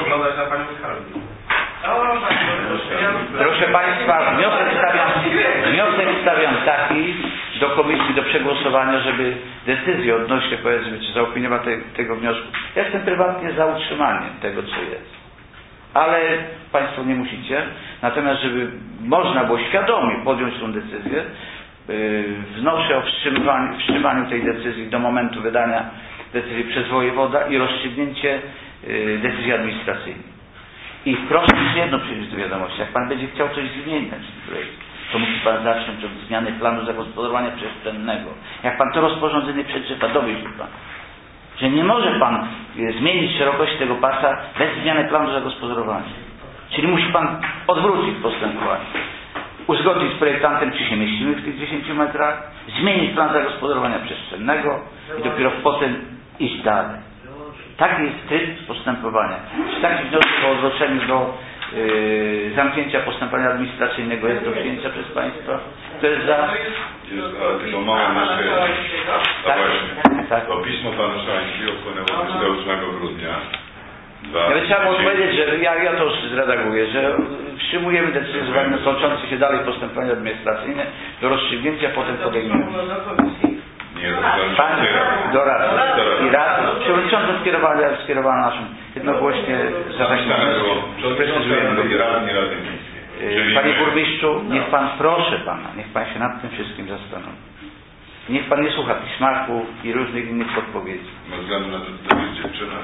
Proszę państwa, wniosek stawiam taki do komisji do przegłosowania, żeby decyzję odnośnie, powiedzmy, czy zaopiniować tego wniosku. Ja jestem prywatnie za utrzymaniem tego, co jest. Ale państwo nie musicie. Natomiast, żeby można było świadomie podjąć tą decyzję, wnoszę o wstrzymaniu tej decyzji do momentu wydania decyzji przez wojewoda i rozstrzygnięcie decyzji administracyjnej. I proszę jeszcze jedno przyjąć do wiadomości. Jak pan będzie chciał coś zmieniać w projekcie, to musi pan zacząć od zmiany planu zagospodarowania przestrzennego. Jak pan to rozporządzenie przeczyta, dowie się pan, że nie może pan zmienić szerokości tego pasa bez zmiany planu zagospodarowania. Czyli musi pan odwrócić postępowanie. Uzgodnić z projektantem, czy się mieścimy w tych 10 metrach, zmienić plan zagospodarowania przestrzennego i dopiero potem iść dalej. Taki jest tryb postępowania. Czy taki wniosek o odroczeniu do zamknięcia postępowania administracyjnego jest do przyjęcia przez państwa? To jest za... Ale tylko moment jeszcze... Tak. Tak. To pismo pana Szańskiego wpłynęło 28 grudnia. Ja chciałem odpowiedzieć, że ja to zredaguję, że wstrzymujemy decyzję toczące się dalej postępowania administracyjne do rozstrzygnięcia, potem podejmiemy. Nie, do Rady. I Rady. Przewodnicząca skierowała naszą jednogłośnie zapisane było. Precyzujemy do Rady Miejskiej. Panie burmistrzu, niech pan, proszę pana, niech pan się nad tym wszystkim zastanowi. Niech pan nie słucha pismaków i różnych innych podpowiedzi. Bez względu na to, że to jest dziewczyna.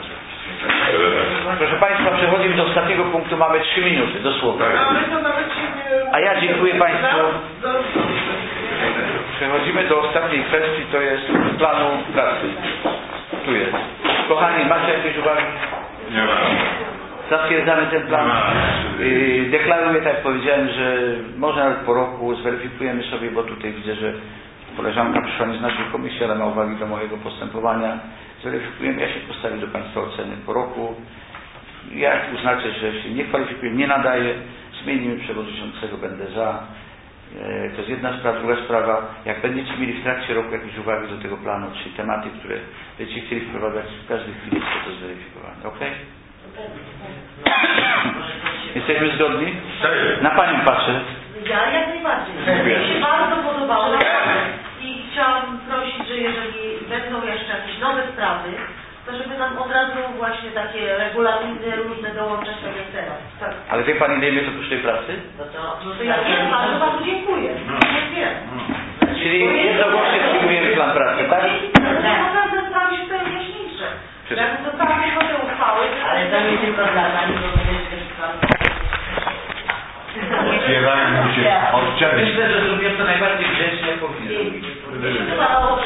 Proszę państwa, przechodzimy do ostatniego punktu. Mamy 3 minuty, dosłownie. A ja dziękuję państwu. Przechodzimy do ostatniej kwestii, to jest planu pracy. Tu jest. Kochani, macie jakieś uwagi? Nie ma. Zatwierdzamy ten plan. Deklaruję, tak jak powiedziałem, że może nawet po roku zweryfikujemy sobie, bo tutaj widzę, że koleżanka przyszła nie z naszej komisji, ale ma uwagi do mojego postępowania. Zweryfikujemy, ja się postawię do państwa oceny po roku. Jak uznacie, że się nie kwalifikuje, nie nadaje, zmienimy przewodniczącego, będę za. To jest jedna sprawa. Druga sprawa, jak będziecie mieli w trakcie roku jakieś uwagi do tego planu, czyli tematy, które będziecie chcieli wprowadzać, w każdej chwili jest to zweryfikowane. Ok? Jesteśmy zgodni? Na panią patrzę. Ja jak najbardziej. Mi się bardzo podobało i chciałam prosić, że jeżeli będą jeszcze jakieś nowe sprawy, to żeby nam od razu właśnie takie regulaminy różne dołączać tak jak teraz. Tak. Ale wie pani, ile mnie to kosztuje pracy? No to ja wiem, bardzo bardzo dziękuję. Wiem. Czyli jednogłośnie przyjmujemy plan pracy, tak? Naprawdę sprawy się tutaj jaśniejsze. Jakby to tak tylko te uchwały. Ale to nie tylko dla pani, bo będzie też plan. Otwierają się oddziały. Myślę, że zrobiłem to najbardziej grzecznie, jak powinien.